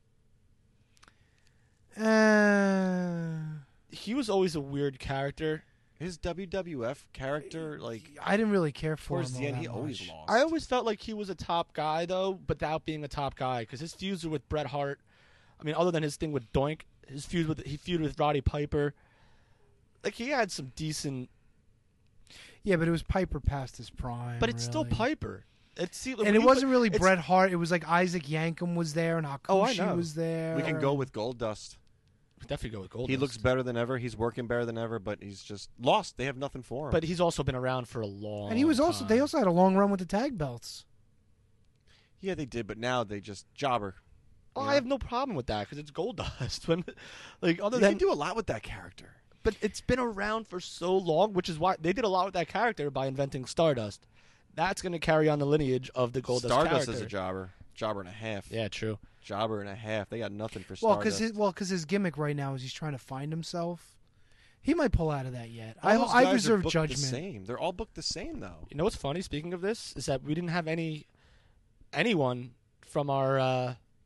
Uh, He was always a weird character. His W W F character, like I didn't really care for towards him. the all end, he that always much. lost. I always felt like he was a top guy though, but without being a top guy, because his feuds were with Bret Hart. I mean, other than his thing with Doink, his feud with he feuded with Roddy Piper. Like he had some decent, Yeah, but it was Piper past his prime. but it's still really. Piper. It's see, when And it you wasn't put- really it's- Bret Hart. It was like Isaac Yankem was there, and Hakushi Oh, I know. was there. we can go with Goldust. Definitely go with Goldust. He looks better than ever. He's working better than ever, but he's just lost. They have nothing for him. but he's also been around for a long. And he was also. They time. also had a long run with the tag belts. yeah, they did, but now they just jobber. Oh, you I know? have no problem with that because it's Goldust. When, like other You than can do a lot with that character. but it's been around for so long, which is why they did a lot with that character by inventing Stardust. That's going to carry on the lineage of the Goldust Stardust character. is a jobber. Jobber and a half. Yeah, true. Jobber and a half. They got nothing for Well, Stardust. because well, because his gimmick right now is he's trying to find himself. He might pull out of that yet. All I, those I guys are reserve booked judgment. The same. They're all booked the same, though. You know what's funny? Speaking of this, is that we didn't have any anyone from our uh,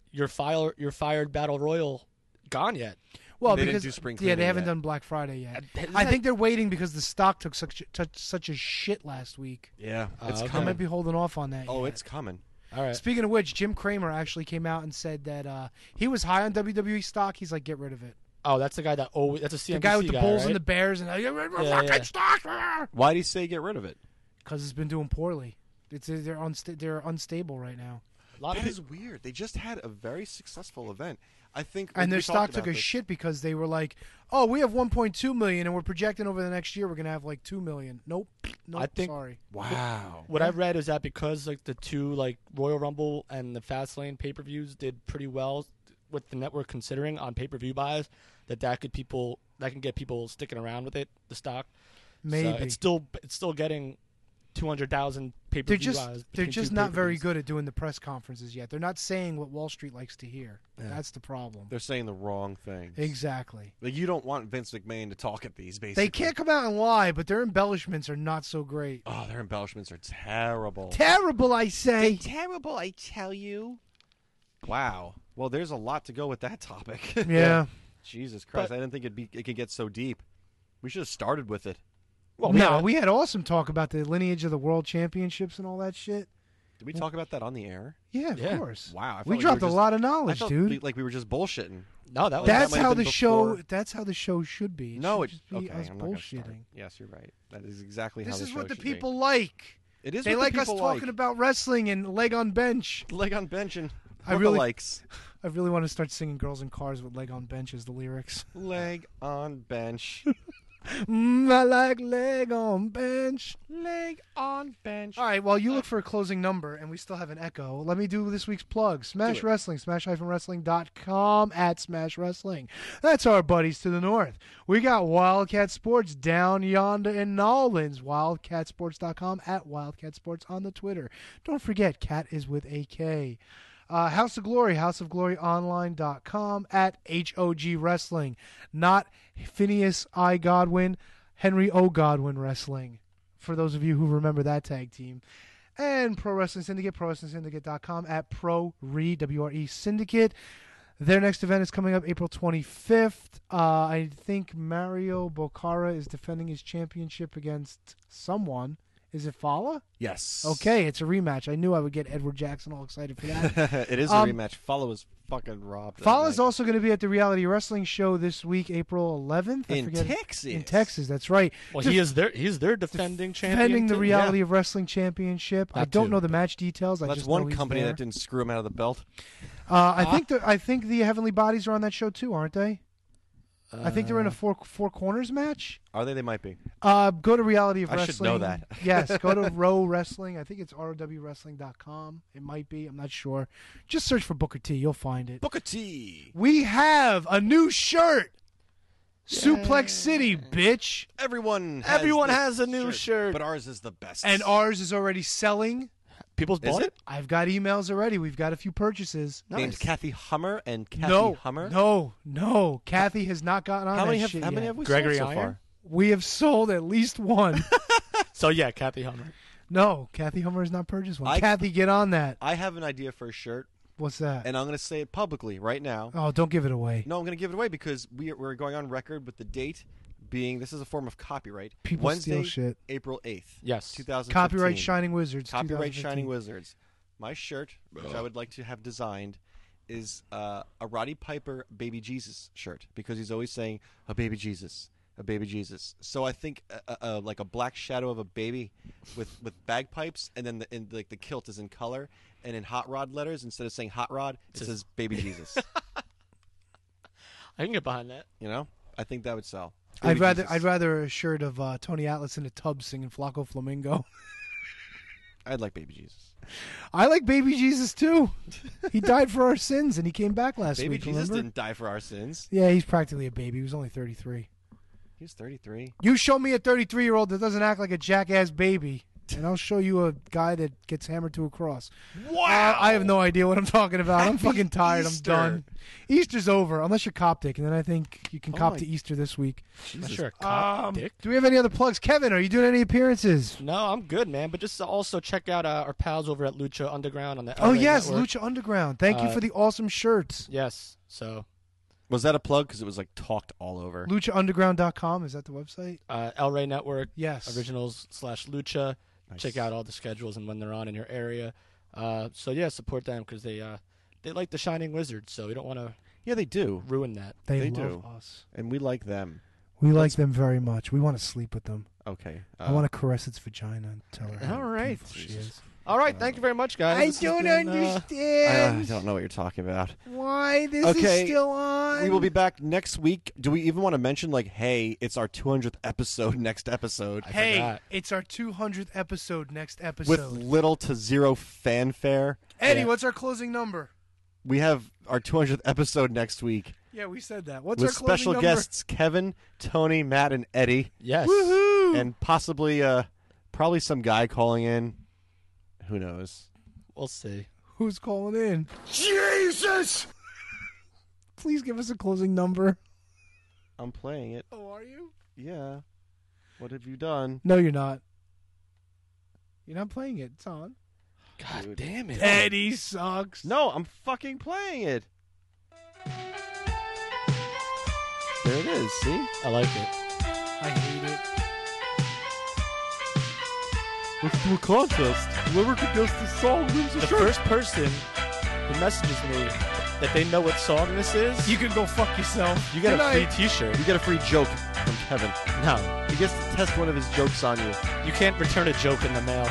your fire your fired battle royal gone yet. Well, They didn't because do spring yeah, they cleaning haven't yet. done Black Friday yet. Isn't I that- think they're waiting because the stock took such such, such a shit last week. Yeah, it's Uh, okay. I coming. might be holding off on that. Oh, yet. it's coming. All right. Speaking of which, Jim Cramer actually came out and said that uh, he was high on W W E stock. He's like, get rid of it. Oh, that's the guy that always that's a C The N B C guy with the Bulls right? and the Bears and uh, get rid of Yeah, fucking yeah. stock Why do you say get rid of it? because it's been doing poorly. It's they're unsta- they're unstable right now, A lot of That people- is weird. They just had a very successful event. I think, and we their talked stock took about a this. shit because they were like, oh, we have one point two million and we're projecting over the next year we're gonna have like two million. Nope, nope. I think- sorry. Wow. What I've read is that because like the two like Royal Rumble and the Fastlane pay per views did pretty well with the network considering on pay per view buys, that that could people that can get people sticking around with it. The stock, Maybe. so it's still it's still getting two hundred thousand pay per They're view just buys. they're between just two not very pay-per-views. good at doing the press conferences yet. They're not saying what Wall Street likes to hear. Yeah. That's the problem. They're saying the wrong things. Exactly. Like, you don't want Vince McMahon to talk at these, basically. They can't come out and lie, but their embellishments are not so great. Oh, their embellishments are terrible. Terrible, I say. Terrible, I tell you. Wow. Well, there's a lot to go with that topic. Yeah. Jesus Christ, But- I didn't think it'd be it could get so deep. We should have started with it. Well, no, yeah. we had awesome talk about the lineage of the world championships and all that shit. Did we talk about that on the air? Yeah, of Yeah. course. Wow. I felt We like dropped were a just- lot of I knowledge, felt dude. we- like we were just bullshitting. No, that was That's might have how been the show. before- That's how the show should be. It No, should it, just be okay. us I'm not gonna start. bullshitting. Yes, you're right. That is exactly how This the is show what the should be. people like. It is They what like the us people talking like. about wrestling and leg on bench. Leg on bench and I really- likes. I really want to start singing "Girls in Cars" with "leg on bench" as the lyrics. Leg on bench. Mm, I like leg on bench. Leg on bench. All right, while you look for a closing number and we still have an echo, let me do this week's plug. Smash it. Wrestling, smash wrestling dot com, at Smash Wrestling. That's our buddies to the north. We got Wildcat Sports down yonder in Nolans, wildcat sports dot com, at Wildcat Sports on the Twitter. Don't forget, Cat is with a K. Uh, House of Glory, house of glory online dot com, at H O G Wrestling. Not Phineas I. Godwin, Henry O. Godwin Wrestling, for those of you who remember that tag team. And Pro Wrestling Syndicate, pro wrestling syndicate dot com, at Pro Re, W R E Syndicate. Their next event is coming up April twenty-fifth. Uh, I think Mario Bocara is defending his championship against someone. Is it Fala? Yes. Okay, it's a rematch. I knew I would get Edward Jackson all excited for that. It is Um, a rematch. Follow was fucking robbed. that Fala's night. also going to be at the Reality Wrestling Show this week, April eleventh. I In forget- Texas. In Texas, that's right. Well, Def- he is their he's their defending champion. defending the too. Reality Yeah. of Wrestling Championship. I That don't too, know the match details. I That's just know one he's company there. that didn't screw him out of the belt. Uh, I think the I think the Heavenly Bodies are on that show too, aren't they? I think they're in a four four corners match. Are they? They might be. Uh, go to Reality of I Wrestling. should know that. Yes, go to Row Wrestling. I think it's R O W wrestling dot com. It might be. I'm not sure. Just search for Booker T. You'll find it. Booker T. We have a new shirt. Suplex City, bitch. Everyone. Has Everyone this has a new shirt. but ours is the best. And ours is already selling. People's Is bought it? it. I've got emails already. We've got a few purchases. Named Kathy Hummer and Kathy no, Hummer. no, no. Kathy has not gotten on How that many have? shit How many yet. have we Gregory sold so Iron? far? We have sold at least one. So yeah, Kathy Hummer. No, Kathy Hummer has not purchased one. I- Kathy, get on that. I have an idea for a shirt, What's that? and I'm going to say it publicly right now. Oh, don't give it away. No, I'm going to give it away because we are, we're going on record with the date being this is a form of copyright. People Wednesday, steal shit. April eighth. Yes. two thousand fifteen. Copyright Shining Wizards. Copyright twenty Shining fifteen. Wizards. My shirt, which I would like to have designed, is uh, a Roddy Piper Baby Jesus shirt because he's always saying a baby Jesus, a baby Jesus. So I think uh, uh, like a black shadow of a baby with, with bagpipes, and then the, and, like the kilt is in color, and in hot rod letters instead of saying hot rod, it says baby Jesus. I can get behind that. You know, I think that would sell. I'd Baby rather Jesus. I'd rather a shirt of uh, Tony Atlas in a tub singing Flaco Flamingo. I'd like baby Jesus. I like Baby Jesus too. He died for our sins and he came back last Baby week. Jesus remember? didn't die for our sins. Yeah, he's practically a baby. He was only thirty-three. He's thirty-three. You show me a thirty-three-year-old that doesn't act like a jackass baby. and I'll show you a guy that gets hammered to a cross. Wow! Uh, I have no idea what I'm talking about. I'm Happy fucking tired. Easter. I'm done. Easter's over, unless you're Coptic, and then I think you can Oh cop my- to Easter this week. Unless you're a cop, Um, dick. do we have any other plugs? Kevin, are you doing any appearances? No, I'm good, man. But just also check out uh, our pals over at Lucha Underground on the Oh, L A yes, Network. Lucha Underground. Thank you Uh, for the awesome shirts. Yes. So Was that a plug? Because it was like talked all over. lucha underground dot com, is that the website? uh, El Rey Network. Yes. Originals slash Lucha. Nice. Check out all the schedules and when they're on in your area. Uh, so yeah, support them because they uh, they like the Shining Wizards. So we don't want to Yeah, they do. ruin that. They, They love do. us. And we like them. We like them very much. We want to sleep with them. Okay. I want to caress its vagina and tell her how All right. beautiful she is. All right. Thank you very much, guys. I This has don't been, uh, understand I don't know what you're talking about. why this Okay, is still on. We will be back next week. Do we even want to mention, like, hey, it's our two hundredth episode next episode? Hey, forgot. it's our two hundredth episode next episode. With little to zero fanfare. Eddie, Yeah. what's our closing number? We have our two hundredth episode next week. Yeah, we said that. What's with our closing special number? guests Kevin, Tony, Matt, and Eddie. Yes. Woohoo! And possibly, uh, probably some guy calling in. Who knows? We'll see. Who's calling in? Jesus! Please give us a closing number. I'm playing it. Oh, are you? Yeah. What have you done? No, you're not. You're not playing it. It's on. God Dude. damn it. Eddie sucks. No, I'm fucking playing it. There it is. See? I like it. I hate it. Let's do a contest. Whoever can guess the song wins The first person who messages me that they know what song this is, You can go fuck yourself. you get Good a free night. T-shirt. You get a free joke from Kevin. No, He gets to test one of his jokes on you. you can't return a joke in the mail.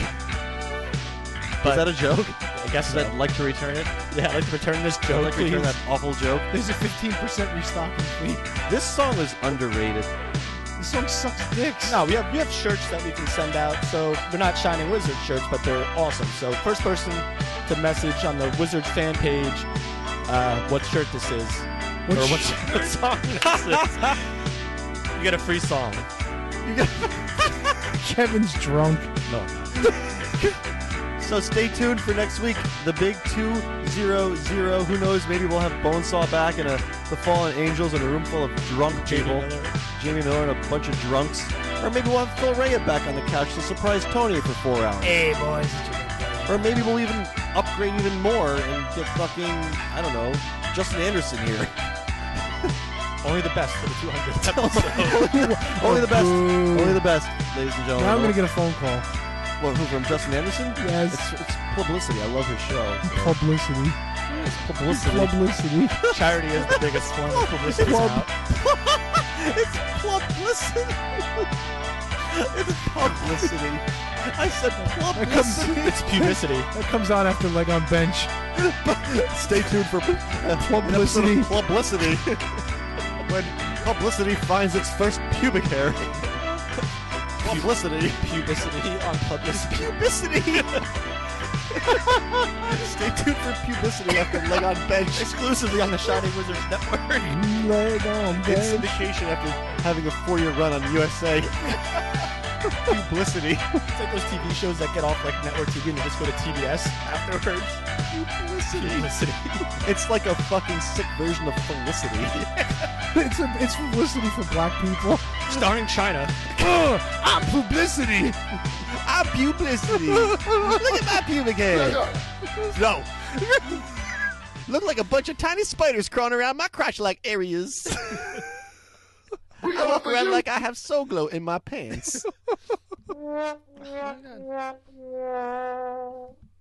Is But that a joke? I guess Does so. that like to return it? Yeah, I'd like to return this I'd joke, like to please. return that awful joke. There's a fifteen percent restocking fee. This song is underrated. The song sucks dicks. No, we have we have shirts that we can send out. So we're not Shining Wizard shirts, but they're awesome. So first person to message on the Wizards fan page uh, what shirt this is What or what, sh- what song this is. You get a free song. You get Kevin's drunk. No. So stay tuned for next week. The big two zero zero. Who knows? Maybe we'll have Bonesaw back and a, the Fallen Angels and a room full of drunk people. Jamie Miller. Jamie Miller and a bunch of drunks. Or maybe we'll have Phil Rea back on the couch to surprise Tony for four hours. Hey, boys. Or maybe we'll even upgrade even more and get fucking, I don't know, Justin Anderson here. Only the best for the two hundredth episode. Only the best. Boo. Only the best, ladies and gentlemen. Now I'm going to get a phone call. What, who, from Justin Anderson? Yes. It's, it's publicity. I love his show. Publicity. It's publicity. Publicity. Charity is the biggest form of publicity Club. out. It's publicity. It's publicity. I said That comes, publicity. It's publicity. that comes on after Leg on Bench. Stay tuned for uh, Publicity. an episode of publicity. When publicity finds its first pubic hair. Publicity. Publicity on publicity. Pubicity. Stay tuned for Pubicity after Leg on Bench. Exclusively on the Shining Wizards Network. Leg on In Bench. syndication after having a four-year run on U S A. Publicity. It's like those T V shows that get off like network T V and they just go to T B S afterwards. Publicity. It's like a fucking sick version of Felicity. It's, a, it's publicity for black people. Starring China. Ugh, I'm publicity. I'm Publicity. Look at my pubic hair. No. Look like a bunch of tiny spiders crawling around my crotch-like areas. I walk around like I have Soul Glow in my pants. Oh, my God.